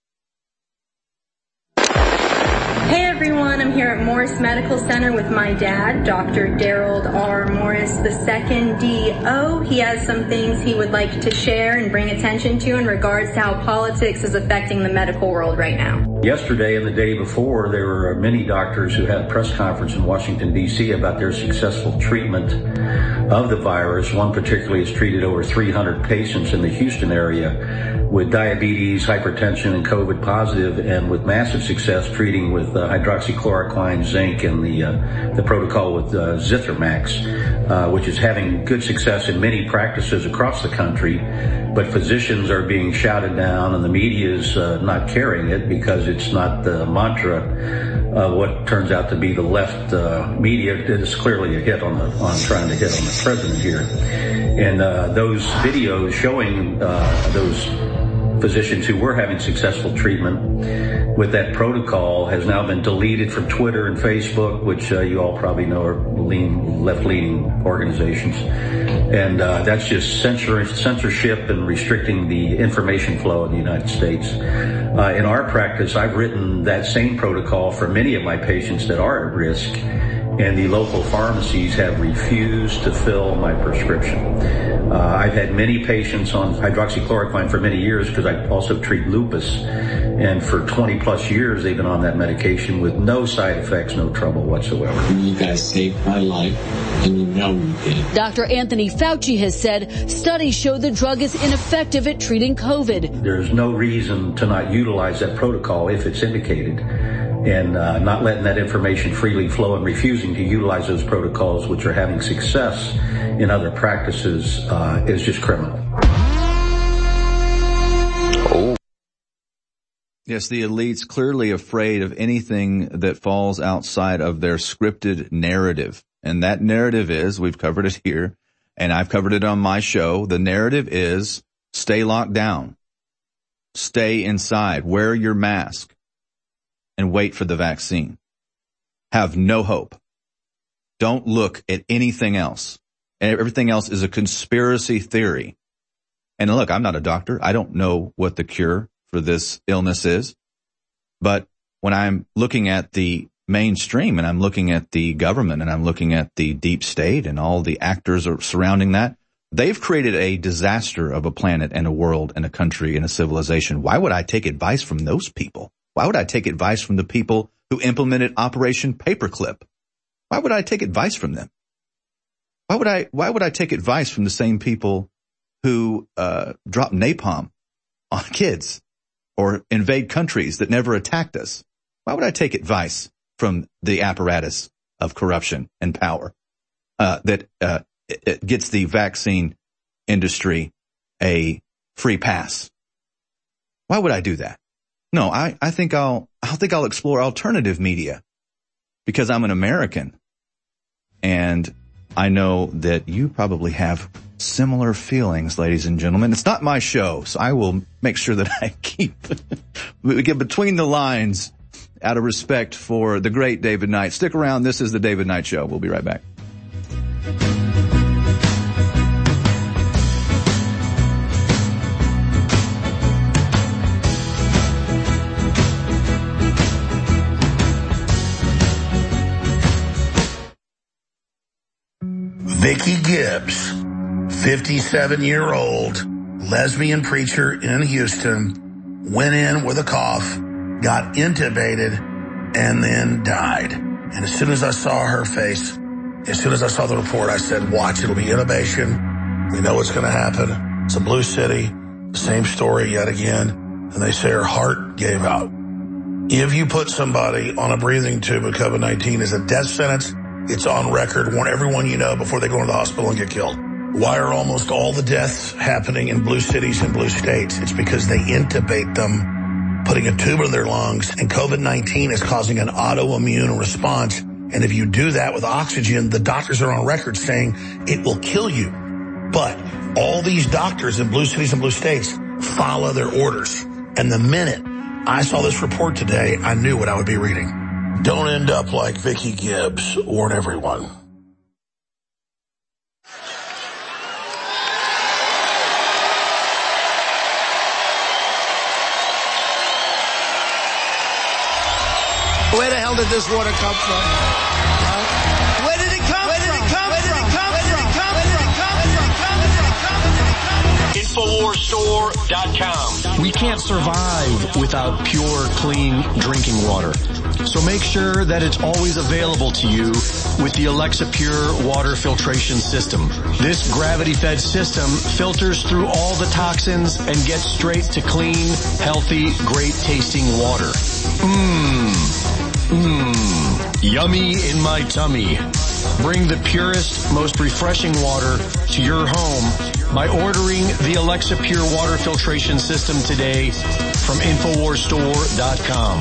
Hey everyone, I'm here at Morris Medical Center with my dad, Dr. Darold R. Morris II, D.O. He has some things he would like to share and bring attention to in regards to how politics is affecting the medical world right now. Yesterday and the day before, there were many doctors who had a press conference in Washington, D.C. about their successful treatment of the virus. One particularly has treated over 300 patients in the Houston area with diabetes, hypertension, and COVID positive, and with massive success treating with hydroxychloroquine, zinc, and the protocol with Zithromax, which is having good success in many practices across the country. But physicians are being shouted down, and the media is not carrying it because it's not the mantra what turns out to be the left media. It is clearly a hit on trying to hit on the president here. And those videos showing those physicians who were having successful treatment with that protocol has now been deleted from Twitter and Facebook, which you all probably know are left-leaning organizations. And that's just censorship and restricting the information flow in the United States. In our practice, I've written that same protocol for many of my patients that are at risk, and the local pharmacies have refused to fill my prescription. I've had many patients on hydroxychloroquine for many years because I also treat lupus, and for 20 plus years they've been on that medication with no side effects, no trouble whatsoever. You guys saved my life, and you know you did. Dr. Anthony Fauci has said studies show the drug is ineffective at treating COVID. There's no reason to not utilize that protocol if it's indicated. And not letting that information freely flow and refusing to utilize those protocols, which are having success in other practices, is just criminal. Oh. Yes, the elite's clearly afraid of anything that falls outside of their scripted narrative. And that narrative is, we've covered it here, and I've covered it on my show, the narrative is stay locked down, stay inside, wear your mask, and wait for the vaccine. Have no hope. Don't look at anything else. And everything else is a conspiracy theory. And look, I'm not a doctor. I don't know what the cure for this illness is. But when I'm looking at the mainstream and I'm looking at the government and I'm looking at the deep state and all the actors surrounding that, they've created a disaster of a planet and a world and a country and a civilization. Why would I take advice from those people? Why would I take advice from the people who implemented Operation Paperclip? Why would I take advice from them? Why would I take advice from the same people who drop napalm on kids or invade countries that never attacked us? Why would I take advice from the apparatus of corruption and power that it gets the vaccine industry a free pass? Why would I do that? No, I think I'll explore alternative media because I'm an American, and I know that you probably have similar feelings, ladies and gentlemen. It's not my show, so I will make sure that I get between the lines out of respect for the great David Knight. Stick around. This is the David Knight Show. We'll be right back. Vicki Gibbs, 57-year-old lesbian preacher in Houston, went in with a cough, got intubated, and then died. And as soon as I saw her face, as soon as I saw the report, I said, watch, it'll be intubation. We know what's going to happen. It's a blue city. The same story yet again. And they say her heart gave out. If you put somebody on a breathing tube with COVID-19 as a death sentence, it's on record. Warn everyone you know before they go into the hospital and get killed. Why are almost all the deaths happening in blue cities and blue states? It's because they intubate them, putting a tube in their lungs, and COVID-19 is causing an autoimmune response. And if you do that with oxygen, the doctors are on record saying it will kill you. But all these doctors in blue cities and blue states follow their orders. And the minute I saw this report today, I knew what I would be reading. Don't end up like Vicki Gibbs. Warn everyone. Where the hell did this water come from? Where did it come from? InfoWarsStore.com. We can't survive without pure, clean drinking water. So make sure that it's always available to you with the Alexa Pure water filtration system. This gravity-fed system filters through all the toxins and gets straight to clean, healthy, great-tasting water. Yummy in my tummy. Bring the purest, most refreshing water to your home by ordering the Alexa Pure Water Filtration System today from InfoWarsStore.com.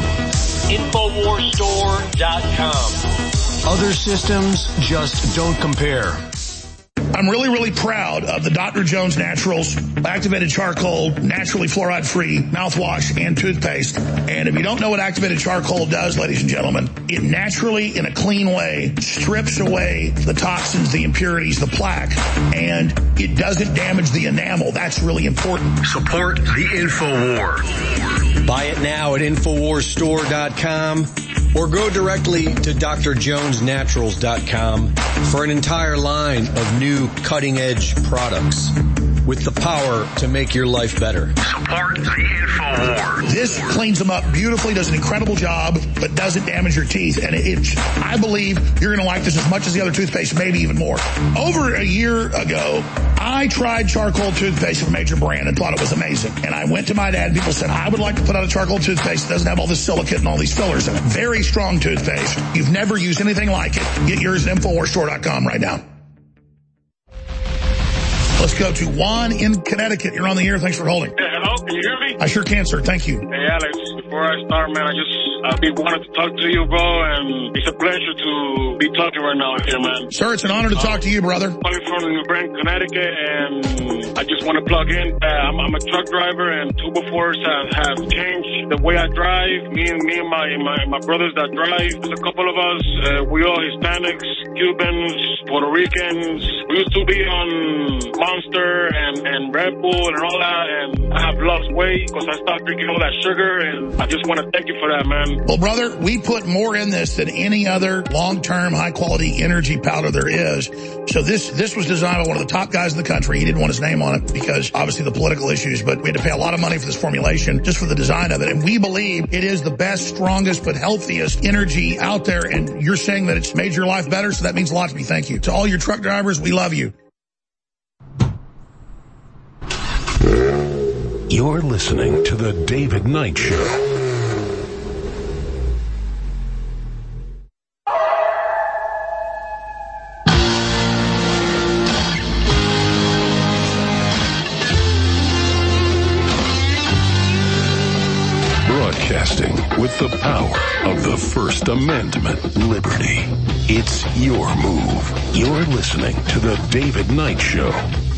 InfoWarsStore.com. Other systems just don't compare. I'm really, really proud of the Dr. Jones Naturals activated charcoal, naturally fluoride-free mouthwash and toothpaste. And if you don't know what activated charcoal does, ladies and gentlemen, it naturally, in a clean way, strips away the toxins, the impurities, the plaque, and it doesn't damage the enamel. That's really important. Support the InfoWar. Buy it now at InfoWarsStore.com or go directly to drjonesnaturals.com for an entire line of new cutting-edge products with the power to make your life better. Support the InfoWar. This cleans them up beautifully, does an incredible job, but doesn't damage your teeth. And I believe you're going to like this as much as the other toothpaste, maybe even more. Over a year ago, I tried charcoal toothpaste from a major brand and thought it was amazing. And I went to my dad and people said, I would like to put out a charcoal toothpaste that doesn't have all this silicate and all these fillers in it. Very strong toothpaste. You've never used anything like it. Get yours at InfoWarsStore.com right now. Let's go to Juan in Connecticut. You're on the air. Thanks for holding. Hey, hello. Can you hear me? I sure can, sir. Thank you. Hey, Alex. Before I start, man, I've been wanting to talk to you, bro, and it's a pleasure to be talking right now here, man. Sir, it's an honor to talk to you, brother. I'm from New Britain, Connecticut, and I just want to plug in. I'm a truck driver, and 2x4s have changed the way I drive. Me and my brothers that drive. There's a couple of us. We all Hispanics, Cubans, Puerto Ricans. We used to be on Monster and Red Bull and all that, and I have lost weight because I stopped drinking all that sugar, and I just want to thank you for that, man. Well, brother, we put more in this than any other long-term, high-quality energy powder there is. So this was designed by one of the top guys in the country. He didn't want his name on it because, obviously, the political issues, but we had to pay a lot of money for this formulation just for the design of it. And we believe it is the best, strongest, but healthiest energy out there. And you're saying that it's made your life better, so that means a lot to me. Thank you. To all your truck drivers, we love you. You're listening to The David Knight Show. Broadcasting with the power of the First Amendment, liberty. It's your move. You're listening to The David Knight Show.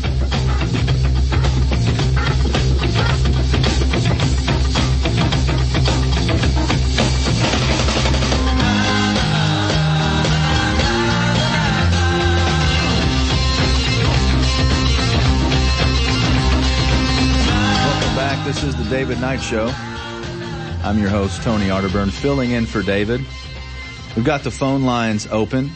This is the David Knight Show. I'm your host, Tony Arterburn, filling in for David. We've got the phone lines open.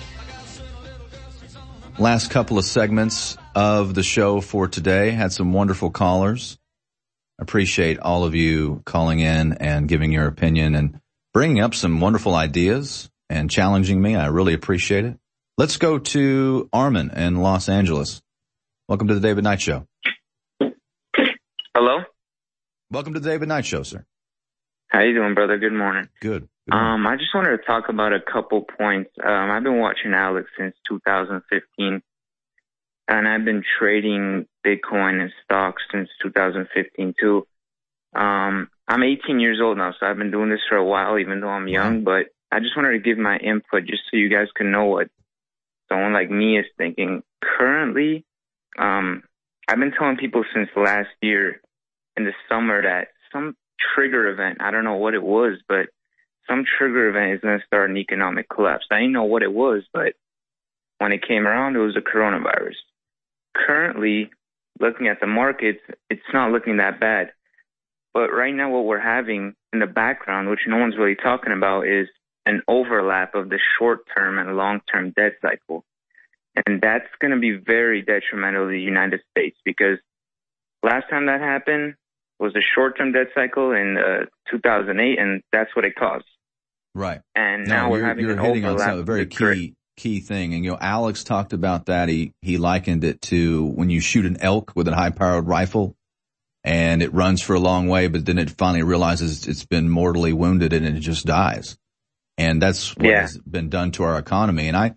Last couple of segments of the show for today had some wonderful callers. Appreciate all of you calling in and giving your opinion and bringing up some wonderful ideas and challenging me. I really appreciate it. Let's go to Armin in Los Angeles. Welcome to the David Knight Show. Hello? Welcome to the David Knight Show, sir. How you doing, brother? Good morning. Good. I just wanted to talk about a couple points. I've been watching Alex since 2015, and I've been trading Bitcoin and stocks since 2015 too. I'm 18 years old now, so I've been doing this for a while, even though I'm young, but I just wanted to give my input just so you guys can know what someone like me is thinking. Currently, I've been telling people since last year in the summer that some trigger event, I don't know what it was, but some trigger event is going to start an economic collapse. I didn't know what it was, but when it came around, it was the coronavirus. Currently, looking at the markets, it's not looking that bad. But right now what we're having in the background, which no one's really talking about, is an overlap of the short-term and long-term debt cycle. And that's going to be very detrimental to the United States because last time that happened was a short-term debt cycle in 2008, and that's what it caused. Right. And now we're having an hitting overlap. on a very key thing. And, Alex talked about that. He likened it to when you shoot an elk with a high-powered rifle and it runs for a long way, but then it finally realizes it's been mortally wounded and it just dies. And that's what has been done to our economy. And I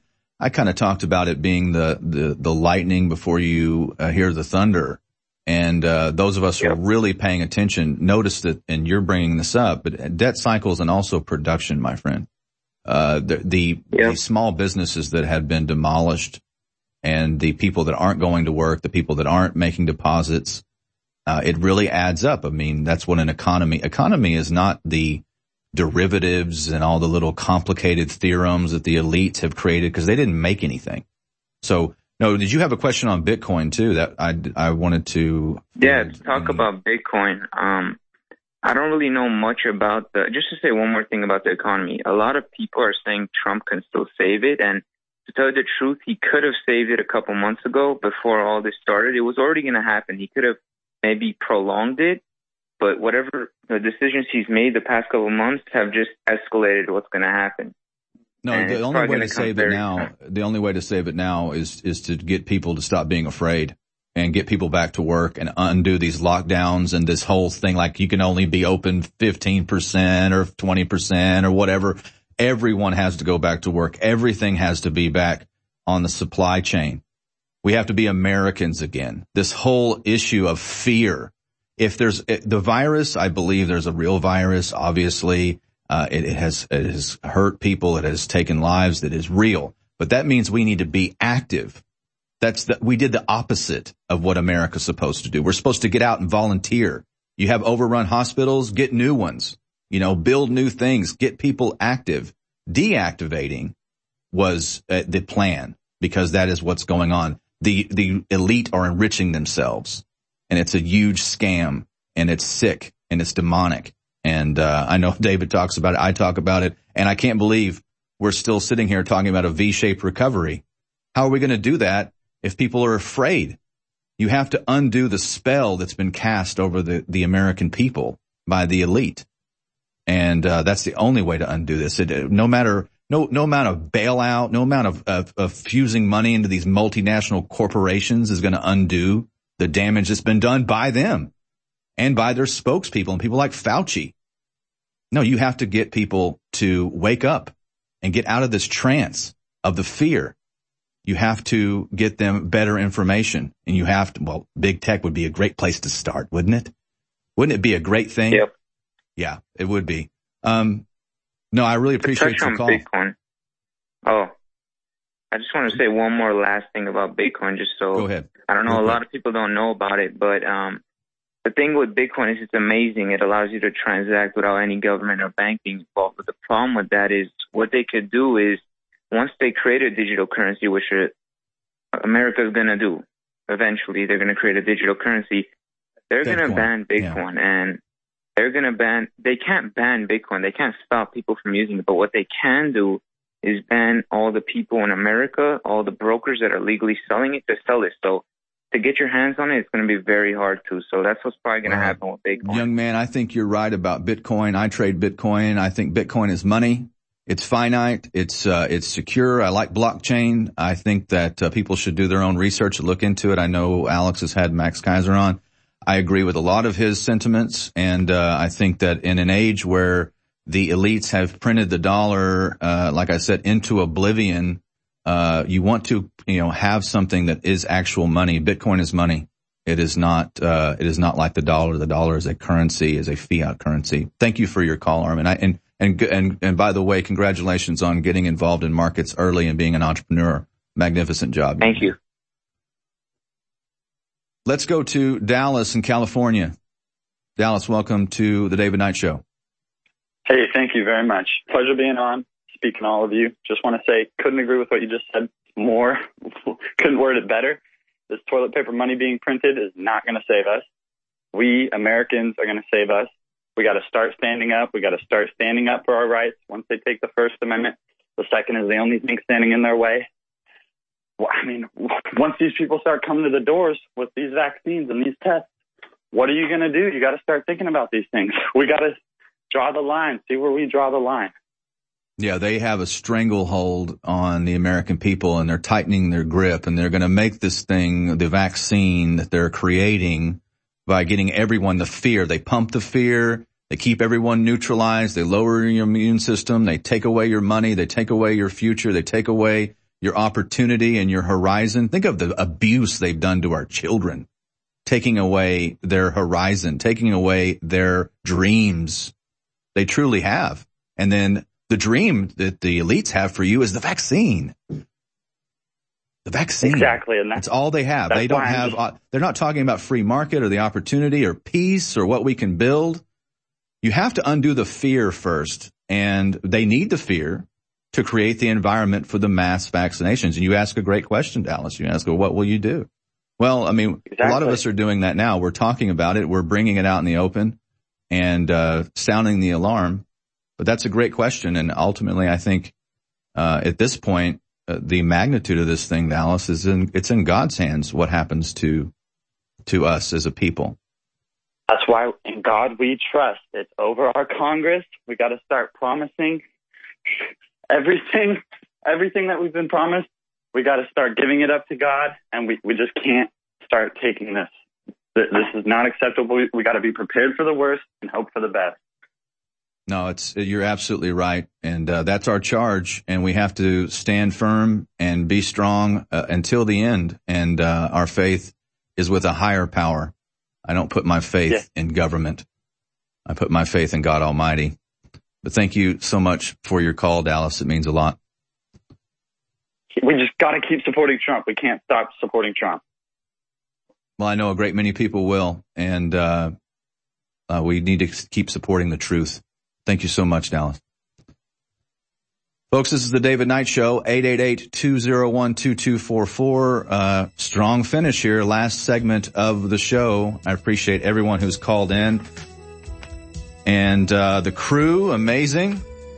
I kind of talked about it being the lightning before you hear the thunder. And those of us who are really paying attention notice that, and you're bringing this up, but debt cycles and also production, my friend. The small businesses that have been demolished and the people that aren't going to work, the people that aren't making deposits, it really adds up. I mean, that's what an economy is not the derivatives and all the little complicated theorems that the elites have created because they didn't make anything. So, no, did you have a question on Bitcoin too that I wanted to? Yeah, to talk about Bitcoin. I don't really know much about just to say one more thing about the economy. A lot of people are saying Trump can still save it. And to tell you the truth, he could have saved it a couple months ago before all this started. It was already going to happen. He could have maybe prolonged it. But whatever the decisions he's made the past couple months have just escalated what's going to happen. No, the only way to save it now is to get people to stop being afraid and get people back to work and undo these lockdowns and this whole thing like you can only be open 15% or 20% or whatever. Everyone has to go back to work. Everything has to be back on the supply chain. We have to be Americans again. This whole issue of fear. If there's the virus, I believe there's a real virus. Obviously, it has hurt people. It has taken lives. That is real. But that means we need to be active. We did the opposite of what America's supposed to do. We're supposed to get out and volunteer. You have overrun hospitals, get new ones. Build new things, get people active. Deactivating was the plan because that is what's going on. The elite are enriching themselves. And it's a huge scam, and it's sick, and it's demonic. And I know David talks about it. I talk about it. And I can't believe we're still sitting here talking about a V-shaped recovery. How are we going to do that if people are afraid? You have to undo the spell that's been cast over the American people by the elite. And that's the only way to undo this. No amount of bailout, no amount of fusing money into these multinational corporations is going to undo the damage that's been done by them and by their spokespeople and people like Fauci. No, you have to get people to wake up and get out of this trance of the fear. You have to get them better information, and you have to, big tech would be a great place to start, wouldn't it? Wouldn't it be a great thing? Yep. Yeah, it would be. No, I really appreciate your call. Bitcoin. Oh, I just want to say one more last thing about Bitcoin, just so. Go ahead. I don't know, a lot of people don't know about it, but the thing with Bitcoin is it's amazing. It allows you to transact without any government or bank being involved. But the problem with that is what they could do is once they create a digital currency, which America is going to do eventually, they're going to create a digital currency. They're going to ban Bitcoin, and they can't ban Bitcoin. They can't stop people from using it. But what they can do is ban all the people in America, all the brokers that are legally selling it to sell it. So to get your hands on it, it's going to be very hard too. So that's what's probably going to happen with Bitcoin. Young man, I think you're right about Bitcoin. I trade Bitcoin. I think Bitcoin is money. It's finite. It's secure. I like blockchain. I think that people should do their own research and look into it. I know Alex has had Max Kaiser on. I agree with a lot of his sentiments. And I think that in an age where the elites have printed the dollar, like I said, into oblivion, you want to, have something that is actual money. Bitcoin is money. It is not like the dollar. The dollar is a currency, is a fiat currency. Thank you for your call, Armin. And by the way, congratulations on getting involved in markets early and being an entrepreneur. Magnificent job. Thank you. Let's go to Dallas in California. Dallas, welcome to the David Knight Show. Hey, thank you very much. Pleasure being on, speaking to all of you. Just want to say, couldn't agree with what you just said more. Couldn't word it better. This toilet paper money being printed is not going to save us. We Americans are going to save us. We got to start standing up. We got to start standing up for our rights. Once they take the First Amendment, the second is the only thing standing in their way. Well, I mean, once these people start coming to the doors with these vaccines and these tests, what are you going to do? You got to start thinking about these things. We got to draw the line, see where we draw the line. Yeah, they have a stranglehold on the American people, and they're tightening their grip, and they're going to make this thing, the vaccine that they're creating, by getting everyone the fear. They pump the fear. They keep everyone neutralized. They lower your immune system. They take away your money. They take away your future. They take away your opportunity and your horizon. Think of the abuse they've done to our children, taking away their horizon, taking away their dreams. They truly have. And then the dream that the elites have for you is the vaccine. The vaccine. Exactly. And that's all they have. They don't have, they're not talking about free market or the opportunity or peace or what we can build. You have to undo the fear first. And they need the fear to create the environment for the mass vaccinations. And you ask a great question, Dallas. You ask, well, what will you do? Well, I mean, exactly. A lot of us are doing that now. We're talking about it. We're bringing it out in the open and sounding the alarm. But that's a great question. And ultimately, I think at this point, the magnitude of this thing, Dallas, it's in God's hands. What happens to us as a people? That's why in God we trust. It's over our Congress. We got to start promising everything that we've been promised. We got to start giving it up to God, and we just can't start taking this. This is not acceptable. We got to be prepared for the worst and hope for the best. No, you're absolutely right. And that's our charge. And we have to stand firm and be strong until the end. And our faith is with a higher power. I don't put my faith in government. I put my faith in God Almighty. But thank you so much for your call, Dallas. It means a lot. We just got to keep supporting Trump. We can't stop supporting Trump. Well, I know a great many people will. And we need to keep supporting the truth. Thank you so much, Dallas. Folks, this is the David Knight Show, 888-201-2244. Strong finish here, last segment of the show. I appreciate everyone who's called in. And the crew, amazing.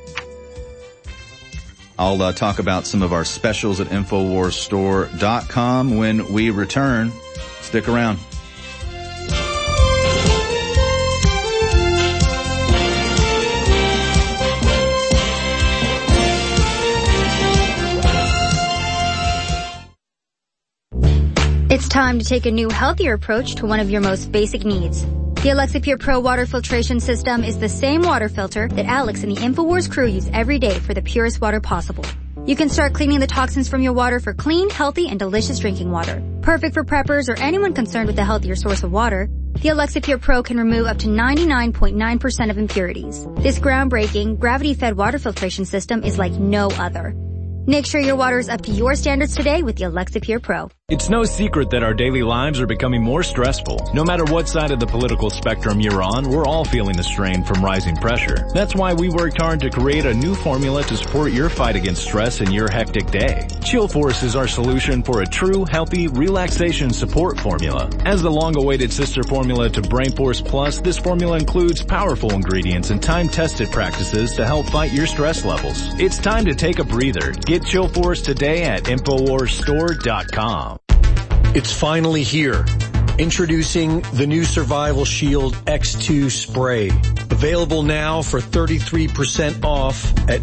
I'll talk about some of our specials at InfoWarsStore.com when we return. Stick around. It's time to take a new, healthier approach to one of your most basic needs. The Alexa Pure Pro water filtration system is the same water filter that Alex and the InfoWars crew use every day for the purest water possible. You can start cleaning the toxins from your water for clean, healthy, and delicious drinking water. Perfect for preppers or anyone concerned with a healthier source of water, the Alexa Pure Pro can remove up to 99.9% of impurities. This groundbreaking, gravity-fed water filtration system is like no other. Make sure your water is up to your standards today with the Alexa Pure Pro. It's no secret that our daily lives are becoming more stressful. No matter what side of the political spectrum you're on, we're all feeling the strain from rising pressure. That's why we worked hard to create a new formula to support your fight against stress in your hectic day. Chill Force is our solution for a true, healthy, relaxation support formula. As the long-awaited sister formula to Brain Force Plus, this formula includes powerful ingredients and time-tested practices to help fight your stress levels. It's time to take a breather. Get Chill Force today at InfoWarsStore.com. It's finally here. Introducing the new Survival Shield X2 spray. Available now for 33% off at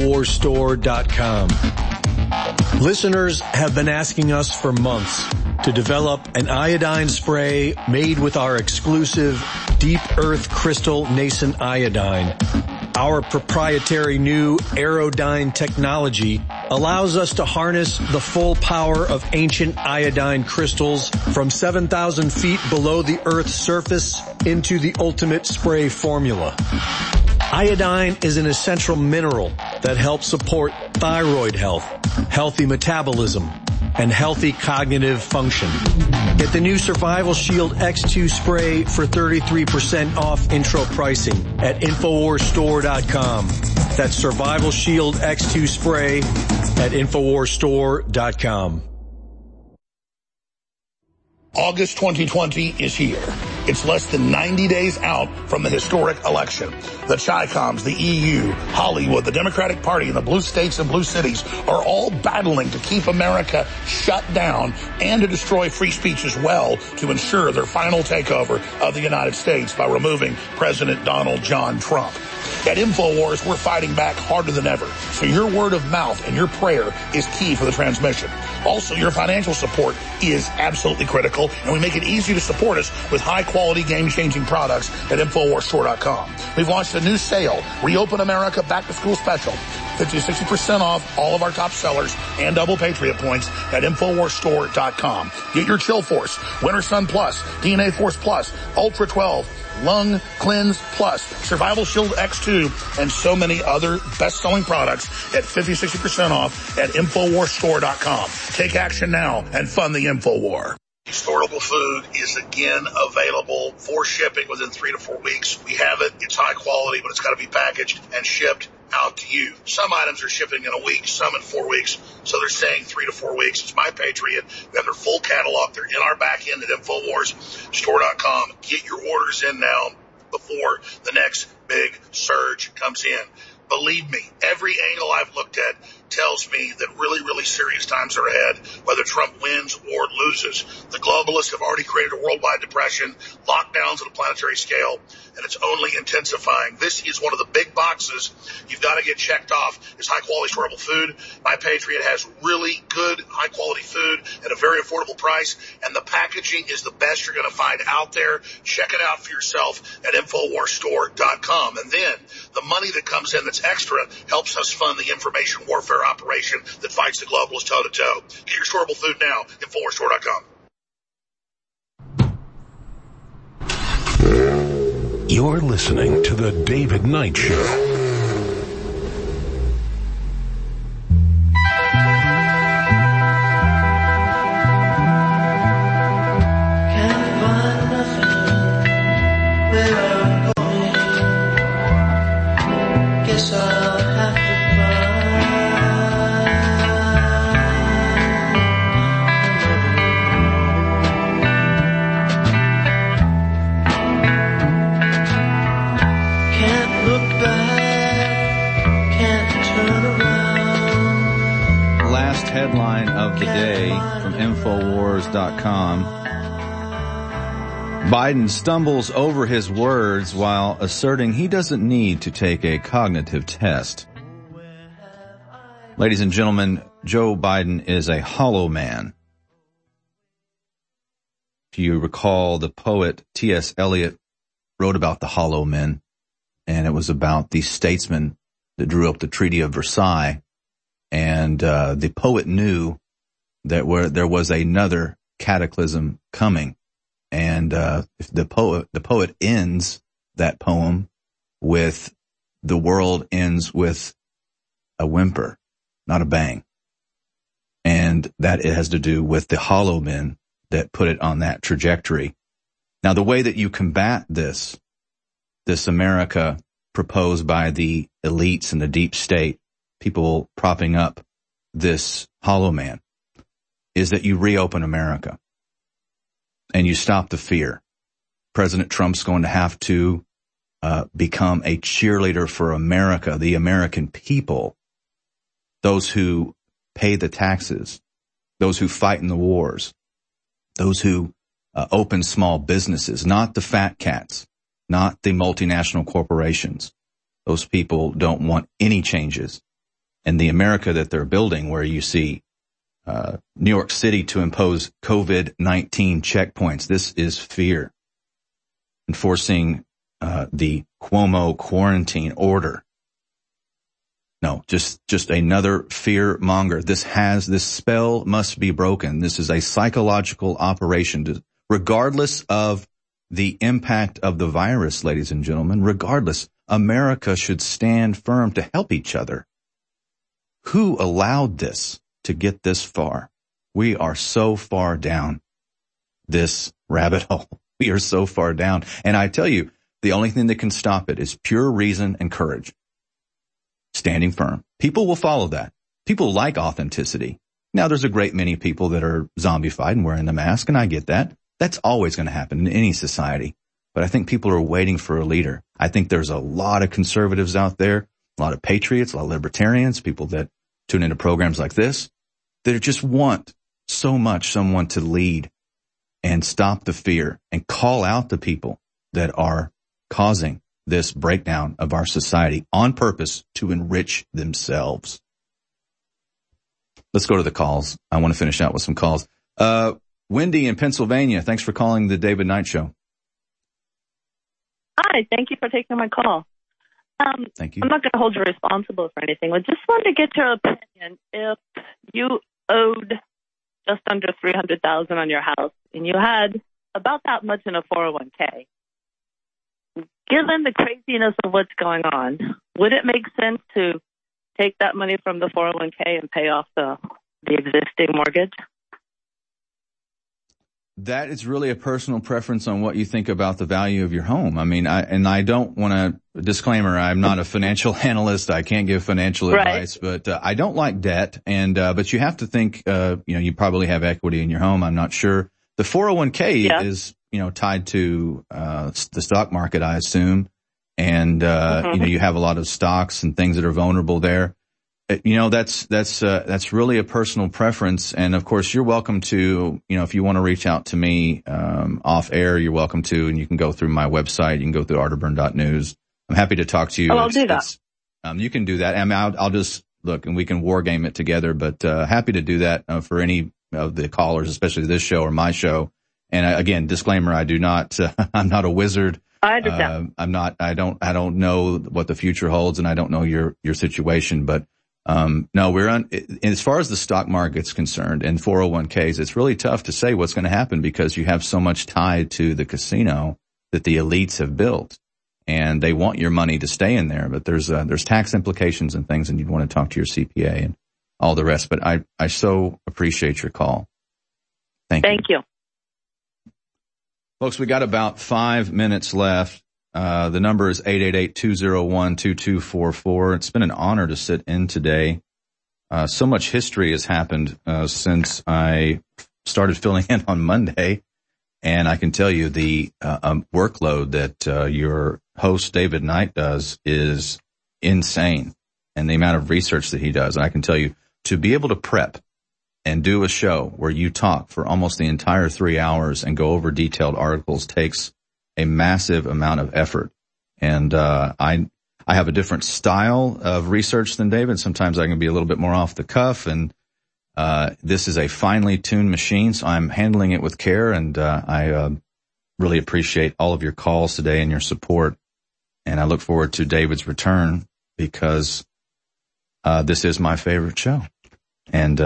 InfoWarsStore.com. Listeners have been asking us for months to develop an iodine spray made with our exclusive Deep Earth Crystal Nascent Iodine. Our proprietary new Aerodyne technology allows us to harness the full power of ancient iodine crystals from 7,000 feet below the Earth's surface into the ultimate spray formula. Iodine is an essential mineral that helps support thyroid health, healthy metabolism, and healthy cognitive function. Get the new Survival Shield X2 spray for 33% off intro pricing at InfoWarsStore.com. That's Survival Shield X2 spray at InfoWarsStore.com. August 2020 is here. It's less than 90 days out from the historic election. The Chi-Coms, the EU, Hollywood, the Democratic Party, and the blue states and blue cities are all battling to keep America shut down and to destroy free speech as well to ensure their final takeover of the United States by removing President Donald John Trump. At InfoWars, we're fighting back harder than ever. So your word of mouth and your prayer is key for the transmission. Also, your financial support is absolutely critical, and we make it easy to support us with high-quality, game-changing products at InfoWarsStore.com. We've launched a new sale, Reopen America Back to School Special. 50 to 60% off all of our top sellers and double Patriot points at InfoWarsStore.com. Get your Chill Force, Winter Sun Plus, DNA Force Plus, Ultra 12, Lung Cleanse Plus, Survival Shield X2, and so many other best-selling products at 50-60% off at InfoWarsStore.com. Take action now and fund the InfoWar. Storable food is again available for shipping within 3 to 4 weeks. We have it. It's high quality, but it's got to be packaged and shipped out to you. Some items are shipping in a week, some in 4 weeks. So they're saying 3 to 4 weeks. It's My Patriot. We have their full catalog. They're in our back end at InfoWarsStore.com. Get your orders in now before the next big surge comes in. Believe me, every angle I've looked at tells me that really, really serious times are ahead, whether Trump wins or loses. The globalists have already created a worldwide depression, lockdowns at a planetary scale, and it's only intensifying. This is one of the big boxes you've got to get checked off, is high-quality storable food. My Patriot has really good, high-quality food at a very affordable price, and the packaging is the best you're going to find out there. Check it out for yourself at InfoWarsStore.com. And then the money that comes in that's extra helps us fund the information warfare operation that fights the globalists toe-to-toe. Get your storable food now, InfoWarsStore.com. You're listening to The David Knight Show. Headline of the day from Infowars.com. Biden stumbles over his words while asserting he doesn't need to take a cognitive test. Ladies and gentlemen, Joe Biden is a hollow man. If you recall, the poet T.S. Eliot wrote about the hollow men, and it was about the statesmen that drew up the Treaty of Versailles. And the poet knew that there was another cataclysm coming, and if the poet ends that poem with the world ends with a whimper, not a bang, and that it has to do with the hollow men that put it on that trajectory. Now, the way that you combat this America proposed by the elites and the deep state, people propping up this hollow man, is that you reopen America and you stop the fear. President Trump's going to have to become a cheerleader for America, the American people, those who pay the taxes, those who fight in the wars, those who open small businesses, not the fat cats, not the multinational corporations. Those people don't want any changes. And the America that they're building, where you see New York City to impose COVID-19 checkpoints, this is fear. Enforcing the Cuomo quarantine order. No, just another fear monger. This spell must be broken. This is a psychological operation. Regardless of the impact of the virus, ladies and gentlemen, regardless, America should stand firm to help each other. Who allowed this to get this far? We are so far down this rabbit hole. We are so far down. And I tell you, the only thing that can stop it is pure reason and courage. Standing firm. People will follow that. People like authenticity. Now, there's a great many people that are zombified and wearing the mask, and I get that. That's always going to happen in any society. But I think people are waiting for a leader. I think there's a lot of conservatives out there, a lot of patriots, a lot of libertarians, people that tune into programs like this, that just want so much someone to lead and stop the fear and call out the people that are causing this breakdown of our society on purpose to enrich themselves. Let's go to the calls. I want to finish out with some calls. Wendy in Pennsylvania, thanks for calling the David Knight Show. Hi, thank you for taking my call. Thank you. I'm not going to hold you responsible for anything. I just wanted to get your opinion. If you owed just under $300,000 on your house and you had about that much in a 401k, given the craziness of what's going on, would it make sense to take that money from the 401k and pay off the existing mortgage? That is really a personal preference on what you think about the value of your home. I mean, I don't want to disclaimer. I'm not a financial analyst. I can't give financial advice, but I don't like debt. And, but you have to think, you probably have equity in your home. I'm not sure. The 401k is, tied to, the stock market, I assume. And, you have a lot of stocks and things that are vulnerable there. That's really a personal preference. And of course, you're welcome to, if you want to reach out to me, off air, you're welcome to, and you can go through my website. You can go through arterburn.news. I'm happy to talk to you. Oh, I'll do that. You can do that. I mean, I'll just look and we can war game it together, but, happy to do that, for any of the callers, especially this show or my show. And again, disclaimer, I do not, I'm not a wizard. I understand. I don't know what the future holds, and I don't know your situation, but no, as far as the stock market's concerned and 401ks, it's really tough to say what's going to happen because you have so much tied to the casino that the elites have built, and they want your money to stay in there. But there's tax implications and things, and you'd want to talk to your CPA and all the rest. But I so appreciate your call. Thank you. Folks, we got about 5 minutes left. The number is 888-201-2244. It's been an honor to sit in today. So much history has happened, since I started filling in on Monday. And I can tell you the, workload that, your host, David Knight, does is insane. And the amount of research that he does. And I can tell you to be able to prep and do a show where you talk for almost the entire 3 hours and go over detailed articles takes a massive amount of effort. And, I have a different style of research than David. Sometimes I can be a little bit more off the cuff, and, this is a finely tuned machine. So I'm handling it with care, and, I really appreciate all of your calls today and your support. And I look forward to David's return because, this is my favorite show. And,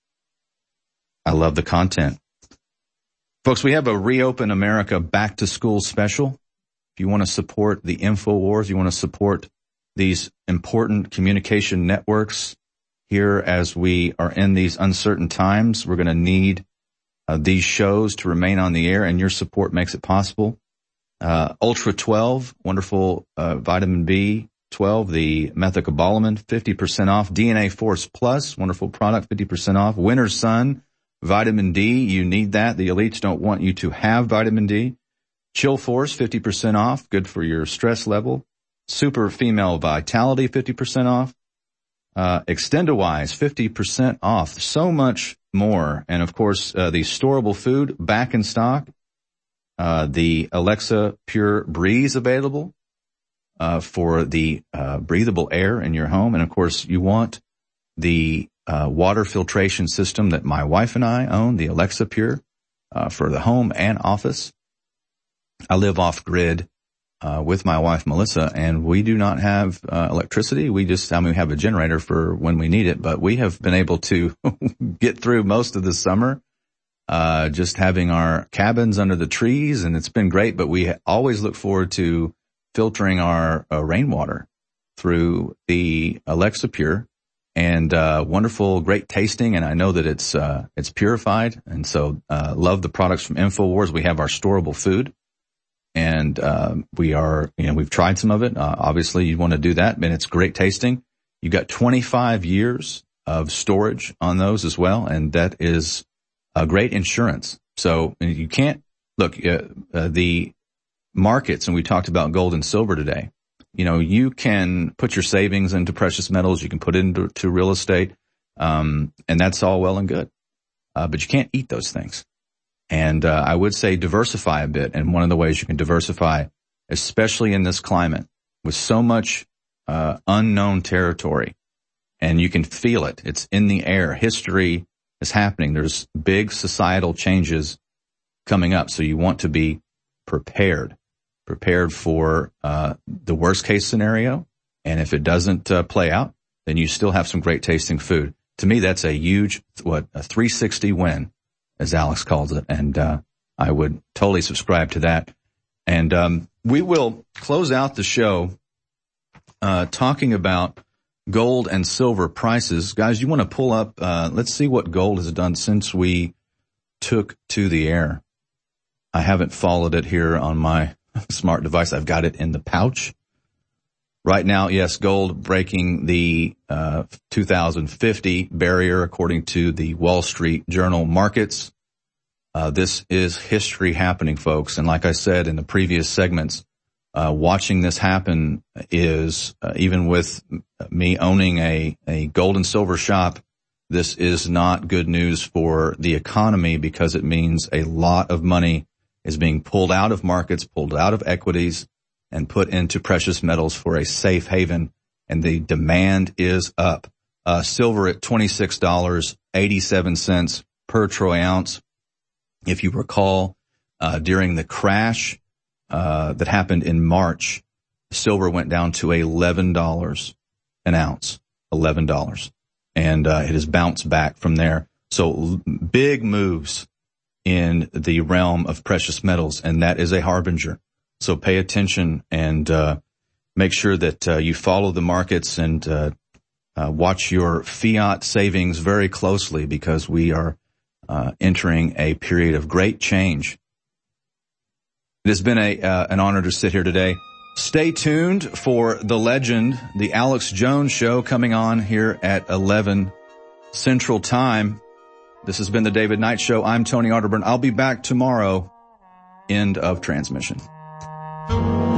I love the content. Folks, we have a Reopen America Back to School special. If you want to support the InfoWars, you want to support these important communication networks here as we are in these uncertain times, we're going to need these shows to remain on the air, and your support makes it possible. Ultra 12, wonderful vitamin B12, the methylcobalamin, 50% off. DNA Force Plus, wonderful product, 50% off. Winter Sun, vitamin D, you need that. The elites don't want you to have vitamin D. Chill Force, 50% off, good for your stress level. Super Female Vitality, 50% off. Extendawise, 50% off. So much more. And of course, the storable food back in stock. The Alexa Pure Breeze available, for the, breathable air in your home. And of course, you want the water filtration system that my wife and I own, the Alexa Pure, for the home and office. I live off grid, with my wife, Melissa, and we do not have, electricity. We have a generator for when we need it, but we have been able to get through most of the summer, just having our cabins under the trees, and it's been great, but we always look forward to filtering our rainwater through the Alexa Pure. And, wonderful, great tasting. And I know that it's purified. And so, love the products from InfoWars. We have our storable food, and, we've tried some of it. Obviously you want to do that, and it's great tasting. You got 25 years of storage on those as well. And that is a great insurance. So you can't look, the markets, and we talked about gold and silver today. You can put your savings into precious metals. You can put it into real estate. And that's all well and good. But you can't eat those things. And, I would say diversify a bit. And one of the ways you can diversify, especially in this climate with so much, unknown territory, and you can feel it. It's in the air. History is happening. There's big societal changes coming up. So you want to be prepared for the worst case scenario, And if it doesn't play out, then you still have some great tasting food. To me, that's a huge, a 360 win, as Alex calls it. And I would totally subscribe to that. And we will close out the show talking about gold and silver prices. Guys, you want to pull up, let's see what gold has done since we took to the air. I haven't followed it here on my smart device. I've got it in the pouch. Right now, yes, gold breaking the 2050 barrier according to the Wall Street Journal markets. This is history happening, folks. And like I said in the previous segments, watching this happen is, even with me owning a gold and silver shop, this is not good news for the economy because it means a lot of money is being pulled out of markets, pulled out of equities, and put into precious metals for a safe haven. And the demand is up. Silver at $26.87 per troy ounce. If you recall, during the crash that happened in March, silver went down to $11 an ounce, $11. And it has bounced back from there. So big moves in the realm of precious metals, and that is a harbinger. So pay attention and make sure that you follow the markets and watch your fiat savings very closely because we are entering a period of great change. It has been an honor to sit here today. Stay tuned for the legend, the Alex Jones Show, coming on here at 11 Central Time. This has been the David Knight Show. I'm Tony Arterburn. I'll be back tomorrow. End of transmission.